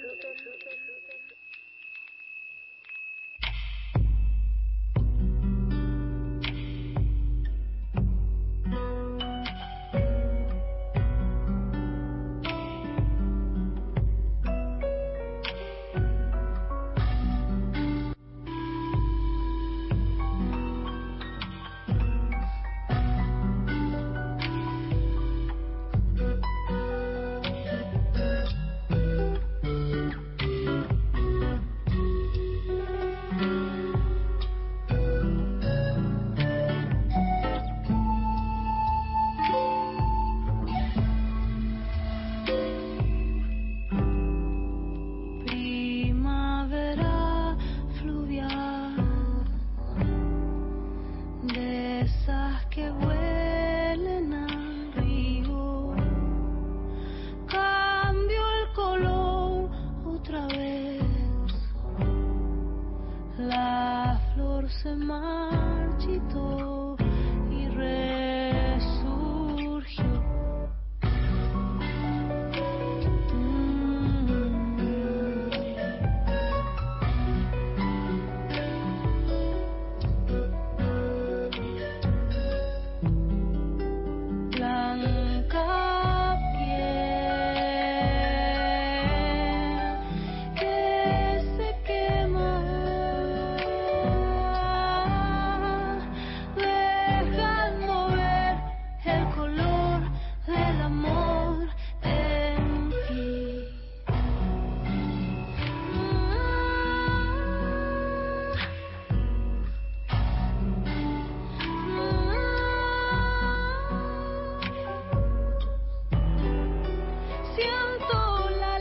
siento la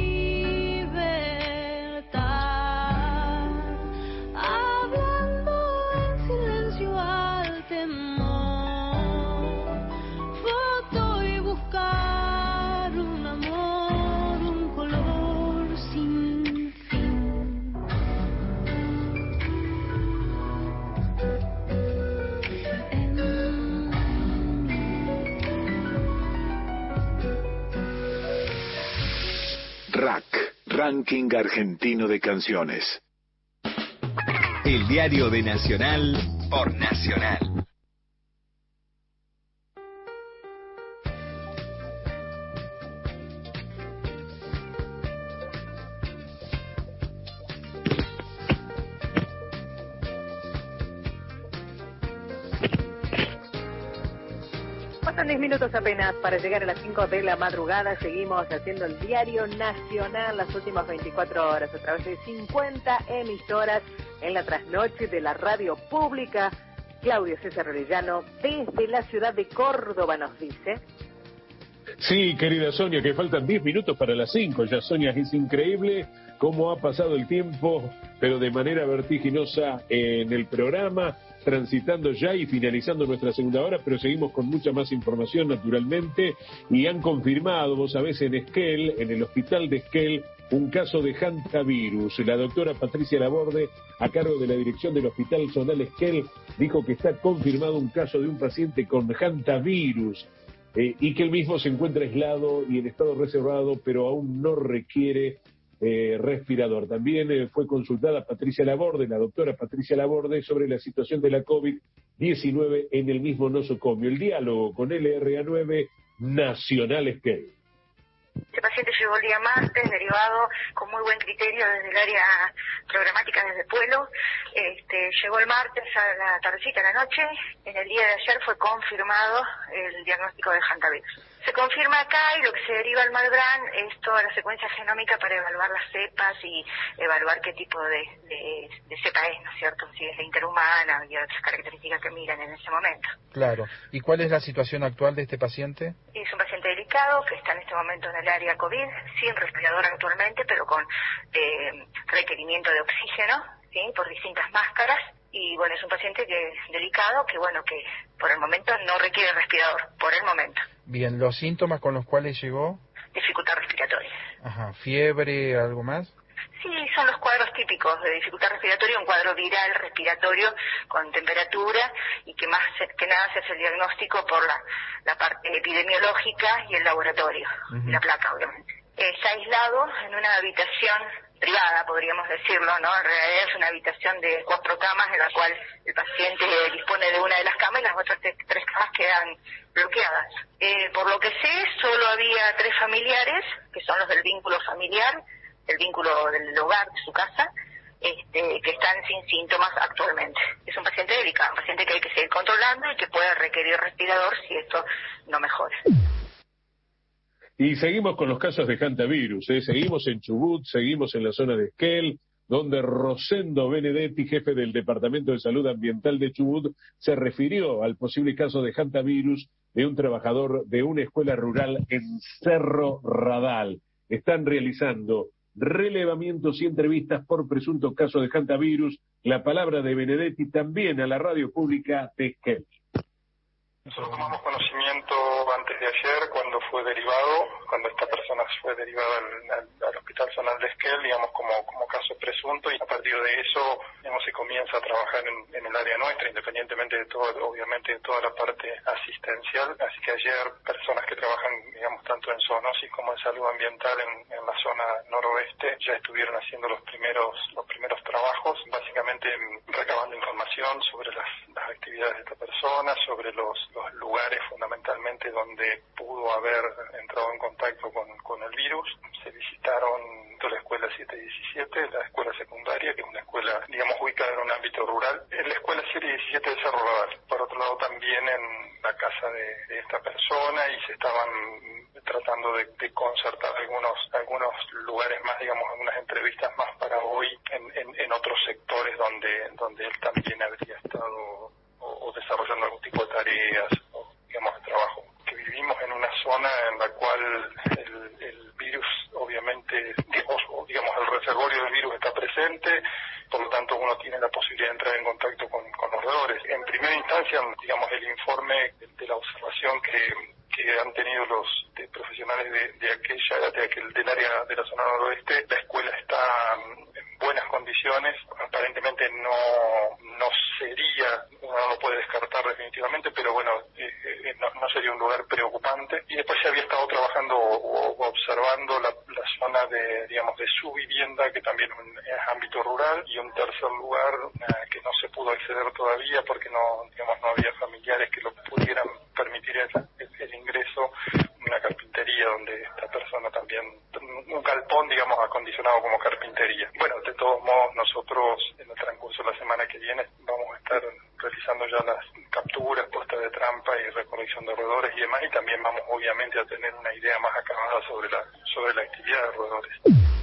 libertad, hablando en silencio al temor, foto y buscar un amor, un color sin fin. Rack, Ranking Argentino de Canciones. El diario de Nacional por Nacional. Faltan diez minutos apenas para llegar a las cinco de la madrugada. Seguimos haciendo el diario nacional las últimas veinticuatro horas a través de cincuenta emisoras en la trasnoche de la radio pública. Claudio César Orellano desde la ciudad de Córdoba nos dice... Sí, querida Sonia, que faltan diez minutos para las cinco. Ya, Sonia, es increíble cómo ha pasado el tiempo, pero de manera vertiginosa en el programa, transitando ya y finalizando nuestra segunda hora, pero seguimos con mucha más información, naturalmente, y han confirmado, vos sabés, en Esquel, en el hospital de Esquel, un caso de hantavirus. La doctora Patricia Laborde, a cargo de la dirección del Hospital Zonal Esquel, dijo que está confirmado un caso de un paciente con hantavirus. Eh, y que él mismo se encuentra aislado y en estado reservado, pero aún no requiere eh, respirador. También eh, fue consultada Patricia Laborde, la doctora Patricia Laborde, sobre la situación de la COVID diecinueve en el mismo nosocomio. El diálogo con L R A nueve Nacional Esquel. Este paciente llegó el día martes, derivado con muy buen criterio desde el área programática, desde Pueblo. Este, llegó el martes a la tardecita, a la noche. En el día de ayer fue confirmado el diagnóstico de hantavirus. Se confirma acá y lo que se deriva al Malbrán es toda la secuencia genómica para evaluar las cepas y evaluar qué tipo de, de, de cepa es, ¿no es cierto? Si es la interhumana y otras características que miran en ese momento. Claro. ¿Y cuál es la situación actual de este paciente? Es un paciente delicado que está en este momento en el área COVID, sin respirador actualmente, pero con eh, requerimiento de oxígeno, ¿sí? Por distintas máscaras. Y bueno, es un paciente que delicado que, bueno, que por el momento no requiere respirador, por el momento. Bien, ¿los síntomas con los cuales llegó? Dificultad respiratoria. Ajá, ¿fiebre, algo más? Sí, son los cuadros típicos de dificultad respiratoria, un cuadro viral respiratorio con temperatura y que más que nada se hace el diagnóstico por la, la parte epidemiológica y el laboratorio, uh-huh. y la placa, obviamente. Está aislado en una habitación privada, podríamos decirlo, ¿no? En realidad es una habitación de cuatro camas en la cual el paciente dispone de una de las camas y las otras tres, tres camas quedan bloqueadas. Eh, por lo que sé, solo había tres familiares, que son los del vínculo familiar, el vínculo del hogar, de su casa, este, que están sin síntomas actualmente. Es un paciente delicado, un paciente que hay que seguir controlando y que puede requerir respirador si esto no mejora. Y seguimos con los casos de hantavirus, ¿eh? Seguimos en Chubut, seguimos en la zona de Esquel, donde Rosendo Benedetti, jefe del Departamento de Salud Ambiental de Chubut, se refirió al posible caso de hantavirus de un trabajador de una escuela rural en Cerro Radal. Están realizando relevamientos y entrevistas por presunto caso de hantavirus. La palabra de Benedetti también a la radio pública de Esquel. Nosotros tomamos conocimiento antes de ayer cuando fue derivado, cuando esta persona fue derivada al, al, al Hospital Zonal de Esquel, digamos, como, como caso presunto, y a partir de eso, digamos, se comienza a trabajar en, en el área nuestra, independientemente de todo, obviamente, de toda la parte asistencial. Así que ayer, personas que trabajan, digamos, tanto en zoonosis como en salud ambiental en, en la zona noroeste, ya estuvieron haciendo los primeros, los primeros trabajos, básicamente recabando información sobre las, las actividades de esta persona, sobre los los lugares fundamentalmente donde pudo haber entrado en contacto con, con el virus. Se visitaron la escuela siete diecisiete, la escuela secundaria, que es una escuela, digamos, ubicada en un ámbito rural, en la escuela siete diecisiete de Cerro Radal. Por otro lado, también en la casa de, de esta persona, y se estaban tratando de, de concertar algunos algunos lugares más, digamos, algunas entrevistas más para hoy en, en, en otros sectores donde, donde él también habría estado o desarrollando algún tipo de tareas o, digamos, de trabajo. Que vivimos en una zona en la cual el, cliente, por lo tanto uno tiene la posibilidad de entrar en contacto con, con los roedores. En primera instancia, digamos, el informe de la observación que, que han tenido los de profesionales de, de aquella, de aquel, del área de la zona noroeste, la escuela está en buenas condiciones, aparentemente no, no sería, uno no lo puede descartar definitivamente, pero bueno, eh, eh, no, no sería un lugar preocupante. Y después se había estado trabajando o, o observando la, la zona de, digamos, de su vivienda, que también es ámbito rural, y un tercer lugar eh, que no se pudo acceder todavía porque no, digamos, no había familiares que lo pudieran permitir el, el, el ingreso, una carpintería donde esta persona también, un galpón, digamos, acondicionado como carpintería. Bueno, de todos modos, nosotros en el transcurso de la semana que viene vamos a estar realizando ya las capturas, puestas de trampa y recolección de roedores y demás, y también vamos obviamente a tener una idea más acabada sobre la, sobre la actividad de roedores.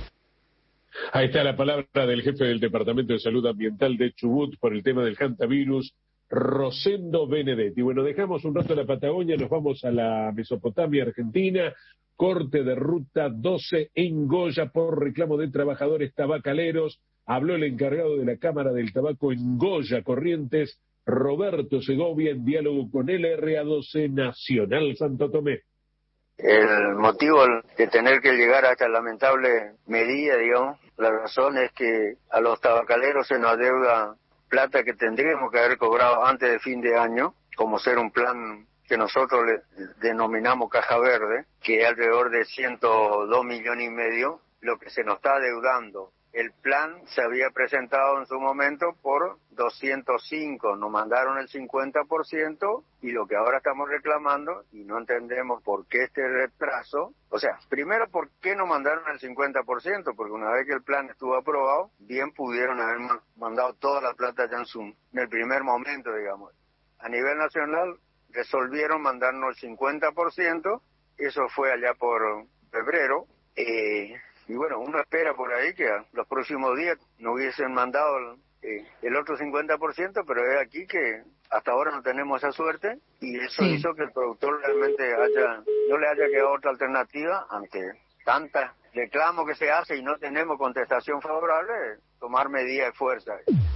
Ahí está la palabra del jefe del Departamento de Salud Ambiental de Chubut por el tema del hantavirus, Rosendo Benedetti. Bueno, dejamos un rato la Patagonia, nos vamos a la Mesopotamia Argentina, corte de ruta doce en Goya por reclamo de trabajadores tabacaleros. Habló el encargado de la Cámara del Tabaco en Goya, Corrientes, Roberto Segovia, en diálogo con L R A doce Nacional Santo Tomé. El motivo de tener que llegar a esta lamentable medida, digamos, la razón es que a los tabacaleros se nos adeuda plata que tendríamos que haber cobrado antes de fin de año, como ser un plan que nosotros le denominamos Caja Verde, que es alrededor de ciento dos millones y medio, lo que se nos está adeudando. El plan se había presentado en su momento por doscientos cinco, nos mandaron el cincuenta por ciento y lo que ahora estamos reclamando, y no entendemos por qué este retraso, o sea, primero, ¿por qué nos mandaron el cincuenta por ciento? Porque una vez que el plan estuvo aprobado, bien pudieron haber mandado toda la plata ya en, su, en el primer momento, digamos. A nivel nacional resolvieron mandarnos el cincuenta por ciento, eso fue allá por febrero, eh, y bueno, uno espera por ahí que a los próximos días no hubiesen mandado eh, el otro cincuenta por ciento, pero es aquí que hasta ahora no tenemos esa suerte, y eso sí hizo que el productor realmente haya no le haya quedado otra alternativa ante tanta reclamo que se hace y no tenemos contestación favorable, tomar medidas de fuerza.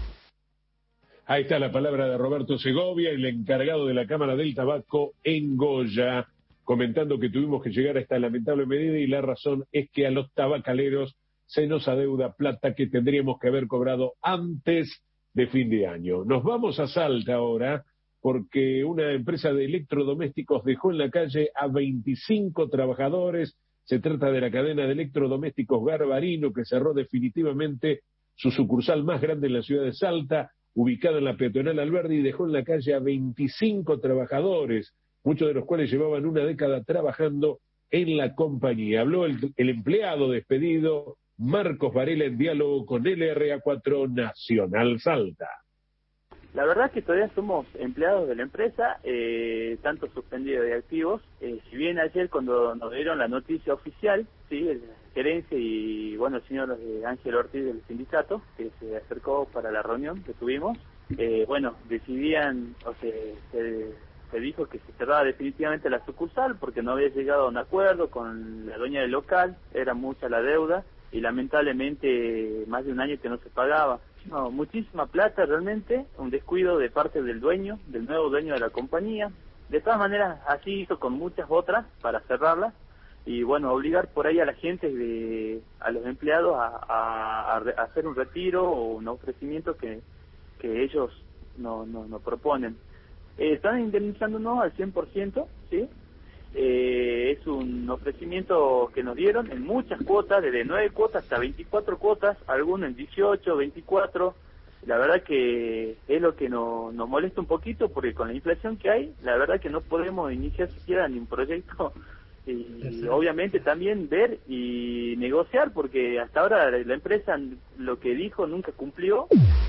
Ahí está la palabra de Roberto Segovia, el encargado de la Cámara del Tabaco en Goya, comentando que tuvimos que llegar a esta lamentable medida y la razón es que a los tabacaleros se nos adeuda plata que tendríamos que haber cobrado antes de fin de año. Nos vamos a Salta ahora porque una empresa de electrodomésticos dejó en la calle a veinticinco trabajadores. Se trata de la cadena de electrodomésticos Garbarino, que cerró definitivamente su sucursal más grande en la ciudad de Salta, ubicada en la peatonal Alberdi, y dejó en la calle a veinticinco trabajadores, muchos de los cuales llevaban una década trabajando en la compañía. Habló el, el empleado despedido, Marcos Varela, en diálogo con L R A cuatro Nacional Salta. La verdad es que todavía somos empleados de la empresa, eh, tanto suspendidos de activos. Eh, si bien ayer cuando nos dieron la noticia oficial, sí, el gerencia y bueno, el señor eh, Ángel Ortiz del sindicato, que se acercó para la reunión que tuvimos, eh, bueno, decidían, o sea, se, se dijo que se cerraba definitivamente la sucursal porque no había llegado a un acuerdo con la dueña del local, era mucha la deuda y lamentablemente más de un año que no se pagaba. No, muchísima plata realmente, un descuido de parte del dueño, del nuevo dueño de la compañía. De todas maneras, así hizo con muchas otras para cerrarla y bueno, obligar por ahí a la gente, de, a los empleados a, a, a hacer un retiro o un ofrecimiento que, que ellos no, no, no proponen. Eh, están indemnizándonos al cien por ciento, ¿sí? Eh, es un ofrecimiento que nos dieron en muchas cuotas, desde nueve cuotas hasta veinticuatro cuotas, algunos en dieciocho, veinticuatro. La verdad que es lo que nos, nos molesta un poquito, porque con la inflación que hay, la verdad que no podemos iniciar siquiera ni un proyecto y obviamente también ver y negociar, porque hasta ahora la empresa lo que dijo nunca cumplió.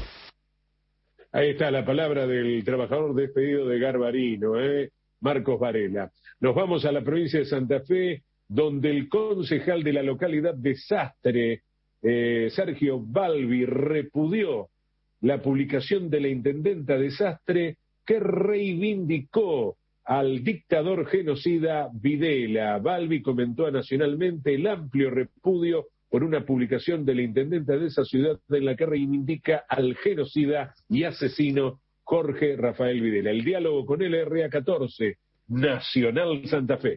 Ahí está la palabra del trabajador despedido de Garbarino, ¿eh? Marcos Varela. Nos vamos a la provincia de Santa Fe, donde el concejal de la localidad de Sastre, eh, Sergio Balbi, repudió la publicación de la intendenta de Sastre, que reivindicó al dictador genocida Videla. Balbi comentó a Nacionalmente el amplio repudio por una publicación del intendente de esa ciudad en la que reivindica al genocida y asesino Jorge Rafael Videla. El diálogo con el R A catorce, Nacional Santa Fe.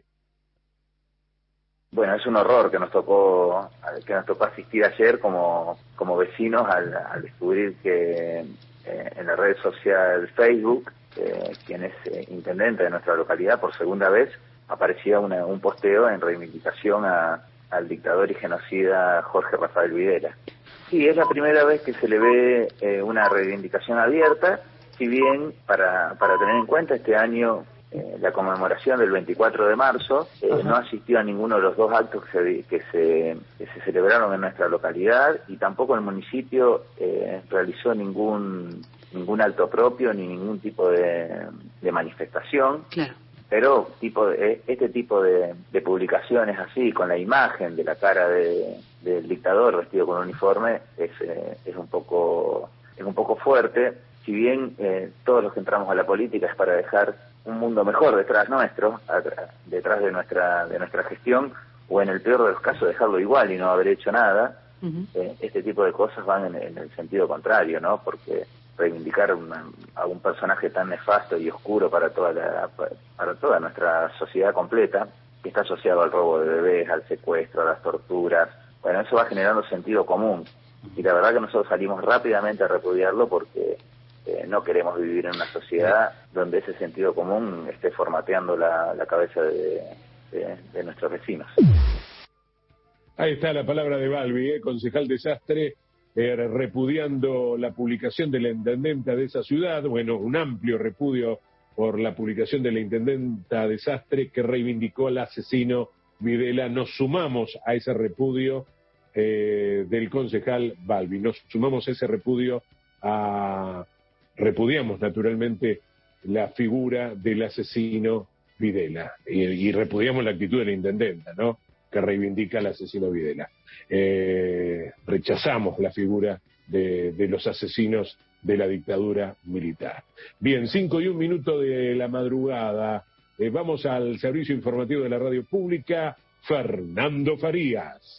Bueno, es un horror que nos tocó que nos tocó asistir ayer como, como vecinos al, al descubrir que eh, en la red social Facebook, eh, quien es eh, intendente de nuestra localidad por segunda vez, aparecía una, un posteo en reivindicación a, al dictador y genocida Jorge Rafael Videla. Sí, es la primera vez que se le ve eh, una reivindicación abierta, si bien para, para tener en cuenta este año eh, la conmemoración del veinticuatro de marzo, eh, no asistió a ninguno de los dos actos que se, que se, que se celebraron en nuestra localidad y tampoco el municipio eh, realizó ningún ningún acto propio ni ningún tipo de, de manifestación. Claro. Pero tipo de, este tipo de, de publicaciones así, con la imagen de la cara de, del dictador vestido con un uniforme, es, eh, es un poco es un poco fuerte. Si bien eh, todos los que entramos a la política es para dejar un mundo mejor detrás nuestro, atrás, detrás de nuestra de nuestra gestión, o en el peor de los casos dejarlo igual y no haber hecho nada, uh-huh. eh, este tipo de cosas van en, en el sentido contrario, ¿no? Porque reivindicar una, a un personaje tan nefasto y oscuro para toda la, para toda nuestra sociedad completa, que está asociado al robo de bebés, al secuestro, a las torturas, bueno, eso va generando sentido común. Y la verdad que nosotros salimos rápidamente a repudiarlo porque eh, no queremos vivir en una sociedad donde ese sentido común esté formateando la, la cabeza de, de, de nuestros vecinos. Ahí está la palabra de Balbi, ¿eh? Concejal Desastre, eh, repudiando la publicación de la intendenta de esa ciudad, bueno, un amplio repudio por la publicación de la intendenta Desastre que reivindicó al asesino Videla. Nos sumamos a ese repudio eh, del concejal Balbi, nos sumamos a ese repudio, a repudiamos naturalmente la figura del asesino Videla y, y repudiamos la actitud de la intendenta, ¿no?, que reivindica al asesino Videla. Eh, rechazamos la figura de, de los asesinos de la dictadura militar. Bien, cinco y un minuto de la madrugada. Eh, vamos al servicio informativo de la radio pública. Fernando Farías.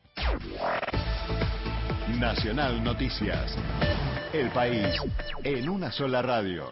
Nacional Noticias. El país en una sola radio.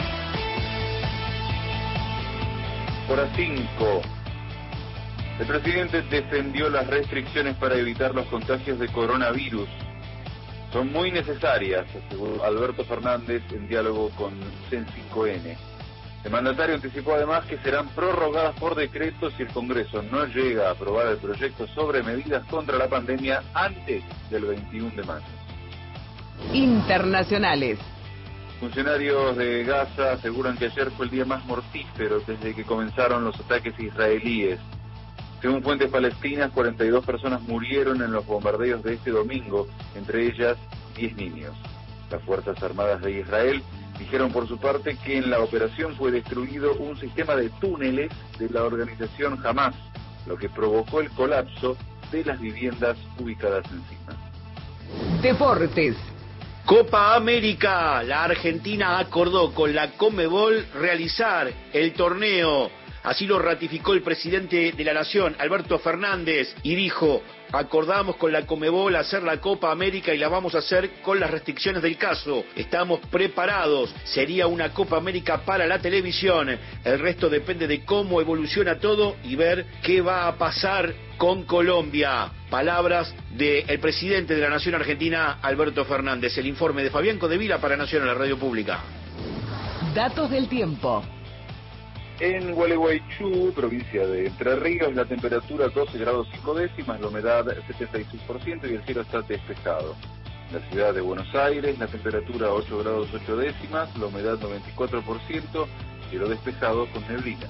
Hora cinco. El presidente defendió las restricciones para evitar los contagios de coronavirus. Son muy necesarias, aseguró Alberto Fernández en diálogo con C N cinco N. El mandatario anticipó además que serán prorrogadas por decreto si el Congreso no llega a aprobar el proyecto sobre medidas contra la pandemia antes del veintiuno de mayo. Internacionales. Funcionarios de Gaza aseguran que ayer fue el día más mortífero desde que comenzaron los ataques israelíes. Según fuentes palestinas, cuarenta y dos personas murieron en los bombardeos de este domingo, entre ellas diez niños. Las Fuerzas Armadas de Israel dijeron por su parte que en la operación fue destruido un sistema de túneles de la organización Hamas, lo que provocó el colapso de las viviendas ubicadas encima. Deportes. Copa América. La Argentina acordó con la Conmebol realizar el torneo. Así lo ratificó el presidente de la Nación, Alberto Fernández, y dijo: acordamos con la Conmebol hacer la Copa América y la vamos a hacer con las restricciones del caso. Estamos preparados. Sería una Copa América para la televisión. El resto depende de cómo evoluciona todo y ver qué va a pasar con Colombia. Palabras del presidente de la Nación Argentina, Alberto Fernández. El informe de Fabián Codevila para Nación, la radio pública. Datos del tiempo. En Gualeguaychú, provincia de Entre Ríos, la temperatura doce grados cinco décimas, la humedad setenta y seis por ciento y el cielo está despejado. En la ciudad de Buenos Aires, la temperatura ocho grados ocho décimas, la humedad noventa y cuatro por ciento, cielo despejado con neblina.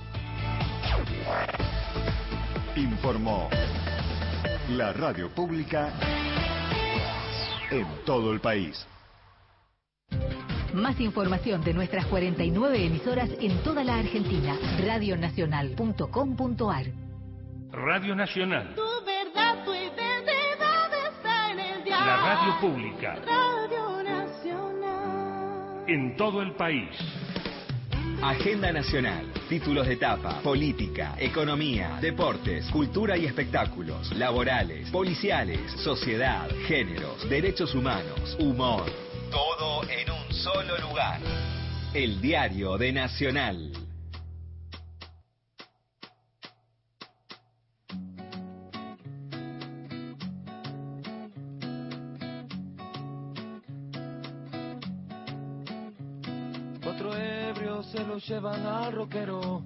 Informó la radio pública en todo el país. Más información de nuestras cuarenta y nueve emisoras en toda la Argentina. radio nacional punto com punto ar. Radio Nacional. Tu verdad, tu identidad está en el diario. La radio pública. Radio Nacional. En todo el país. Agenda Nacional. títulos de etapa, política, economía, deportes, cultura y espectáculos, laborales, policiales, sociedad, géneros, derechos humanos, humor. Todo en un solo lugar. El Diario de Nacional. Cuatro ebrios se lo llevan al rockero.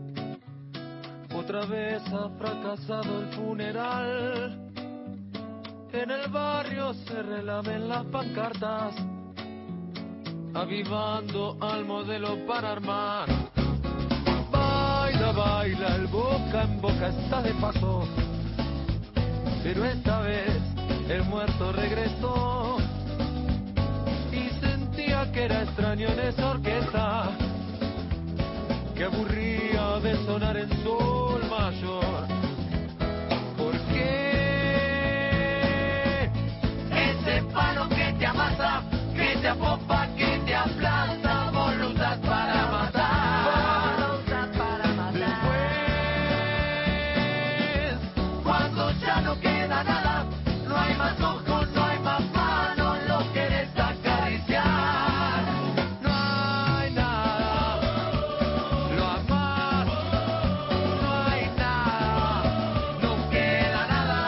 Otra vez ha fracasado el funeral. En el barrio se relamen las pancartas, avivando al modelo para armar. Baila, baila, el boca en boca está de paso, pero esta vez el muerto regresó y sentía que era extraño en esa orquesta que aburría de sonar en sol mayor. ¿Por qué? Ese palo que te amasa, que te apopa, que te aplasta, vos lo usas para matar. Vos lo usas para matar. Después, cuando ya no queda nada, no hay más ojos, no hay más manos, lo querés acariciar. No hay nada, lo amás, no hay nada, no queda nada.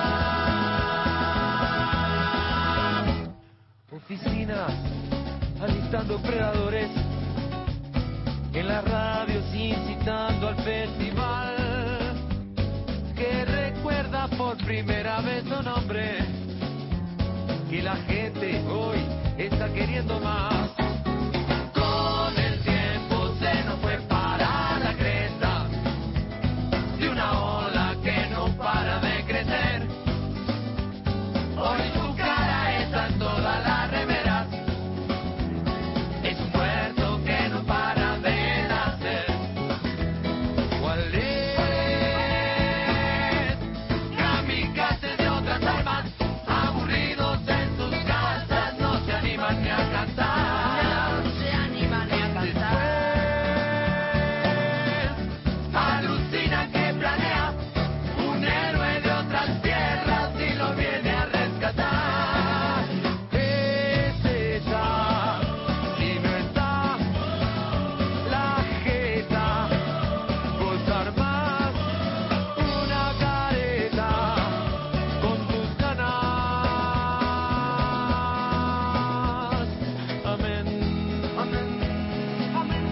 Oficinas alistando predadores, en las radios incitando al festival, que recuerda por primera vez su nombre, que la gente hoy está queriendo más. Con el tiempo se nos fue para la cresta de una ola que no para de crecer. Hoy su cara está en todas las remeras, es un puerto que no para de nacer. ¿Cuál es? Kamikazes de otras almas, aburridos en sus casas, no se animan ni a cantar. No se animan ni a cantar. Después, alucina que planea un héroe de otras tierras y lo viene a rescatar. Es ella, si no está la jeta, vos armás una careta con tus ganas. Amén, amén, amén.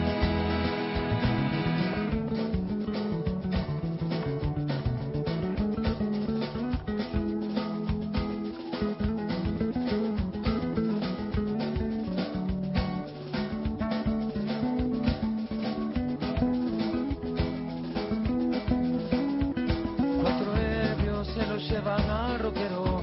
Cuatro ebrios se lo llevan al rockero,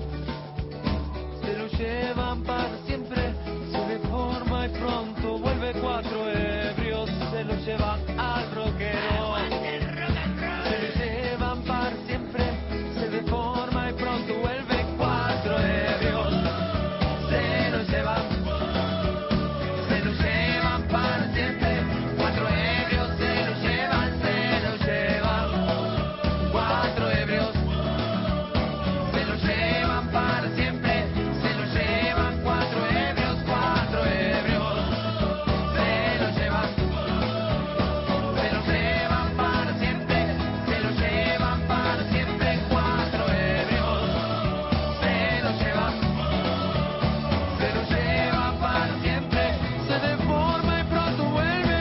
se lo llevan para siempre, se deforma y pronto vuelve. Cuatro ebrios se lo llevan al rockero, se lo llevan para siempre, se deforma y pronto vuelve. Cuatro ebrios se lo llevan, se lo llevan para siempre. Cuatro ebrios se lo llevan, se lo llevan. Cuatro ebrios se lo llevan para siempre, se lo llevan. Cuatro ebrios, cuatro ebrios se lo llevan, se lo llevan para siempre, se lo llevan para siempre. Cuatro ebrios se lo llevan, se lo llevan para siempre, se deforma y pronto vuelve.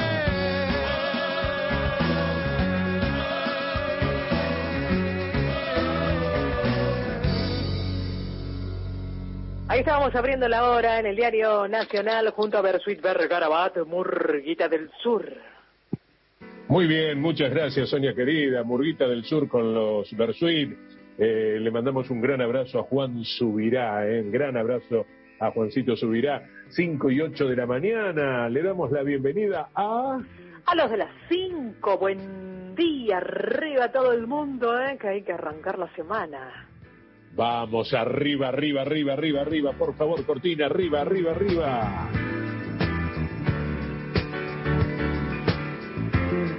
Ahí estábamos abriendo la hora en el Diario Nacional junto a Bersuit Bergarabat, Murguita del Sur. Muy bien, muchas gracias, Sonia querida. Murguita del Sur con los Bersuit. Eh, le mandamos un gran abrazo a Juan Subirá, eh, un gran abrazo a Juancito Subirá. cinco y ocho de la mañana, le damos la bienvenida a... A los de las cinco, buen día, arriba todo el mundo, eh, que hay que arrancar la semana. Vamos, arriba, arriba, arriba, arriba, arriba, por favor, cortina, arriba, arriba, arriba.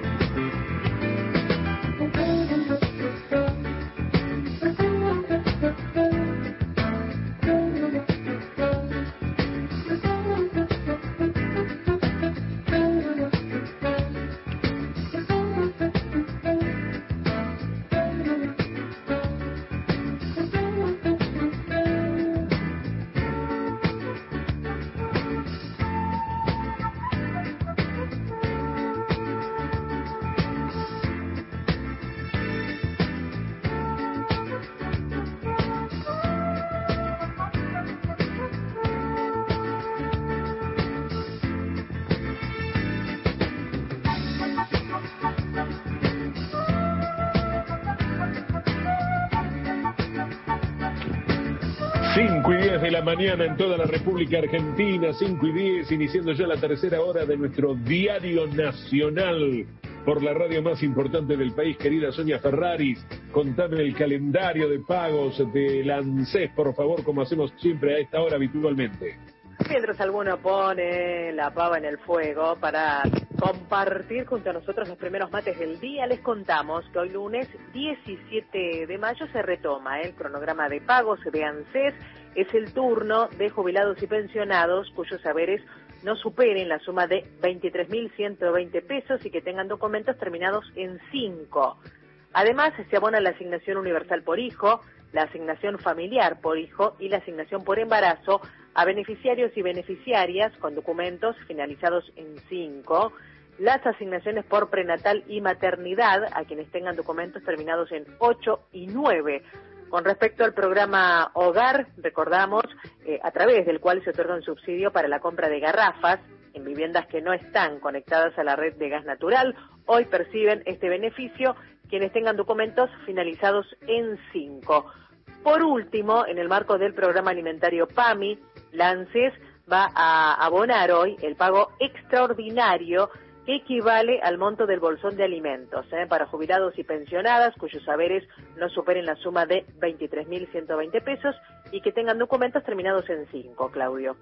cinco y diez de la mañana en toda la República Argentina, cinco y diez, iniciando ya la tercera hora de nuestro diario nacional por la radio más importante del país. Querida Sonia Ferraris, contame el calendario de pagos de la ANSES, por favor, como hacemos siempre a esta hora habitualmente. Mientras alguno pone la pava en el fuego para compartir junto a nosotros los primeros mates del día, les contamos que hoy lunes diecisiete de mayo se retoma el cronograma de pagos de ANSES. Es el turno de jubilados y pensionados cuyos saberes no superen la suma de veintitrés mil ciento veinte pesos y que tengan documentos terminados en cinco. Además, se abona la asignación universal por hijo, la asignación familiar por hijo y la asignación por embarazo a beneficiarios y beneficiarias con documentos finalizados en cinco, las asignaciones por prenatal y maternidad a quienes tengan documentos terminados en ocho y nueve. Con respecto al programa Hogar, recordamos, eh, a través del cual se otorga un subsidio para la compra de garrafas en viviendas que no están conectadas a la red de gas natural. Hoy perciben este beneficio quienes tengan documentos finalizados en cinco. Por último, en el marco del programa alimentario PAMI, la ANSES va a abonar hoy el pago extraordinario que equivale al monto del bolsón de alimentos ¿eh? para jubilados y pensionadas cuyos saberes no superen la suma de veintitrés mil ciento veinte pesos y que tengan documentos terminados en cinco, Claudio.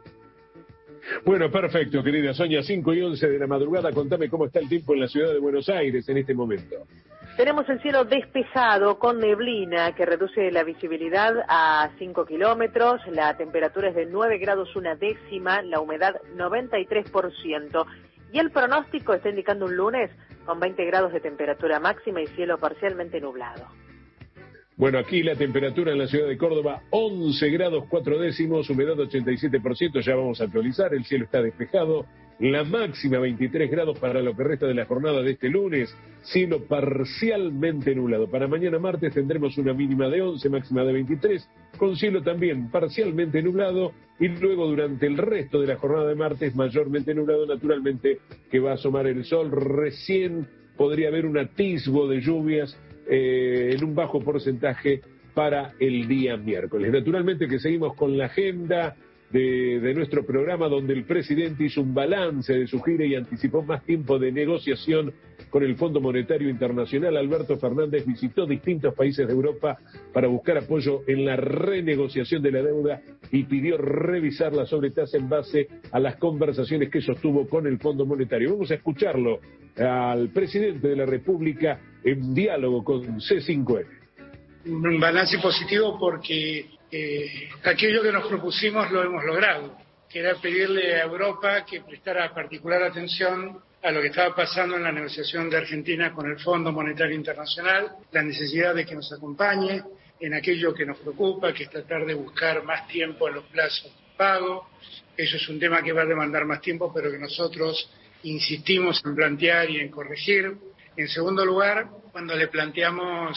Bueno, perfecto, querida Sonia, cinco y once de la madrugada, contame cómo está el tiempo en la ciudad de Buenos Aires en este momento. Tenemos el cielo despejado con neblina que reduce la visibilidad a cinco kilómetros, la temperatura es de nueve grados una décima, la humedad noventa y tres por ciento y el pronóstico está indicando un lunes con veinte grados de temperatura máxima y cielo parcialmente nublado. Bueno, aquí la temperatura en la ciudad de Córdoba, once grados cuatro décimos, humedad ochenta y siete por ciento, ya vamos a actualizar, el cielo está despejado, la máxima veintitrés grados para lo que resta de la jornada de este lunes, cielo parcialmente nublado. Para mañana martes tendremos una mínima de once, máxima de veintitrés, con cielo también parcialmente nublado, y luego durante el resto de la jornada de martes mayormente nublado, naturalmente que va a asomar el sol, recién podría haber un atisbo de lluvias, Eh, en un bajo porcentaje para el día miércoles. Naturalmente que seguimos con la agenda de, de nuestro programa, donde el presidente hizo un balance de su gira y anticipó más tiempo de negociación con el Fondo Monetario Internacional. Alberto Fernández visitó distintos países de Europa para buscar apoyo en la renegociación de la deuda y pidió revisar la sobretasa en base a las conversaciones que sostuvo con el Fondo Monetario. Vamos a escucharlo al presidente de la República en diálogo con C cinco N. Un balance positivo porque eh, aquello que nos propusimos lo hemos logrado, que era pedirle a Europa que prestara particular atención a lo que estaba pasando en la negociación de Argentina con el Fondo Monetario Internacional, la necesidad de que nos acompañe en aquello que nos preocupa, que es tratar de buscar más tiempo en los plazos de pago. Eso es un tema que va a demandar más tiempo, pero que nosotros insistimos en plantear y en corregir. En segundo lugar, cuando le planteamos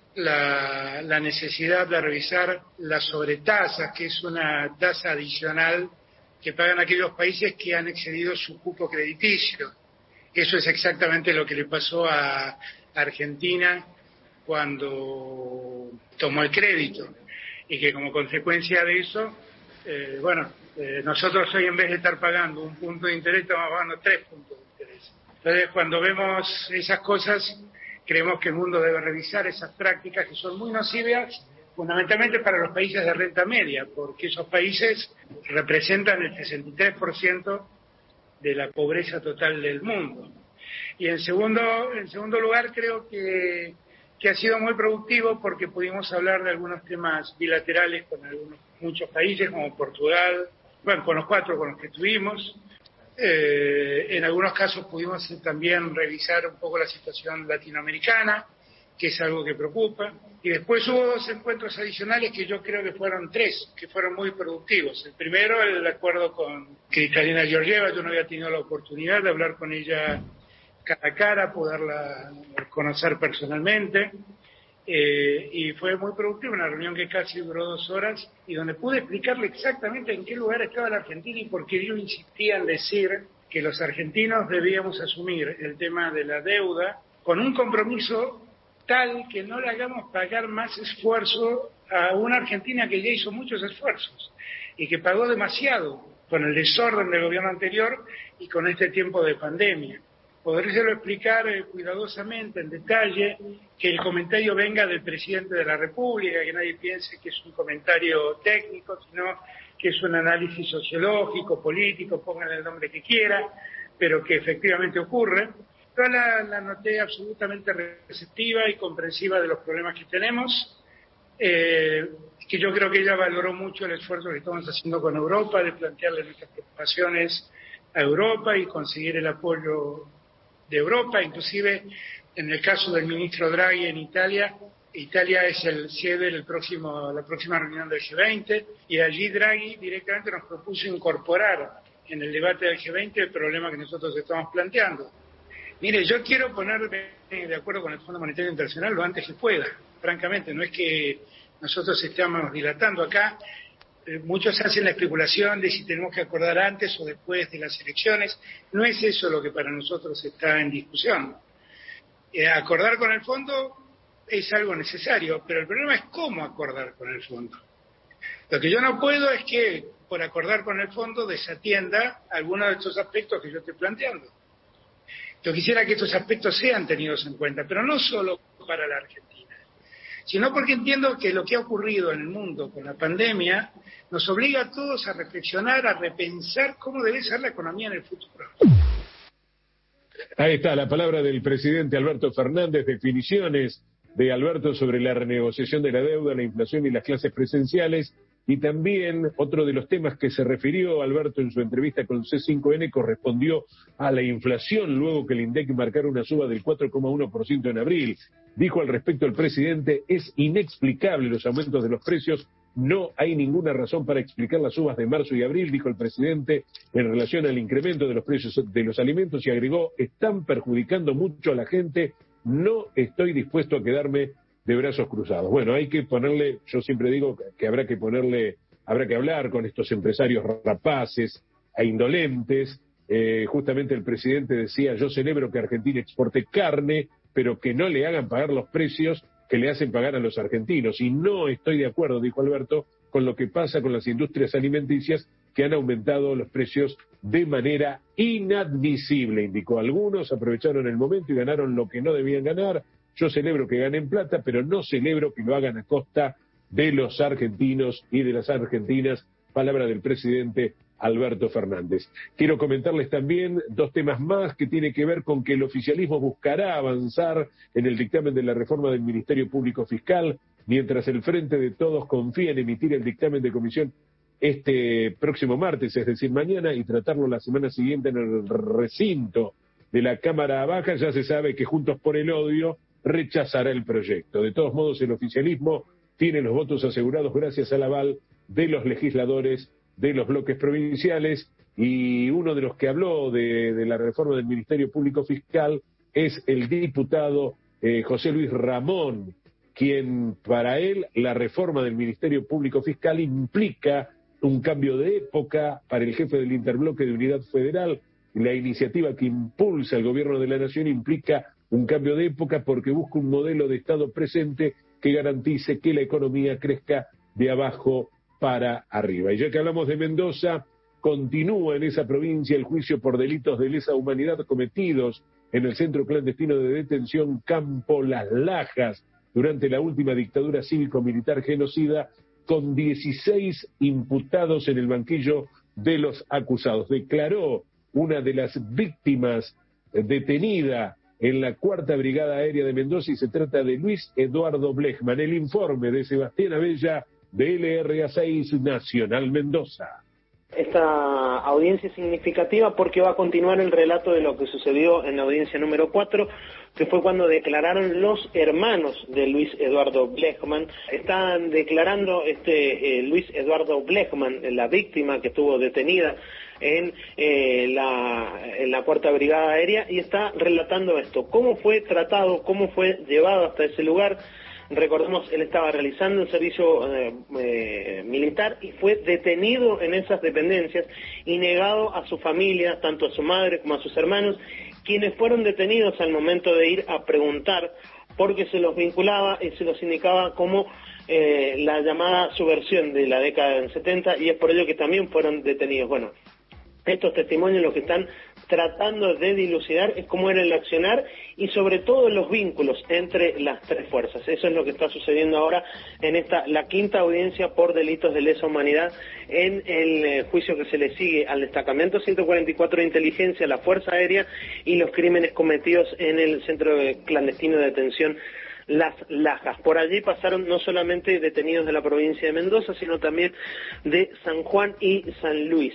la, la necesidad de revisar las sobretasas, que es una tasa adicional que pagan aquellos países que han excedido su cupo crediticio. Eso es exactamente lo que le pasó a Argentina cuando tomó el crédito y que como consecuencia de eso, eh, bueno, eh, nosotros hoy en vez de estar pagando un punto de interés estamos pagando tres puntos de interés. Entonces cuando vemos esas cosas creemos que el mundo debe revisar esas prácticas que son muy nocivas fundamentalmente para los países de renta media, porque esos países representan el sesenta y tres por ciento de la pobreza total del mundo. Y en segundo, en segundo lugar creo que, que ha sido muy productivo porque pudimos hablar de algunos temas bilaterales con algunos, muchos países como Portugal, bueno, con los cuatro con los que estuvimos. Eh, en algunos casos pudimos también revisar un poco la situación latinoamericana, que es algo que preocupa. Y después hubo dos encuentros adicionales que yo creo que fueron tres, que fueron muy productivos. El primero, el acuerdo con Kristalina Georgieva. Yo no había tenido la oportunidad de hablar con ella cara a cara, poderla conocer personalmente. Eh, y fue muy productivo, una reunión que casi duró dos horas y donde pude explicarle exactamente en qué lugar estaba la Argentina y por qué yo insistía en decir que los argentinos debíamos asumir el tema de la deuda con un compromiso tal que no le hagamos pagar más esfuerzo a una Argentina que ya hizo muchos esfuerzos y que pagó demasiado con el desorden del gobierno anterior y con este tiempo de pandemia. Podríselo explicar eh, cuidadosamente, en detalle, que el comentario venga del presidente de la República, que nadie piense que es un comentario técnico, sino que es un análisis sociológico, político, pónganle el nombre que quiera, pero que efectivamente ocurre. Yo la, la noté absolutamente receptiva y comprensiva de los problemas que tenemos, eh, que yo creo que ella valoró mucho el esfuerzo que estamos haciendo con Europa, de plantearle nuestras preocupaciones a Europa y conseguir el apoyo de Europa. Inclusive en el caso del ministro Draghi en Italia, Italia es el sede del próximo, la próxima reunión del G veinte, y allí Draghi directamente nos propuso incorporar en el debate del G veinte el problema que nosotros estamos planteando. Mire, yo quiero ponerme de acuerdo con el Fondo Monetario Internacional lo antes que pueda, francamente, no es que nosotros estamos dilatando acá. Eh, muchos hacen la especulación de si tenemos que acordar antes o después de las elecciones. No es eso lo que para nosotros está en discusión. Eh, acordar con el fondo es algo necesario, pero el problema es cómo acordar con el fondo. Lo que yo no puedo es que por acordar con el fondo desatienda algunos de estos aspectos que yo estoy planteando. Yo quisiera que estos aspectos sean tenidos en cuenta, pero no solo para la Argentina, sino porque entiendo que lo que ha ocurrido en el mundo con la pandemia nos obliga a todos a reflexionar, a repensar cómo debe ser la economía en el futuro. Ahí está la palabra del presidente Alberto Fernández, definiciones de Alberto sobre la renegociación de la deuda, la inflación y las clases presenciales. Y también otro de los temas que se refirió Alberto en su entrevista con C cinco N correspondió a la inflación, luego que el INDEC marcara una suba del cuatro coma uno por ciento en abril. Dijo al respecto el presidente: es inexplicable los aumentos de los precios, no hay ninguna razón para explicar las subas de marzo y abril, dijo el presidente en relación al incremento de los precios de los alimentos, y agregó: están perjudicando mucho a la gente, no estoy dispuesto a quedarme de brazos cruzados. Bueno, hay que ponerle, yo siempre digo que habrá que ponerle, habrá que hablar con estos empresarios rapaces e indolentes. Eh, justamente el presidente decía: yo celebro que Argentina exporte carne, pero que no le hagan pagar los precios que le hacen pagar a los argentinos. Y no estoy de acuerdo, dijo Alberto, con lo que pasa con las industrias alimenticias, que han aumentado los precios de manera inadmisible, indicó. Algunos aprovecharon el momento y ganaron lo que no debían ganar. Yo celebro que ganen plata, pero no celebro que lo hagan a costa de los argentinos y de las argentinas. Palabra del presidente Alberto Fernández. Quiero comentarles también dos temas más que tienen que ver con que el oficialismo buscará avanzar en el dictamen de la reforma del Ministerio Público Fiscal, mientras el Frente de Todos confía en emitir el dictamen de comisión este próximo martes, es decir, mañana, y tratarlo la semana siguiente en el recinto de la Cámara Baja. Ya se sabe que Juntos por el Odio rechazará el proyecto. De todos modos, el oficialismo tiene los votos asegurados gracias al aval de los legisladores de los bloques provinciales, y uno de los que habló de, de la reforma del Ministerio Público Fiscal es el diputado eh, José Luis Ramón, quien para él la reforma del Ministerio Público Fiscal implica un cambio de época. Para el jefe del Interbloque de Unidad Federal, la iniciativa que impulsa el gobierno de la Nación implica un cambio de época porque busca un modelo de Estado presente que garantice que la economía crezca de abajo para arriba. Y ya que hablamos de Mendoza, continúa en esa provincia el juicio por delitos de lesa humanidad cometidos en el centro clandestino de detención Campo Las Lajas durante la última dictadura cívico-militar genocida, con dieciséis imputados en el banquillo de los acusados. Declaró una de las víctimas detenida en la Cuarta Brigada Aérea de Mendoza, y se trata de Luis Eduardo Blechman. El informe de Sebastián Abella, de L R A seis Nacional Mendoza. Esta audiencia es significativa porque va a continuar el relato de lo que sucedió en la audiencia número cuatro, que fue cuando declararon los hermanos de Luis Eduardo Blechman. Están declarando este eh, Luis Eduardo Blechman, la víctima que estuvo detenida en, eh, la, en la Cuarta Brigada Aérea, y está relatando esto, cómo fue tratado, cómo fue llevado hasta ese lugar. Recordemos, él estaba realizando un servicio eh, eh, militar y fue detenido en esas dependencias y negado a su familia, tanto a su madre como a sus hermanos, quienes fueron detenidos al momento de ir a preguntar porque se los vinculaba y se los indicaba como eh, la llamada subversión de la década del setenta, y es por ello que también fueron detenidos. Bueno, estos testimonios lo que están tratando de dilucidar es cómo era el accionar y sobre todo los vínculos entre las tres fuerzas. Eso es lo que está sucediendo ahora en esta la quinta audiencia por delitos de lesa humanidad en el eh, juicio que se le sigue al destacamento ciento cuarenta y cuatro de inteligencia, la Fuerza Aérea y los crímenes cometidos en el centro clandestino de detención Las Lajas. Por allí pasaron no solamente detenidos de la provincia de Mendoza, sino también de San Juan y San Luis.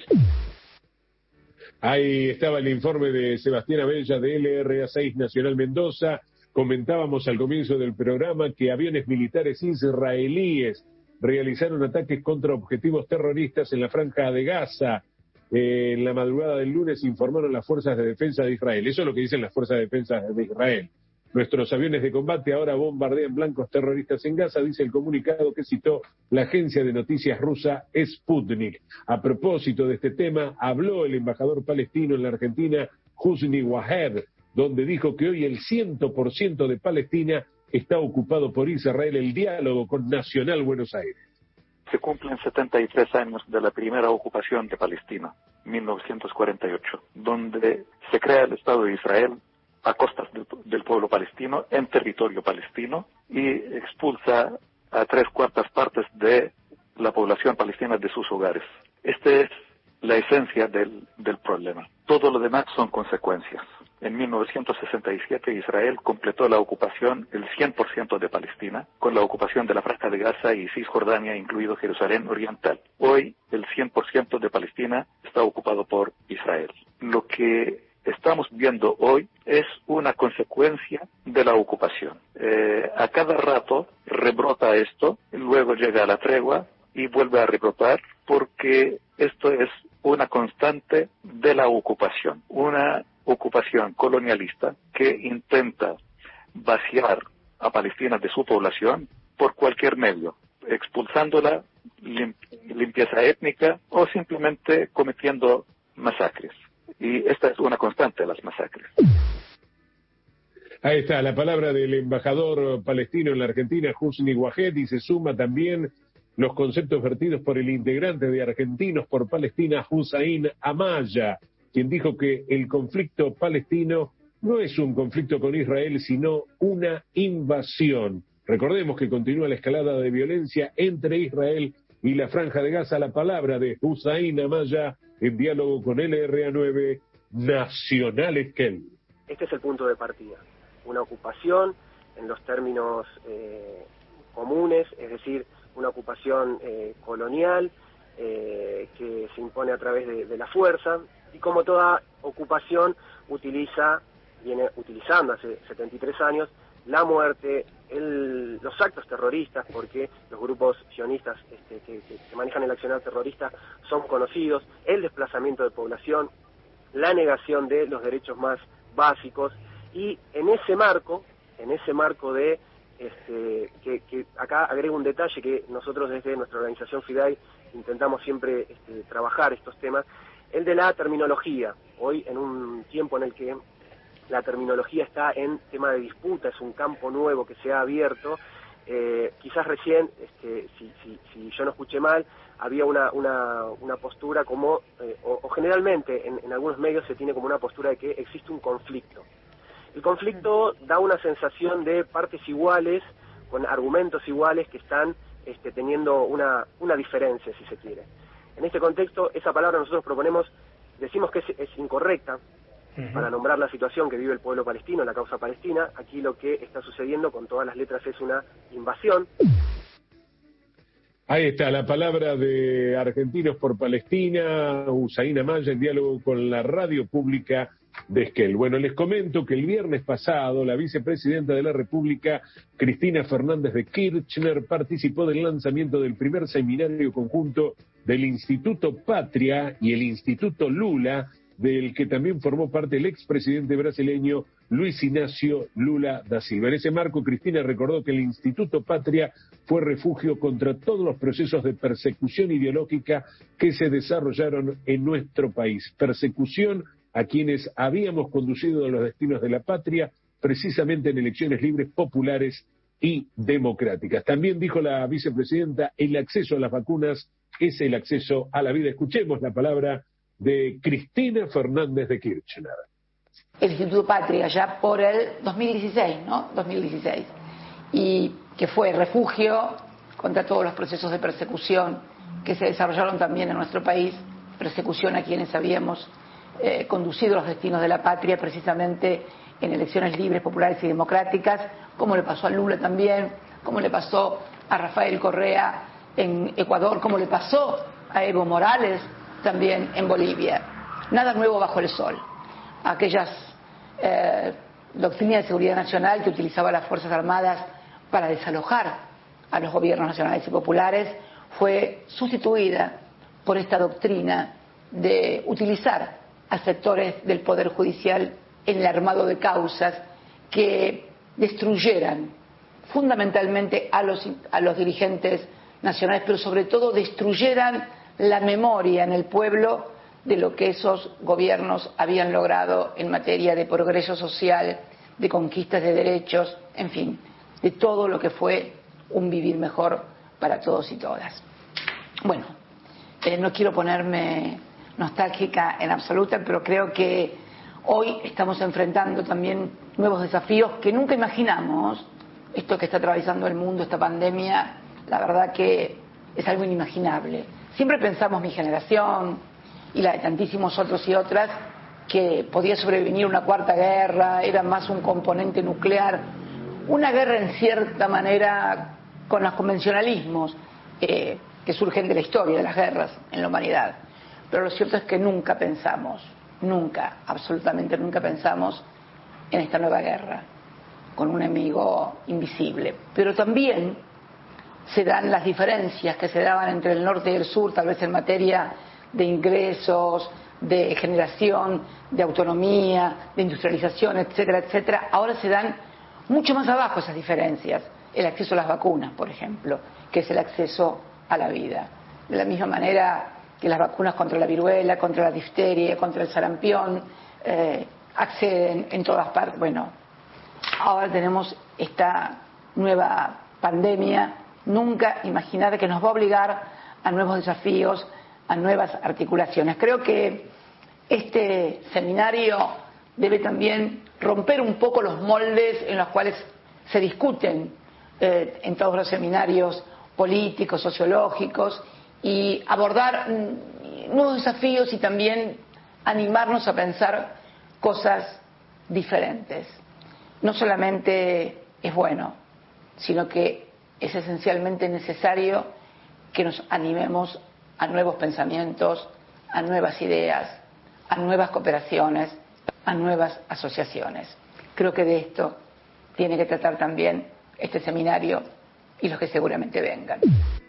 Ahí estaba el informe de Sebastián Abella de L R A seis Nacional Mendoza. Comentábamos al comienzo del programa que aviones militares israelíes realizaron ataques contra objetivos terroristas en la Franja de Gaza. Eh, en la madrugada del lunes informaron las Fuerzas de Defensa de Israel. Eso es lo que dicen las Fuerzas de Defensa de Israel. Nuestros aviones de combate ahora bombardean blancos terroristas en Gaza, dice el comunicado que citó la agencia de noticias rusa Sputnik. A propósito de este tema, habló el embajador palestino en la Argentina, Husni Wahed, donde dijo que hoy el cien por ciento de Palestina está ocupado por Israel. El diálogo con Nacional Buenos Aires. Se cumplen setenta y tres años de la primera ocupación de Palestina, mil novecientos cuarenta y ocho, donde se crea el Estado de Israel a costas del, del pueblo palestino, en territorio palestino, y expulsa a tres cuartas partes de la población palestina de sus hogares. Esta es la esencia del, del problema. Todo lo demás son consecuencias. En mil novecientos sesenta y siete Israel completó la ocupación, el cien por ciento de Palestina, con la ocupación de la Franja de Gaza y Cisjordania, incluido Jerusalén Oriental. Hoy el cien por ciento de Palestina está ocupado por Israel. Lo que estamos viendo hoy es una consecuencia de la ocupación. Eh, a cada rato rebrota esto, luego llega a la tregua y vuelve a rebrotar, porque esto es una constante de la ocupación, una ocupación colonialista que intenta vaciar a Palestina de su población por cualquier medio, expulsándola, lim- limpieza étnica o simplemente cometiendo masacres. Y esta es una constante de las masacres. Ahí está la palabra del embajador palestino en la Argentina, Husni Wahed, y se suma también los conceptos vertidos por el integrante de Argentinos por Palestina, Hussein Amaya, quien dijo que el conflicto palestino no es un conflicto con Israel, sino una invasión. Recordemos que continúa la escalada de violencia entre Israel y la Franja de Gaza. La palabra de Hussein Amaya en diálogo con L R A nueve Nacional Esquel. Este es el punto de partida, una ocupación en los términos eh, comunes, es decir, una ocupación eh, colonial eh, que se impone a través de, de la fuerza, y como toda ocupación utiliza, viene utilizando hace setenta y tres años, la muerte, el, los actos terroristas, porque los grupos sionistas este, que, que, que manejan el accionar terrorista son conocidos, el desplazamiento de población, la negación de los derechos más básicos, y en ese marco, en ese marco de, este, que, que acá agrego un detalle que nosotros desde nuestra organización FIDAI intentamos siempre este, trabajar estos temas, el de la terminología. Hoy, en un tiempo en el que la terminología está en tema de disputa, es un campo nuevo que se ha abierto, eh, quizás recién, este, si, si, si yo no escuché mal, había una, una, una postura como, eh, o, o generalmente en, en algunos medios se tiene como una postura de que existe un conflicto. El conflicto da una sensación de partes iguales, con argumentos iguales que están este, teniendo una, una diferencia, si se quiere. En este contexto, esa palabra nosotros proponemos, decimos que es, es incorrecta, uh-huh, para nombrar la situación que vive el pueblo palestino, la causa palestina. Aquí lo que está sucediendo con todas las letras es una invasión. Ahí está la palabra de Argentinos por Palestina, Hussein Amaya, en diálogo con la radio pública de Esquel. Bueno, les comento que el viernes pasado la vicepresidenta de la República, Cristina Fernández de Kirchner, participó del lanzamiento del primer seminario conjunto del Instituto Patria y el Instituto Lula, del que también formó parte el expresidente brasileño Luis Ignacio Lula da Silva. En ese marco, Cristina recordó que el Instituto Patria fue refugio contra todos los procesos de persecución ideológica que se desarrollaron en nuestro país. Persecución a quienes habíamos conducido a los destinos de la patria, precisamente en elecciones libres, populares y democráticas. También dijo la vicepresidenta, el acceso a las vacunas es el acceso a la vida. Escuchemos la palabra de Cristina Fernández de Kirchner. El Instituto Patria ya por el dos mil dieciséis, ¿no? dos mil dieciséis, y que fue refugio contra todos los procesos de persecución que se desarrollaron también en nuestro país, persecución a quienes habíamos eh, conducido los destinos de la patria precisamente en elecciones libres, populares y democráticas, como le pasó a Lula también, como le pasó a Rafael Correa en Ecuador, como le pasó a Evo Morales también en Bolivia. Nada nuevo bajo el sol. Aquellas eh, doctrinas de seguridad nacional que utilizaba las Fuerzas Armadas para desalojar a los gobiernos nacionales y populares fue sustituida por esta doctrina de utilizar a sectores del Poder Judicial en el armado de causas que destruyeran fundamentalmente a los, a los dirigentes nacionales, pero sobre todo destruyeran la memoria en el pueblo de lo que esos gobiernos habían logrado en materia de progreso social, de conquistas de derechos, en fin, de todo lo que fue un vivir mejor para todos y todas. Bueno, eh, no quiero ponerme nostálgica en absoluta, pero creo que hoy estamos enfrentando también nuevos desafíos que nunca imaginamos. Esto que está atravesando el mundo, esta pandemia, la verdad que es algo inimaginable. Siempre pensamos, mi generación y la de tantísimos otros y otras, que podía sobrevenir una cuarta guerra, era más un componente nuclear, una guerra en cierta manera con los convencionalismos eh, que surgen de la historia de las guerras en la humanidad. Pero lo cierto es que nunca pensamos, nunca, absolutamente nunca pensamos en esta nueva guerra, con un enemigo invisible. Pero también se dan las diferencias que se daban entre el norte y el sur, tal vez en materia de ingresos, de generación, de autonomía, de industrialización, etcétera, etcétera. Ahora se dan mucho más abajo esas diferencias. El acceso a las vacunas, por ejemplo, que es el acceso a la vida. De la misma manera que las vacunas contra la viruela, contra la difteria, contra el sarampión, eh, acceden en todas partes. Bueno, ahora tenemos esta nueva pandemia, nunca imaginada, que nos va a obligar a nuevos desafíos, a nuevas articulaciones. Creo que este seminario debe también romper un poco los moldes en los cuales se discuten eh, en todos los seminarios políticos, sociológicos, y abordar mm, nuevos desafíos y también animarnos a pensar cosas diferentes. No solamente es bueno, sino que es esencialmente necesario que nos animemos a nuevos pensamientos, a nuevas ideas, a nuevas cooperaciones, a nuevas asociaciones. Creo que de esto tiene que tratar también este seminario y los que seguramente vengan.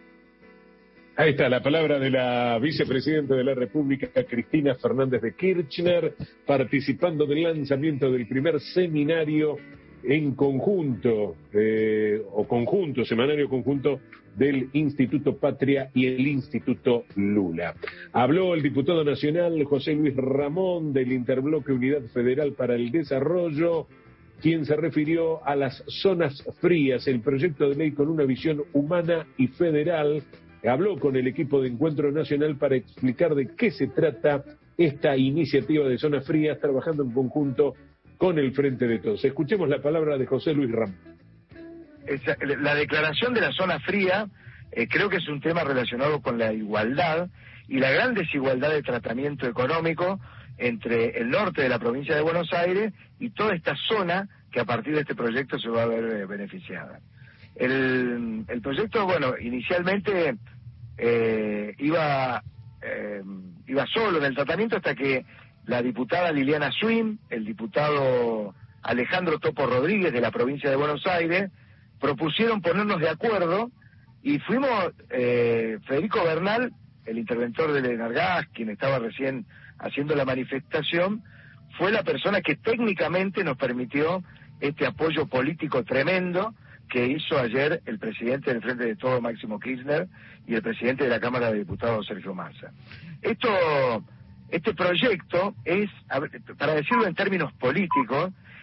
Ahí está la palabra de la vicepresidenta de la República, Cristina Fernández de Kirchner, participando del lanzamiento del primer seminario en conjunto, eh, o conjunto, semanario conjunto del Instituto Patria y el Instituto Lula. Habló el diputado nacional José Luis Ramón del Interbloque Unidad Federal para el Desarrollo, quien se refirió a las zonas frías, el proyecto de ley con una visión humana y federal. Habló con el equipo de Encuentro Nacional para explicar de qué se trata esta iniciativa de zonas frías, trabajando en conjunto con el Frente de Todos. Escuchemos la palabra de José Luis Ramón. Esa, la declaración de la zona fría eh, creo que es un tema relacionado con la igualdad y la gran desigualdad de tratamiento económico entre el norte de la provincia de Buenos Aires y toda esta zona que a partir de este proyecto se va a ver eh, beneficiada. El, el proyecto, bueno, inicialmente eh, iba, eh, iba solo en el tratamiento hasta que la diputada Liliana Swim, el diputado Alejandro Topo Rodríguez de la provincia de Buenos Aires, propusieron ponernos de acuerdo y fuimos, eh, Federico Bernal, el interventor del Enargás, quien estaba recién haciendo la manifestación, fue la persona que técnicamente nos permitió este apoyo político tremendo que hizo ayer el presidente del Frente de Todos, Máximo Kirchner, y el presidente de la Cámara de Diputados, Sergio Massa. Esto, este proyecto es, para decirlo en términos políticos,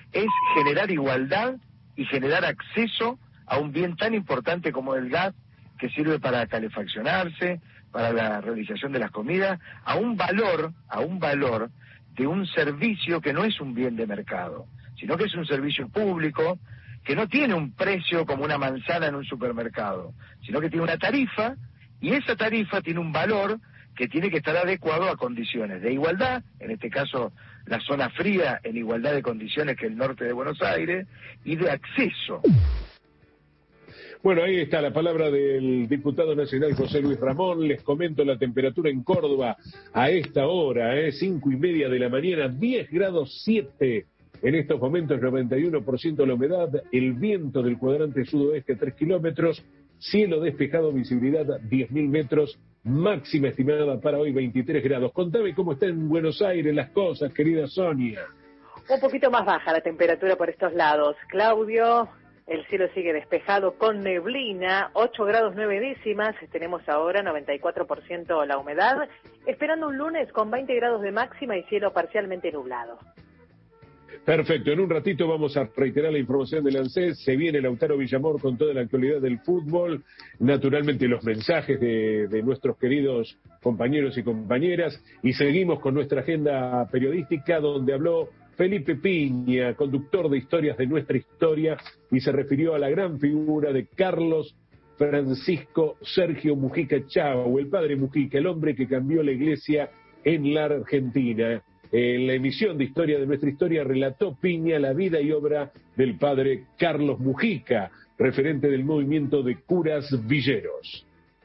es generar igualdad y generar acceso a un bien tan importante como el gas, que sirve para calefaccionarse, para la realización de las comidas, a un valor, a un valor de un servicio que no es un bien de mercado, sino que es un servicio público, que no tiene un precio como una manzana en un supermercado, sino que tiene una tarifa, y esa tarifa tiene un valor que tiene que estar adecuado a condiciones de igualdad, en este caso la zona fría en igualdad de condiciones que el norte de Buenos Aires, y de acceso. Bueno, ahí está la palabra del diputado nacional José Luis Ramón. Les comento la temperatura en Córdoba a esta hora, ¿eh? cinco y media de la mañana, diez grados siete. En estos momentos noventa y uno por ciento la humedad, el viento del cuadrante sudoeste tres kilómetros, cielo despejado, visibilidad diez mil metros, máxima estimada para hoy veintitrés grados. Contame cómo está en Buenos Aires las cosas, querida Sonia. Un poquito más baja la temperatura por estos lados. Claudio, el cielo sigue despejado con neblina, ocho grados nueve décimas, tenemos ahora noventa y cuatro por ciento la humedad, esperando un lunes con veinte grados de máxima y cielo parcialmente nublado. Perfecto, en un ratito vamos a reiterar la información del ANSES. Se viene Lautaro Villamor con toda la actualidad del fútbol, naturalmente los mensajes de, de nuestros queridos compañeros y compañeras, y seguimos con nuestra agenda periodística donde habló Felipe Piña, conductor de Historias de Nuestra Historia, y se refirió a la gran figura de Carlos Francisco Sergio Mujica Chau, el padre Mujica, el hombre que cambió la iglesia en la Argentina. En la emisión de Historia de Nuestra Historia relató Piña la vida y obra del padre Carlos Mujica, referente del movimiento de curas villeros.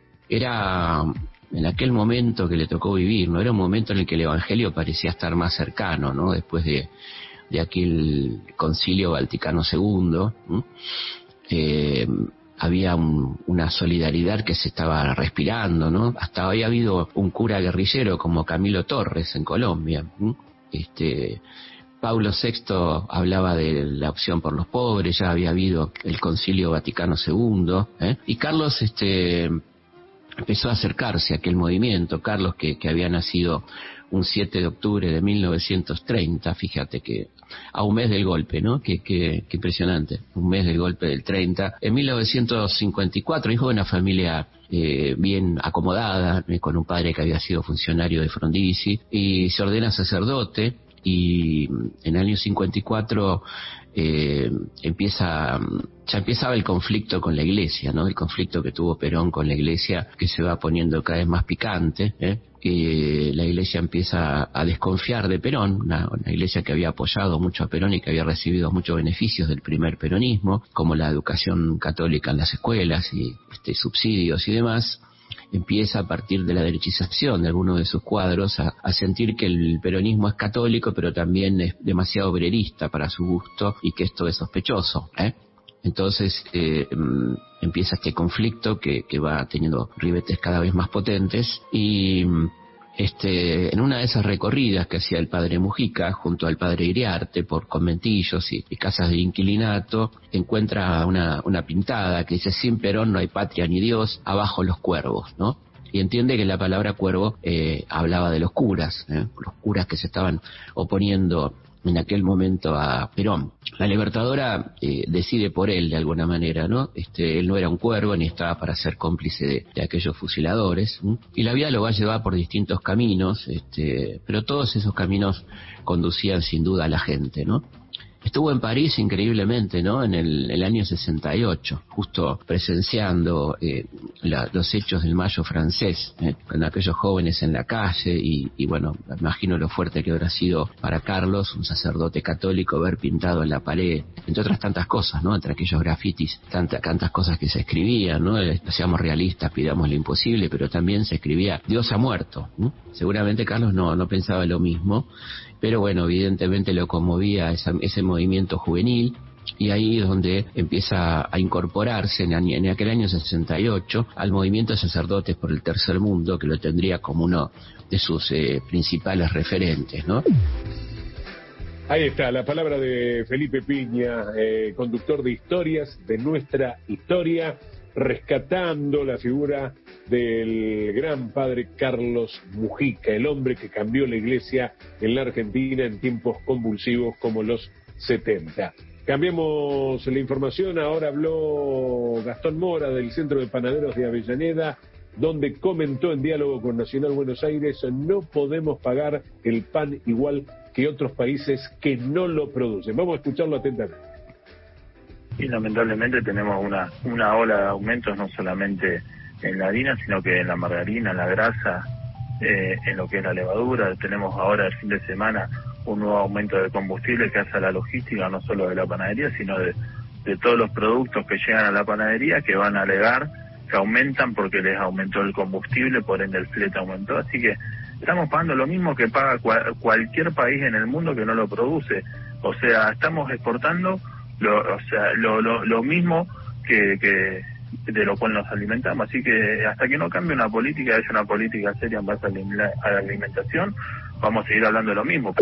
Era en aquel momento que le tocó vivir, ¿no? Era un momento en el que el Evangelio parecía estar más cercano, ¿no? Después de, de aquel concilio Vaticano segundo, ¿no? Eh, había un, una solidaridad que se estaba respirando, ¿no? Hasta había habido un cura guerrillero como Camilo Torres en Colombia, ¿no? Este, Pablo sexto hablaba de la opción por los pobres, ya había habido el Concilio Vaticano segundo, ¿eh? Y Carlos este, empezó a acercarse a aquel movimiento. Carlos, que, que había nacido un siete de octubre de mil novecientos treinta, fíjate que a un mes del golpe, ¿no? Qué que, que impresionante, un mes del golpe del treinta. En mil novecientos cincuenta y cuatro, hijo de una familia eh, bien acomodada, eh, con un padre que había sido funcionario de Frondizi, y se ordena sacerdote, y en el año cincuenta y cuatro eh, empieza, ya empezaba el conflicto con la iglesia, ¿no? El conflicto que tuvo Perón con la iglesia, que se va poniendo cada vez más picante, ¿eh? Que la iglesia empieza a desconfiar de Perón, una, una iglesia que había apoyado mucho a Perón y que había recibido muchos beneficios del primer peronismo, como la educación católica en las escuelas y este, subsidios y demás. Empieza a partir de la derechización de algunos de sus cuadros a, a sentir que el peronismo es católico, pero también es demasiado obrerista para su gusto y que esto es sospechoso, ¿eh? Entonces eh, empieza este conflicto que, que va teniendo ribetes cada vez más potentes, y este, en una de esas recorridas que hacía el padre Mujica junto al padre Iriarte por conventillos y, y casas de inquilinato, encuentra una, una pintada que dice: sin Perón no hay patria ni Dios, abajo los cuervos, ¿no? Y entiende que la palabra cuervo eh, hablaba de los curas, ¿eh? Los curas que se estaban oponiendo en aquel momento a Perón. La Libertadora eh, decide por él de alguna manera, ¿no? Este, él no era un cuervo ni estaba para ser cómplice de, de aquellos fusiladores, ¿sí? Y la vida lo va a llevar por distintos caminos, este, pero todos esos caminos conducían sin duda a la gente, ¿no? Estuvo en París increíblemente, ¿no? En el, el año sesenta y ocho, justo presenciando eh, la, los hechos del Mayo francés, ¿eh? Con aquellos jóvenes en la calle y, y bueno, imagino lo fuerte que habrá sido para Carlos, un sacerdote católico, ver pintado en la pared, entre otras tantas cosas, ¿no? Entre aquellos grafitis, tantas, tantas cosas que se escribían, ¿no? Seamos realistas, pidamos lo imposible, pero también se escribía Dios ha muerto, ¿no? Seguramente Carlos no, no pensaba lo mismo, pero bueno, evidentemente lo conmovía esa, ese movimiento juvenil, y ahí es donde empieza a incorporarse en, en aquel año sesenta y ocho al movimiento de sacerdotes por el tercer mundo, que lo tendría como uno de sus eh, principales referentes, ¿no? Ahí está la palabra de Felipe Piña, eh, conductor de Historias de Nuestra Historia, rescatando la figura del gran padre Carlos Mujica, el hombre que cambió la iglesia en la Argentina en tiempos convulsivos como los setenta. Cambiemos la información, ahora habló Gastón Mora del Centro de Panaderos de Avellaneda, donde comentó en diálogo con Nacional Buenos Aires: no podemos pagar el pan igual que otros países que no lo producen. Vamos a escucharlo atentamente. Y lamentablemente tenemos una, una ola de aumentos, no solamente en la harina, sino que en la margarina, en la grasa, eh, en lo que es la levadura. Tenemos ahora el fin de semana un nuevo aumento de combustible que hace a la logística, no solo de la panadería, sino de, de todos los productos que llegan a la panadería, que van a alegar que aumentan porque les aumentó el combustible, por ende el flete aumentó. Así que estamos pagando lo mismo que paga cual, cualquier país en el mundo que no lo produce. O sea, estamos exportando lo, o sea, lo, lo, lo mismo que, que de lo cual nos alimentamos. Así que hasta que no cambie una política, haya una política seria en base a la alimentación, vamos a seguir hablando de lo mismo.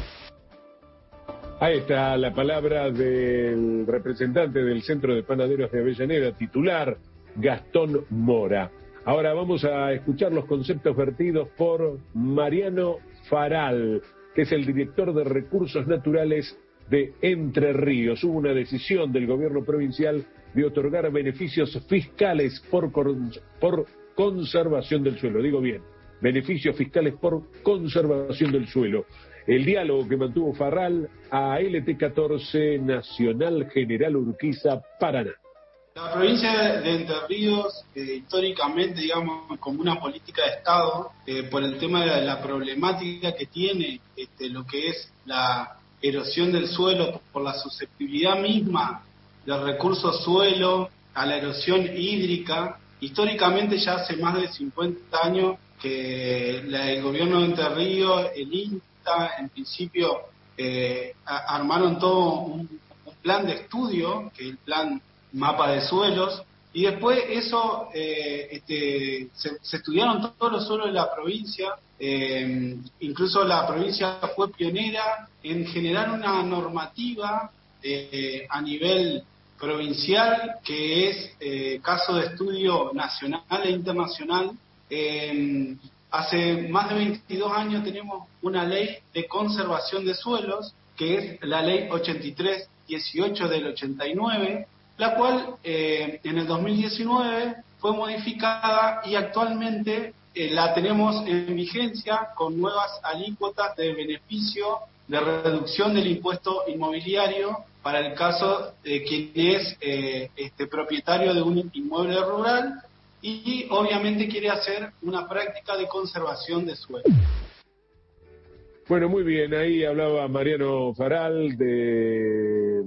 Ahí está la palabra del representante del Centro de Panaderos de Avellaneda, titular Gastón Mora. Ahora vamos a escuchar los conceptos vertidos por Mariano Faral, que es el director de Recursos Naturales de Entre Ríos. Hubo una decisión del gobierno provincial de otorgar beneficios fiscales por, por conservación del suelo. Digo bien, beneficios fiscales por conservación del suelo. El diálogo que mantuvo Farral a L T catorce, Nacional General Urquiza, Paraná. La provincia de Entre Ríos, eh, históricamente, digamos, como una política de Estado, eh, por el tema de la, la problemática que tiene este, lo que es la erosión del suelo, por la susceptibilidad misma del recurso suelo a la erosión hídrica, históricamente ya hace más de cincuenta años que la, el gobierno de Entre Ríos, el INTA, en principio, eh, a, armaron todo un, un plan de estudio, que es el plan mapa de suelos, y después eso eh, este, se, se estudiaron todos los suelos de la provincia, eh, incluso la provincia fue pionera en generar una normativa eh, a nivel provincial que es eh, caso de estudio nacional e internacional. Eh, hace más de veintidós años tenemos una ley de conservación de suelos, que es la ley ochenta y tres dieciocho del ochenta y nueve, la cual eh, en el dos mil diecinueve fue modificada y actualmente eh, la tenemos en vigencia con nuevas alícuotas de beneficio de reducción del impuesto inmobiliario para el caso de quien es eh, este propietario de un inmueble rural y obviamente quiere hacer una práctica de conservación de suelo. Bueno, muy bien, ahí hablaba Mariano Faral de,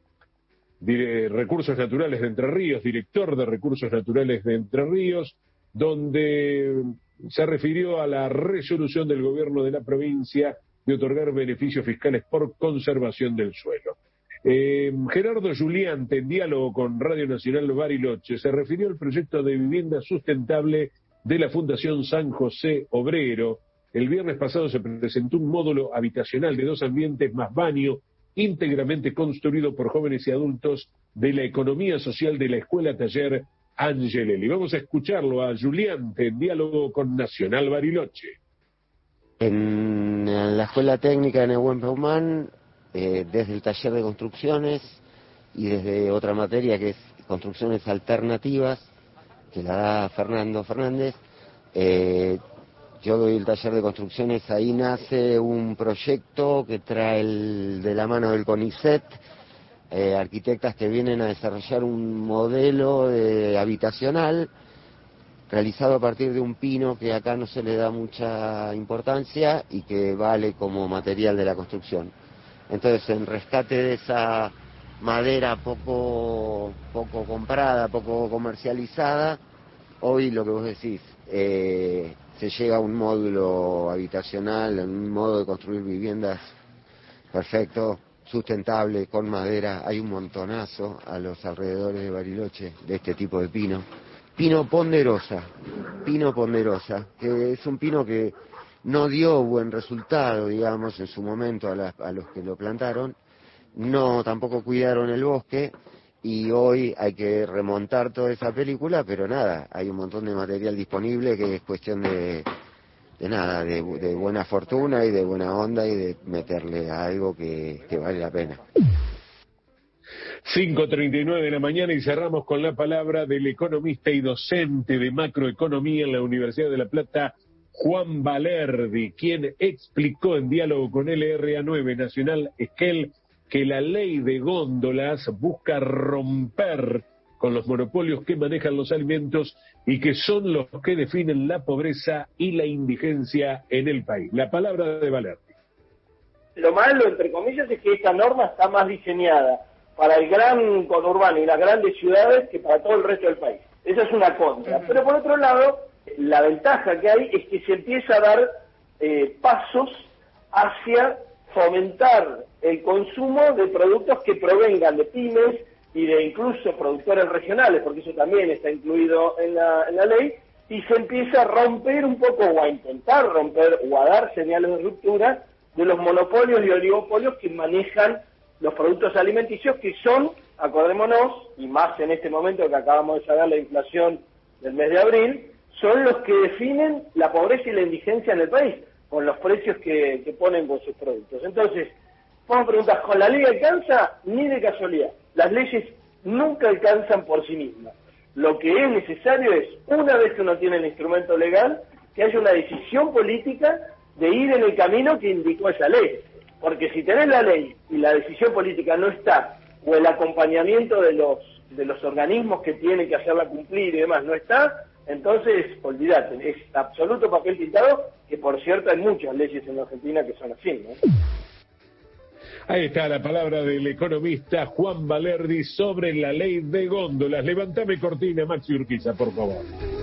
de Recursos Naturales de Entre Ríos, director de Recursos Naturales de Entre Ríos, donde se refirió a la resolución del gobierno de la provincia de otorgar beneficios fiscales por conservación del suelo. Eh, Gerardo Juliante, en diálogo con Radio Nacional Bariloche, se refirió al proyecto de vivienda sustentable de la Fundación San José Obrero. El viernes pasado se presentó un módulo habitacional de dos ambientes más baño, íntegramente construido por jóvenes y adultos de la economía social de la Escuela Taller Angelelli. Vamos a escucharlo a Juliante en diálogo con Nacional Bariloche. En la Escuela Técnica de Nehuen Peumán, eh, desde el taller de construcciones y desde otra materia que es construcciones alternativas, que la da Fernando Fernández, eh, yo doy el taller de construcciones. Ahí nace un proyecto que trae el, de la mano del CONICET, eh, arquitectas que vienen a desarrollar un modelo de, habitacional realizado a partir de un pino que acá no se le da mucha importancia y que vale como material de la construcción. Entonces, en rescate de esa madera poco, poco comprada, poco comercializada, hoy lo que vos decís, eh, se llega a un módulo habitacional, un modo de construir viviendas perfecto, sustentable, con madera. Hay un montonazo a los alrededores de Bariloche de este tipo de pino. Pino ponderosa, pino ponderosa, que es un pino que no dio buen resultado, digamos, en su momento a, la, a los que lo plantaron, no tampoco cuidaron el bosque, y hoy hay que remontar toda esa película, pero nada, hay un montón de material disponible que es cuestión de, de nada, de, de buena fortuna y de buena onda y de meterle a algo que, que vale la pena. cinco treinta y nueve de la mañana y cerramos con la palabra del economista y docente de macroeconomía en la Universidad de La Plata, Juan Valerdi, quien explicó en diálogo con L R A nueve Nacional Esquel que la ley de góndolas busca romper con los monopolios que manejan los alimentos y que son los que definen la pobreza y la indigencia en el país. La palabra de Valerdi. Lo malo, entre comillas, es que esta norma está más diseñada para el gran conurbano y las grandes ciudades que para todo el resto del país. Esa es una contra. Pero por otro lado, la ventaja que hay es que se empieza a dar eh, pasos hacia fomentar el consumo de productos que provengan de pymes y de incluso productores regionales, porque eso también está incluido en la, en la ley, y se empieza a romper un poco, o a intentar romper, o a dar señales de ruptura de los monopolios y oligopolios que manejan los productos alimenticios, que son, acordémonos, y más en este momento que acabamos de saber la inflación del mes de abril, son los que definen la pobreza y la indigencia en el país, con los precios que, que ponen con sus productos. Entonces, vamos a preguntar, ¿con la ley alcanza? Ni de casualidad. Las leyes nunca alcanzan por sí mismas. Lo que es necesario es, una vez que uno tiene el instrumento legal, que haya una decisión política de ir en el camino que indicó esa ley. Porque si tenés la ley y la decisión política no está, o el acompañamiento de los de los organismos que tienen que hacerla cumplir y demás no está, entonces, olvídate, es absoluto papel pintado, que por cierto hay muchas leyes en la Argentina que son así, ¿no? Ahí está la palabra del economista Juan Valerdi sobre la ley de góndolas. Levantame cortina, Maxi Urquiza, por favor.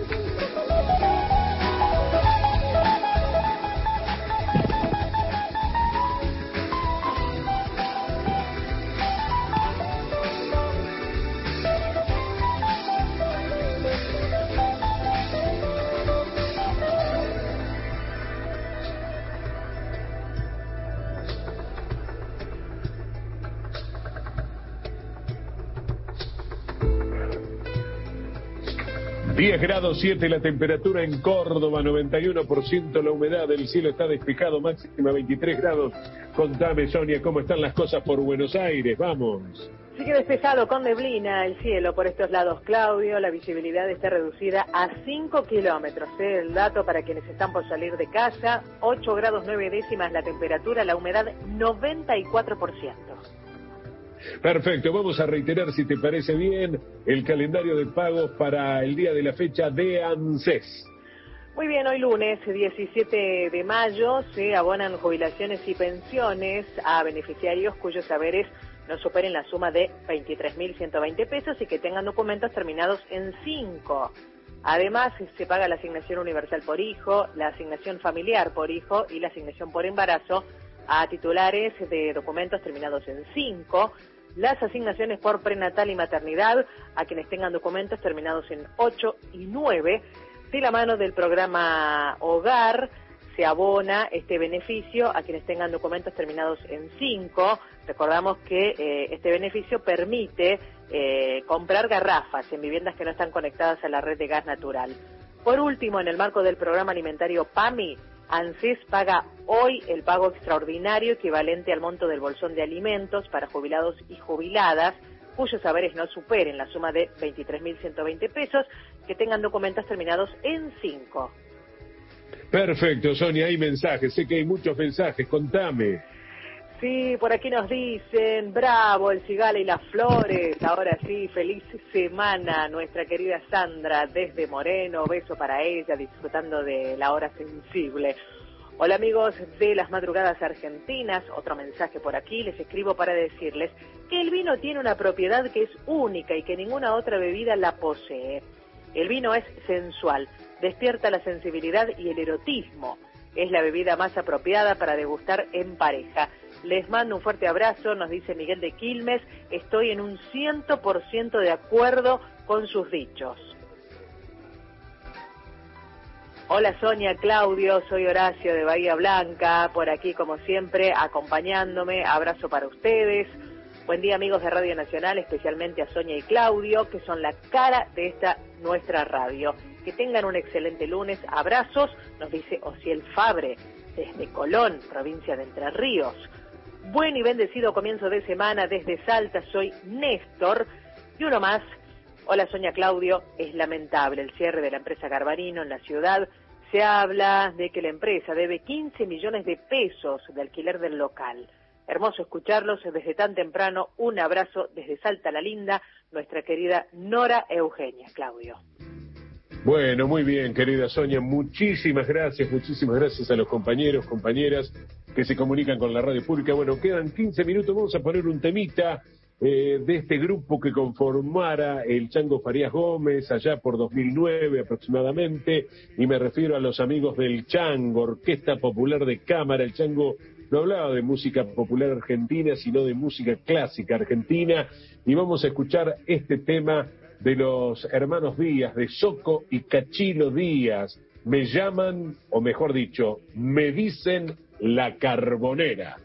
diez grados siete la temperatura en Córdoba, noventa y uno por ciento la humedad, el cielo está despejado, máxima veintitrés grados. Contame, Sonia, ¿cómo están las cosas por Buenos Aires? Vamos. Sigue despejado con neblina el cielo por estos lados, Claudio. La visibilidad está reducida a cinco kilómetros. ¿eh? El dato para quienes están por salir de casa, ocho grados nueve décimas la temperatura, la humedad noventa y cuatro por ciento. Perfecto, vamos a reiterar, si te parece bien, el calendario de pagos para el día de la fecha de ANSES. Muy bien, hoy lunes diecisiete de mayo se abonan jubilaciones y pensiones a beneficiarios cuyos haberes no superen la suma de veintitrés mil ciento veinte pesos y que tengan documentos terminados en cinco. Además, se paga la asignación universal por hijo, la asignación familiar por hijo y la asignación por embarazo a titulares de documentos terminados en cinco, las asignaciones por prenatal y maternidad a quienes tengan documentos terminados en ocho y nueve. De la mano del programa Hogar se abona este beneficio a quienes tengan documentos terminados en cinco. Recordamos que eh, este beneficio permite eh, comprar garrafas en viviendas que no están conectadas a la red de gas natural. Por último, en el marco del programa alimentario PAMI, ANSES paga hoy el pago extraordinario equivalente al monto del bolsón de alimentos para jubilados y jubiladas cuyos haberes no superen la suma de veintitrés mil ciento veinte pesos, que tengan documentos terminados en cinco. Perfecto, Sonia, hay mensajes, sé que hay muchos mensajes, contame. Sí, por aquí nos dicen, bravo, el cigala y las flores, ahora sí, feliz semana, nuestra querida Sandra desde Moreno, beso para ella, disfrutando de la hora sensible. Hola amigos de las madrugadas argentinas, otro mensaje por aquí, les escribo para decirles que el vino tiene una propiedad que es única y que ninguna otra bebida la posee. El vino es sensual, despierta la sensibilidad y el erotismo, es la bebida más apropiada para degustar en pareja. Les mando un fuerte abrazo, nos dice Miguel de Quilmes, estoy en un cien por ciento de acuerdo con sus dichos. Hola Sonia, Claudio, soy Horacio de Bahía Blanca, por aquí como siempre acompañándome, abrazo para ustedes. Buen día amigos de Radio Nacional, especialmente a Sonia y Claudio, que son la cara de esta nuestra radio. Que tengan un excelente lunes. Abrazos, nos dice Ociel Fabre, desde Colón, provincia de Entre Ríos. Buen y bendecido comienzo de semana desde Salta, soy Néstor. Y uno más. Hola, Sonia Claudio, es lamentable el cierre de la empresa Garbarino en la ciudad. Se habla de que la empresa debe quince millones de pesos de alquiler del local. Hermoso escucharlos desde tan temprano. Un abrazo desde Salta la Linda, nuestra querida Nora Eugenia. Claudio. Bueno, muy bien, querida Sonia, muchísimas gracias, muchísimas gracias a los compañeros, compañeras que se comunican con la radio pública. Bueno, quedan quince minutos, vamos a poner un temita eh, de este grupo que conformara el Chango Farías Gómez allá por dos mil nueve aproximadamente, y me refiero a los amigos del Chango, Orquesta Popular de Cámara. El Chango no hablaba de música popular argentina, sino de música clásica argentina, y vamos a escuchar este tema de los hermanos Díaz, de Soco y Cachilo Díaz. Me llaman, o mejor dicho, me dicen La Carbonera.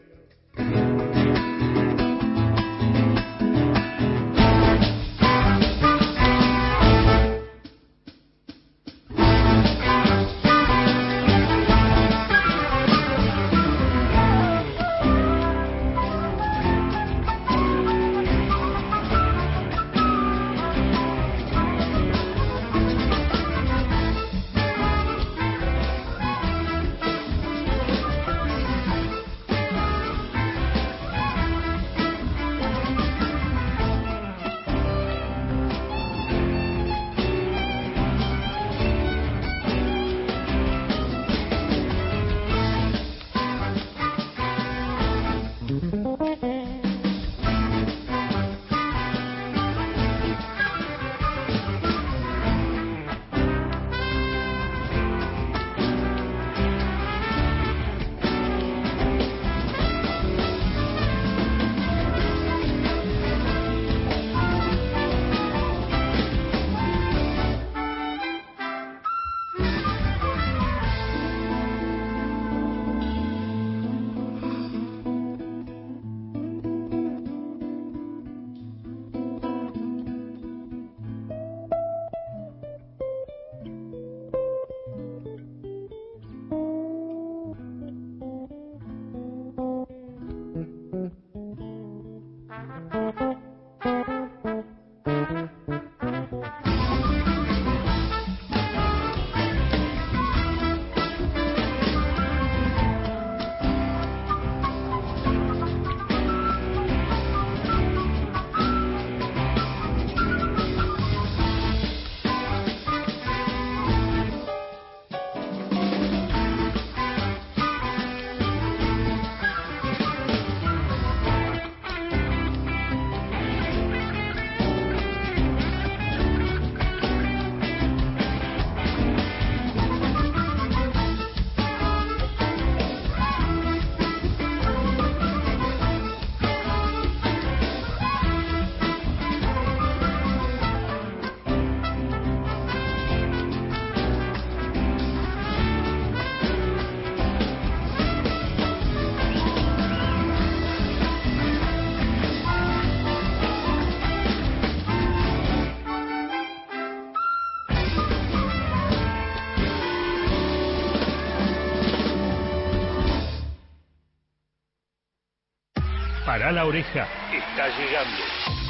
Para la oreja, está llegando.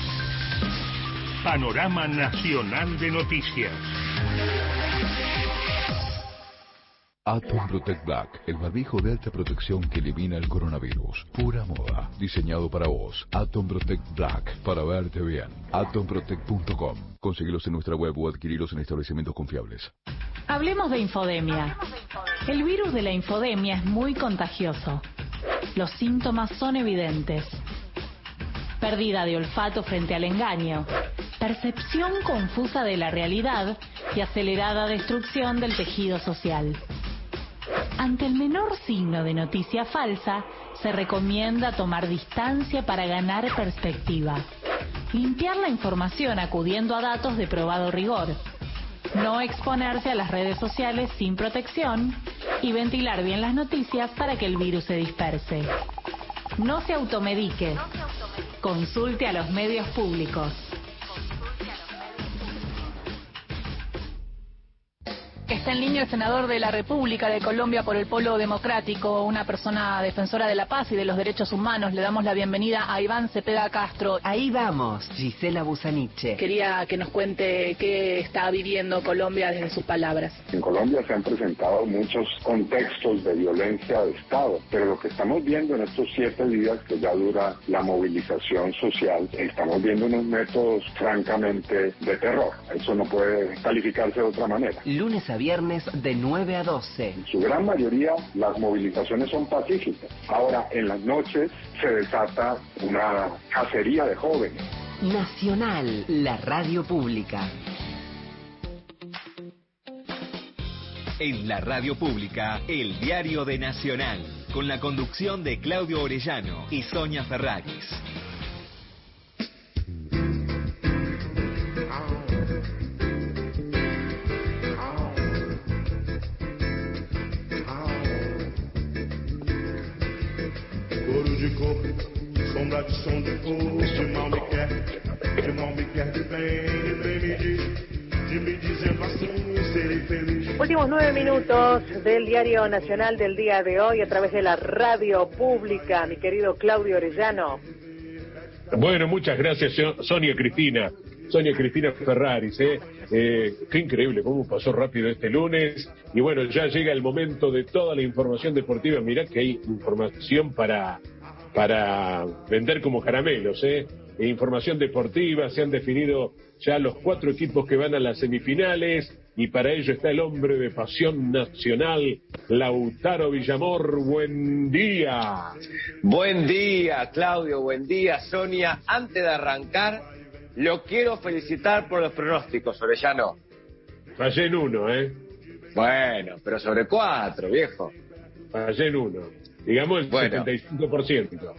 Panorama Nacional de Noticias. Atom Protect Black, el barbijo de alta protección que elimina el coronavirus. Pura moda, diseñado para vos. Atom Protect Black, para verte bien. atom protect punto com. Conseguilos en nuestra web o adquirilos en establecimientos confiables. Hablemos de infodemia. El virus de la infodemia es muy contagioso. Los síntomas son evidentes. Pérdida de olfato frente al engaño, percepción confusa de la realidad y acelerada destrucción del tejido social. Ante el menor signo de noticia falsa, se recomienda tomar distancia para ganar perspectiva. Limpiar la información acudiendo a datos de probado rigor. No exponerse a las redes sociales sin protección y ventilar bien las noticias para que el virus se disperse. No se automedique. Consulte a los medios públicos. está en línea el senador de la República de Colombia por el Polo Democrático, una persona defensora de la paz y de los derechos humanos. Le damos la bienvenida a Iván Cepeda Castro. Ahí vamos, Gisela Busaniche. Quería que nos cuente qué está viviendo Colombia desde sus palabras. En Colombia se han presentado muchos contextos de violencia de Estado, pero lo que estamos viendo en estos siete días que ya dura la movilización social, estamos viendo unos métodos francamente de terror. Eso no puede calificarse de otra manera. Lunes a viernes de nueve a doce. En su gran mayoría las movilizaciones son pacíficas. Ahora en las noches se desata una cacería de jóvenes. Nacional, la radio pública. En la radio pública, el diario de Nacional, con la conducción de Claudio Orellano y Sonia Ferraris. Couro de coco, sombra de som de cor, de mal me quer, de mal me quer de bem, de bem me diz, de me dizendo assim, serei feliz. Últimos nueve minutos del Diario Nacional del día de hoy a través de la radio pública, mi querido Claudio Orellano. Bueno, muchas gracias, Sonia Cristina. Sonia Cristina Ferraris, ¿eh? Eh, qué increíble cómo pasó rápido este lunes. Y bueno, ya llega el momento de toda la información deportiva. Mirá que hay información para, para vender como caramelos, ¿eh? E información deportiva, se han definido ya los cuatro equipos que van a las semifinales. Y para ello está el hombre de Pasión Nacional, Lautaro Villamor. Buen día. Buen día, Claudio. Buen día, Sonia. Antes de arrancar, lo quiero felicitar por los pronósticos, Orellano. Fallé en uno, ¿eh? Bueno, pero sobre cuatro, viejo. Fallé en uno. Digamos el bueno. setenta y cinco por ciento.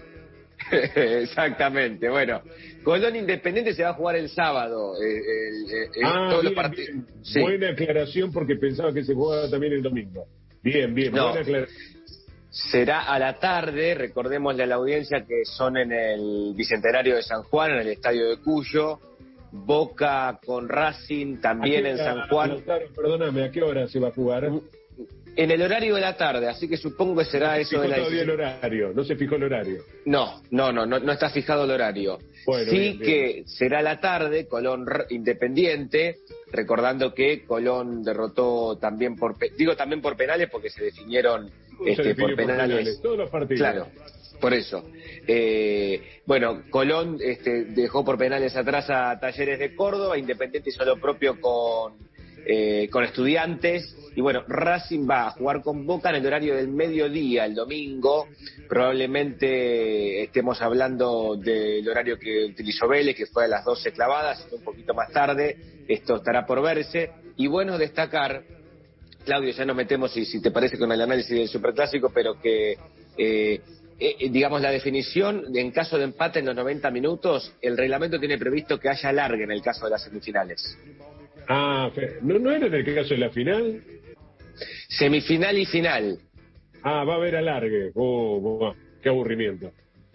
Exactamente, bueno. Colón Independiente se va a jugar el sábado. Eh, eh, eh, ah, todos bien, los partidos. Bien. Sí. Buena aclaración porque pensaba que se jugaba también el domingo. Bien, bien, no. buena aclaración. Será a la tarde, recordémosle a la audiencia que son en el Bicentenario de San Juan, en el Estadio de Cuyo. Boca con Racing también en San Juan. Perdóname, ¿a qué hora se va a jugar? En el horario de la tarde, así que supongo que será no eso de la todavía el horario, no se fijó el horario. No, no, no, no, no está fijado el horario. Bueno, sí bien, bien. Que será a la tarde, Colón Independiente, recordando que Colón derrotó también por, digo también por penales porque se definieron se este, por, penales. por penales. Todos los partidos. Claro. Por eso. Eh, bueno, Colón este, dejó por penales atrás a Talleres de Córdoba, Independiente hizo lo propio con, eh, con Estudiantes, y bueno, Racing va a jugar con Boca en el horario del mediodía, el domingo. Probablemente estemos hablando del horario que utilizó Vélez, que fue a las doce clavadas, un poquito más tarde. Esto estará por verse. Y bueno, destacar, Claudio, ya nos metemos, si, si te parece, con el análisis del Superclásico, pero que... Eh, Eh, digamos, la definición, en caso de empate en los noventa minutos, el reglamento tiene previsto que haya alargue en el caso de las semifinales. Ah, ¿no, no era en el caso de la final? Semifinal y final. Ah, va a haber alargue. Oh, oh, qué aburrimiento.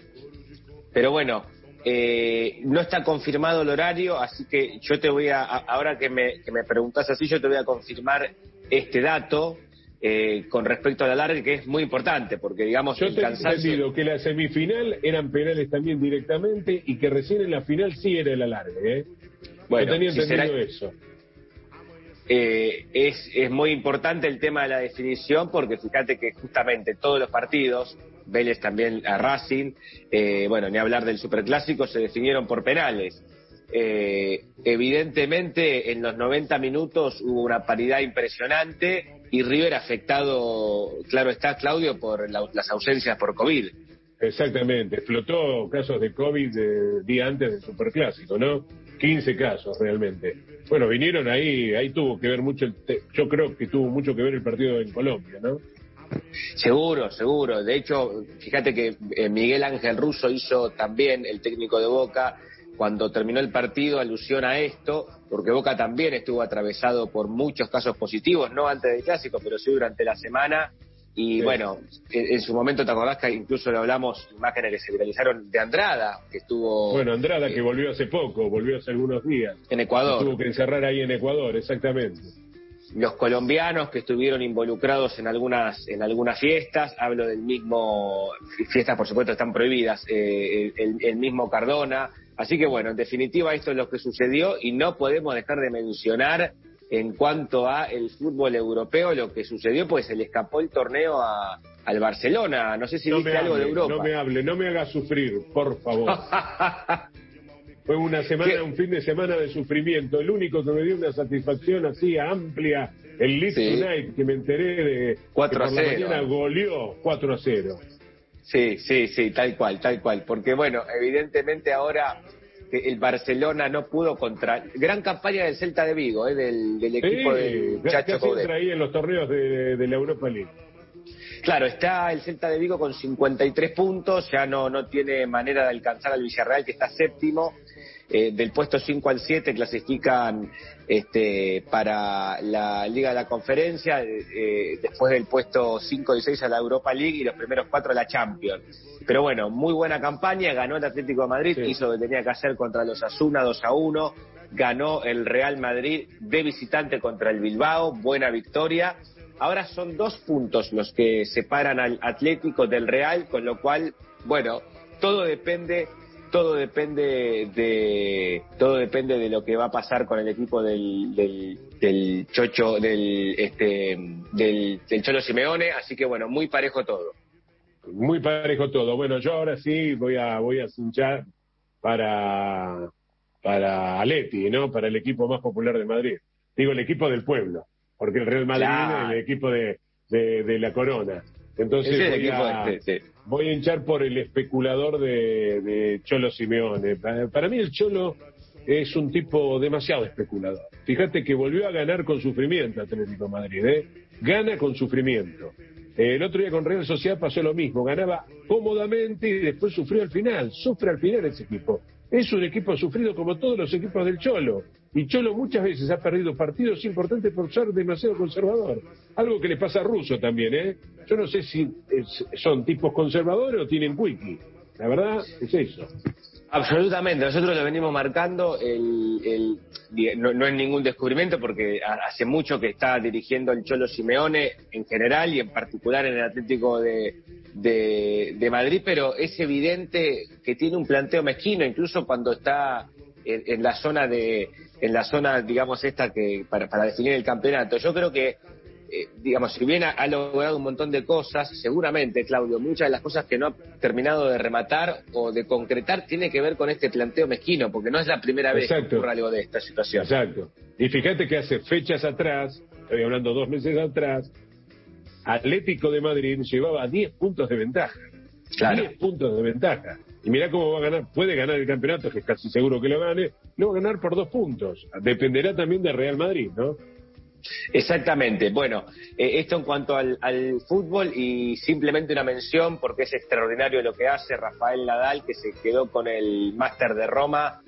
Pero bueno, eh, no está confirmado el horario, así que yo te voy a, ahora que me, que me preguntás así, yo te voy a confirmar este dato. Eh, con respecto al alargue, que es muy importante, porque digamos yo el te cansancio... he entendido que la semifinal eran penales también directamente y que recién en la final sí era el alargue, ¿eh? Bueno, yo tenía si entendido será... eso. Eh, es, es muy importante el tema de la definición, porque fíjate que justamente todos los partidos, Vélez también a Racing, eh, bueno, ni hablar del Superclásico, se definieron por penales. Eh, evidentemente en los noventa minutos hubo una paridad impresionante y River afectado, claro está, Claudio, por la, las ausencias por COVID. Exactamente, explotó casos de COVID el día antes del Superclásico, ¿no? quince casos realmente. Bueno, vinieron ahí, ahí tuvo que ver mucho, el te- yo creo que tuvo mucho que ver el partido en Colombia, ¿no? Seguro, seguro. De hecho, fíjate que eh, Miguel Ángel Russo hizo también, el técnico de Boca, cuando terminó el partido, alusión a esto, porque Boca también estuvo atravesado por muchos casos positivos, no antes del Clásico, pero sí durante la semana. Y sí. bueno, en, en su momento, ¿te acordás que incluso le hablamos, imágenes que se viralizaron de Andrada, que estuvo... Bueno, Andrada, eh, que volvió hace poco, volvió hace algunos días. En Ecuador. Tuvo que encerrar ahí en Ecuador, exactamente. los colombianos que estuvieron involucrados en algunas en algunas fiestas, hablo del mismo, fiestas por supuesto están prohibidas, eh, el, el mismo Cardona, así que bueno, en definitiva esto es lo que sucedió y no podemos dejar de mencionar en cuanto a el fútbol europeo lo que sucedió, pues se le escapó el torneo a, al Barcelona, no sé si no viste algo hable, de Europa. No me hable, no me haga sufrir, por favor. Fue una semana, ¿Qué? un fin de semana de sufrimiento. El único que me dio una satisfacción así amplia, el Leeds sí. United, que me enteré de cuatro a cero. Que por la mañana goleó cuatro a cero. Sí, sí, sí, tal cual, tal cual. Porque bueno, evidentemente ahora el Barcelona no pudo contra... Gran campaña del Celta de Vigo, ¿eh? del, del equipo sí, del Chacho Coudet. Entra ahí en los torneos de, de la Europa League. Claro, está el Celta de Vigo con cincuenta y tres puntos, ya no, no tiene manera de alcanzar al Villarreal, que está séptimo. Eh, del puesto cinco al siete clasifican este, para la Liga de la Conferencia, eh, después del puesto cinco y seis a la Europa League y los primeros cuatro a la Champions. Pero bueno, muy buena campaña, ganó el Atlético de Madrid, sí. hizo lo que tenía que hacer contra los Asuna dos a uno, ganó el Real Madrid de visitante contra el Bilbao, buena victoria. Ahora son dos puntos los que separan al Atlético del Real, con lo cual, bueno, todo depende... todo depende de todo depende de lo que va a pasar con el equipo del del, del Chocho del este del, del Cholo Simeone, así que bueno, muy parejo todo. Muy parejo todo. Bueno, yo ahora sí voy a voy a cinchar para para Atleti, ¿no? Para el equipo más popular de Madrid. Digo, el equipo del pueblo, porque el Real Madrid claro. es el equipo de, de, de la corona. Entonces es el voy, equipo a, de, de... voy a hinchar por el especulador de, de Cholo Simeone. Para, para mí el Cholo es un tipo demasiado especulador. Fíjate que volvió a ganar con sufrimiento Atlético de Madrid, ¿eh? Gana con sufrimiento. El otro día con Real Sociedad pasó lo mismo, ganaba cómodamente y después sufrió al final, sufre al final ese equipo. Es un equipo sufrido como todos los equipos del Cholo. Y Cholo muchas veces ha perdido partidos importantes por ser demasiado conservador. Algo que le pasa a Russo también, ¿eh? Yo no sé si es, son tipos conservadores o tienen wiki. La verdad es eso. Absolutamente, nosotros lo venimos marcando, el, el, no, no es ningún descubrimiento porque hace mucho que está dirigiendo el Cholo Simeone en general y en particular en el Atlético de, de, de Madrid, pero es evidente que tiene un planteo mezquino, incluso cuando está en, en la zona de, en la zona, digamos, esta que para, para definir el campeonato. Yo creo que Eh, digamos, si bien ha, ha logrado un montón de cosas, seguramente, Claudio, muchas de las cosas que no ha terminado de rematar o de concretar tiene que ver con este planteo mezquino, porque no es la primera vez Exacto. que ocurre algo de esta situación. Exacto. Y fíjate que hace fechas atrás, estoy hablando dos meses atrás, Atlético de Madrid llevaba diez puntos de ventaja. Claro. diez puntos de ventaja. Y mirá cómo va a ganar, puede ganar el campeonato, que es casi seguro que lo gane, lo va a ganar por dos puntos. Dependerá también de Real Madrid, ¿no? Exactamente. Bueno, eh, esto en cuanto al, al fútbol, y simplemente una mención porque es extraordinario lo que hace Rafael Nadal, que se quedó con el Máster de Roma,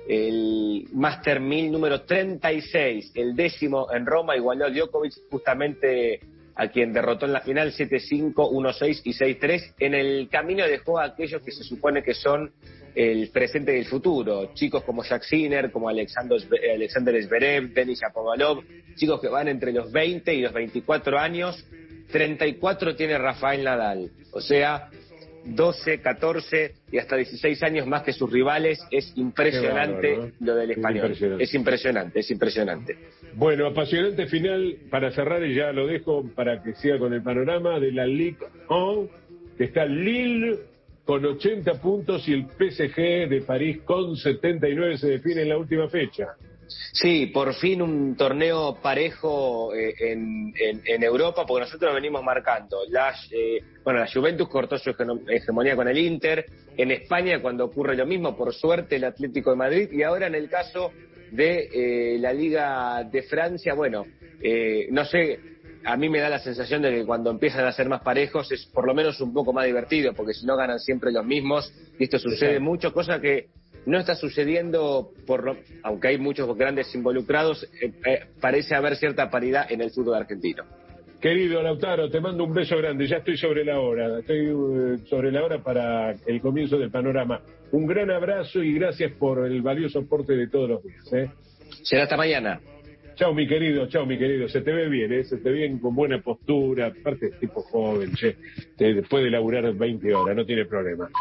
el Máster mil número treinta y seis, el décimo en Roma, igualó a Djokovic, justamente a quien derrotó en la final siete cinco, uno seis y seis tres. En el camino dejó a aquellos que se supone que son el presente y el futuro, chicos como Jack Sinner, como Alexander, Alexander Zverev, Denis Shapovalov, chicos que van entre los veinte y los veinticuatro años. Treinta y cuatro tiene Rafael Nadal, o sea, doce, catorce y hasta dieciséis años más que sus rivales. Es impresionante bárbaro, ¿no? Lo del español, impresionante. es impresionante, es impresionante. Bueno, apasionante final para cerrar, y ya lo dejo para que siga con el panorama de la Ligue uno, que está Lille con ochenta puntos y el P S G de París con setenta y nueve se define en la última fecha. Sí, por fin un torneo parejo eh, en, en, en Europa, porque nosotros venimos marcando. La, eh, bueno, la Juventus cortó su hegemonía con el Inter. En España, cuando ocurre lo mismo, por suerte, el Atlético de Madrid. Y ahora en el caso de eh, la Liga de Francia, bueno, eh, no sé, a mí me da la sensación de que cuando empiezan a ser más parejos es por lo menos un poco más divertido, porque si no ganan siempre los mismos, y esto sucede Exacto. mucho, cosa que no está sucediendo, por lo, aunque hay muchos grandes involucrados, eh, eh, parece haber cierta paridad en el fútbol argentino. Querido Lautaro, te mando un beso grande, ya estoy sobre la hora, estoy uh, sobre la hora para el comienzo del panorama. Un gran abrazo y gracias por el valioso aporte de todos los días. ¿eh? Será hasta mañana. Chao, mi querido, chao, mi querido. Se te ve bien, ¿eh? Se te ve bien con buena postura. Aparte, es tipo joven, che. Te- Después de laburar veinte horas, no tiene problema.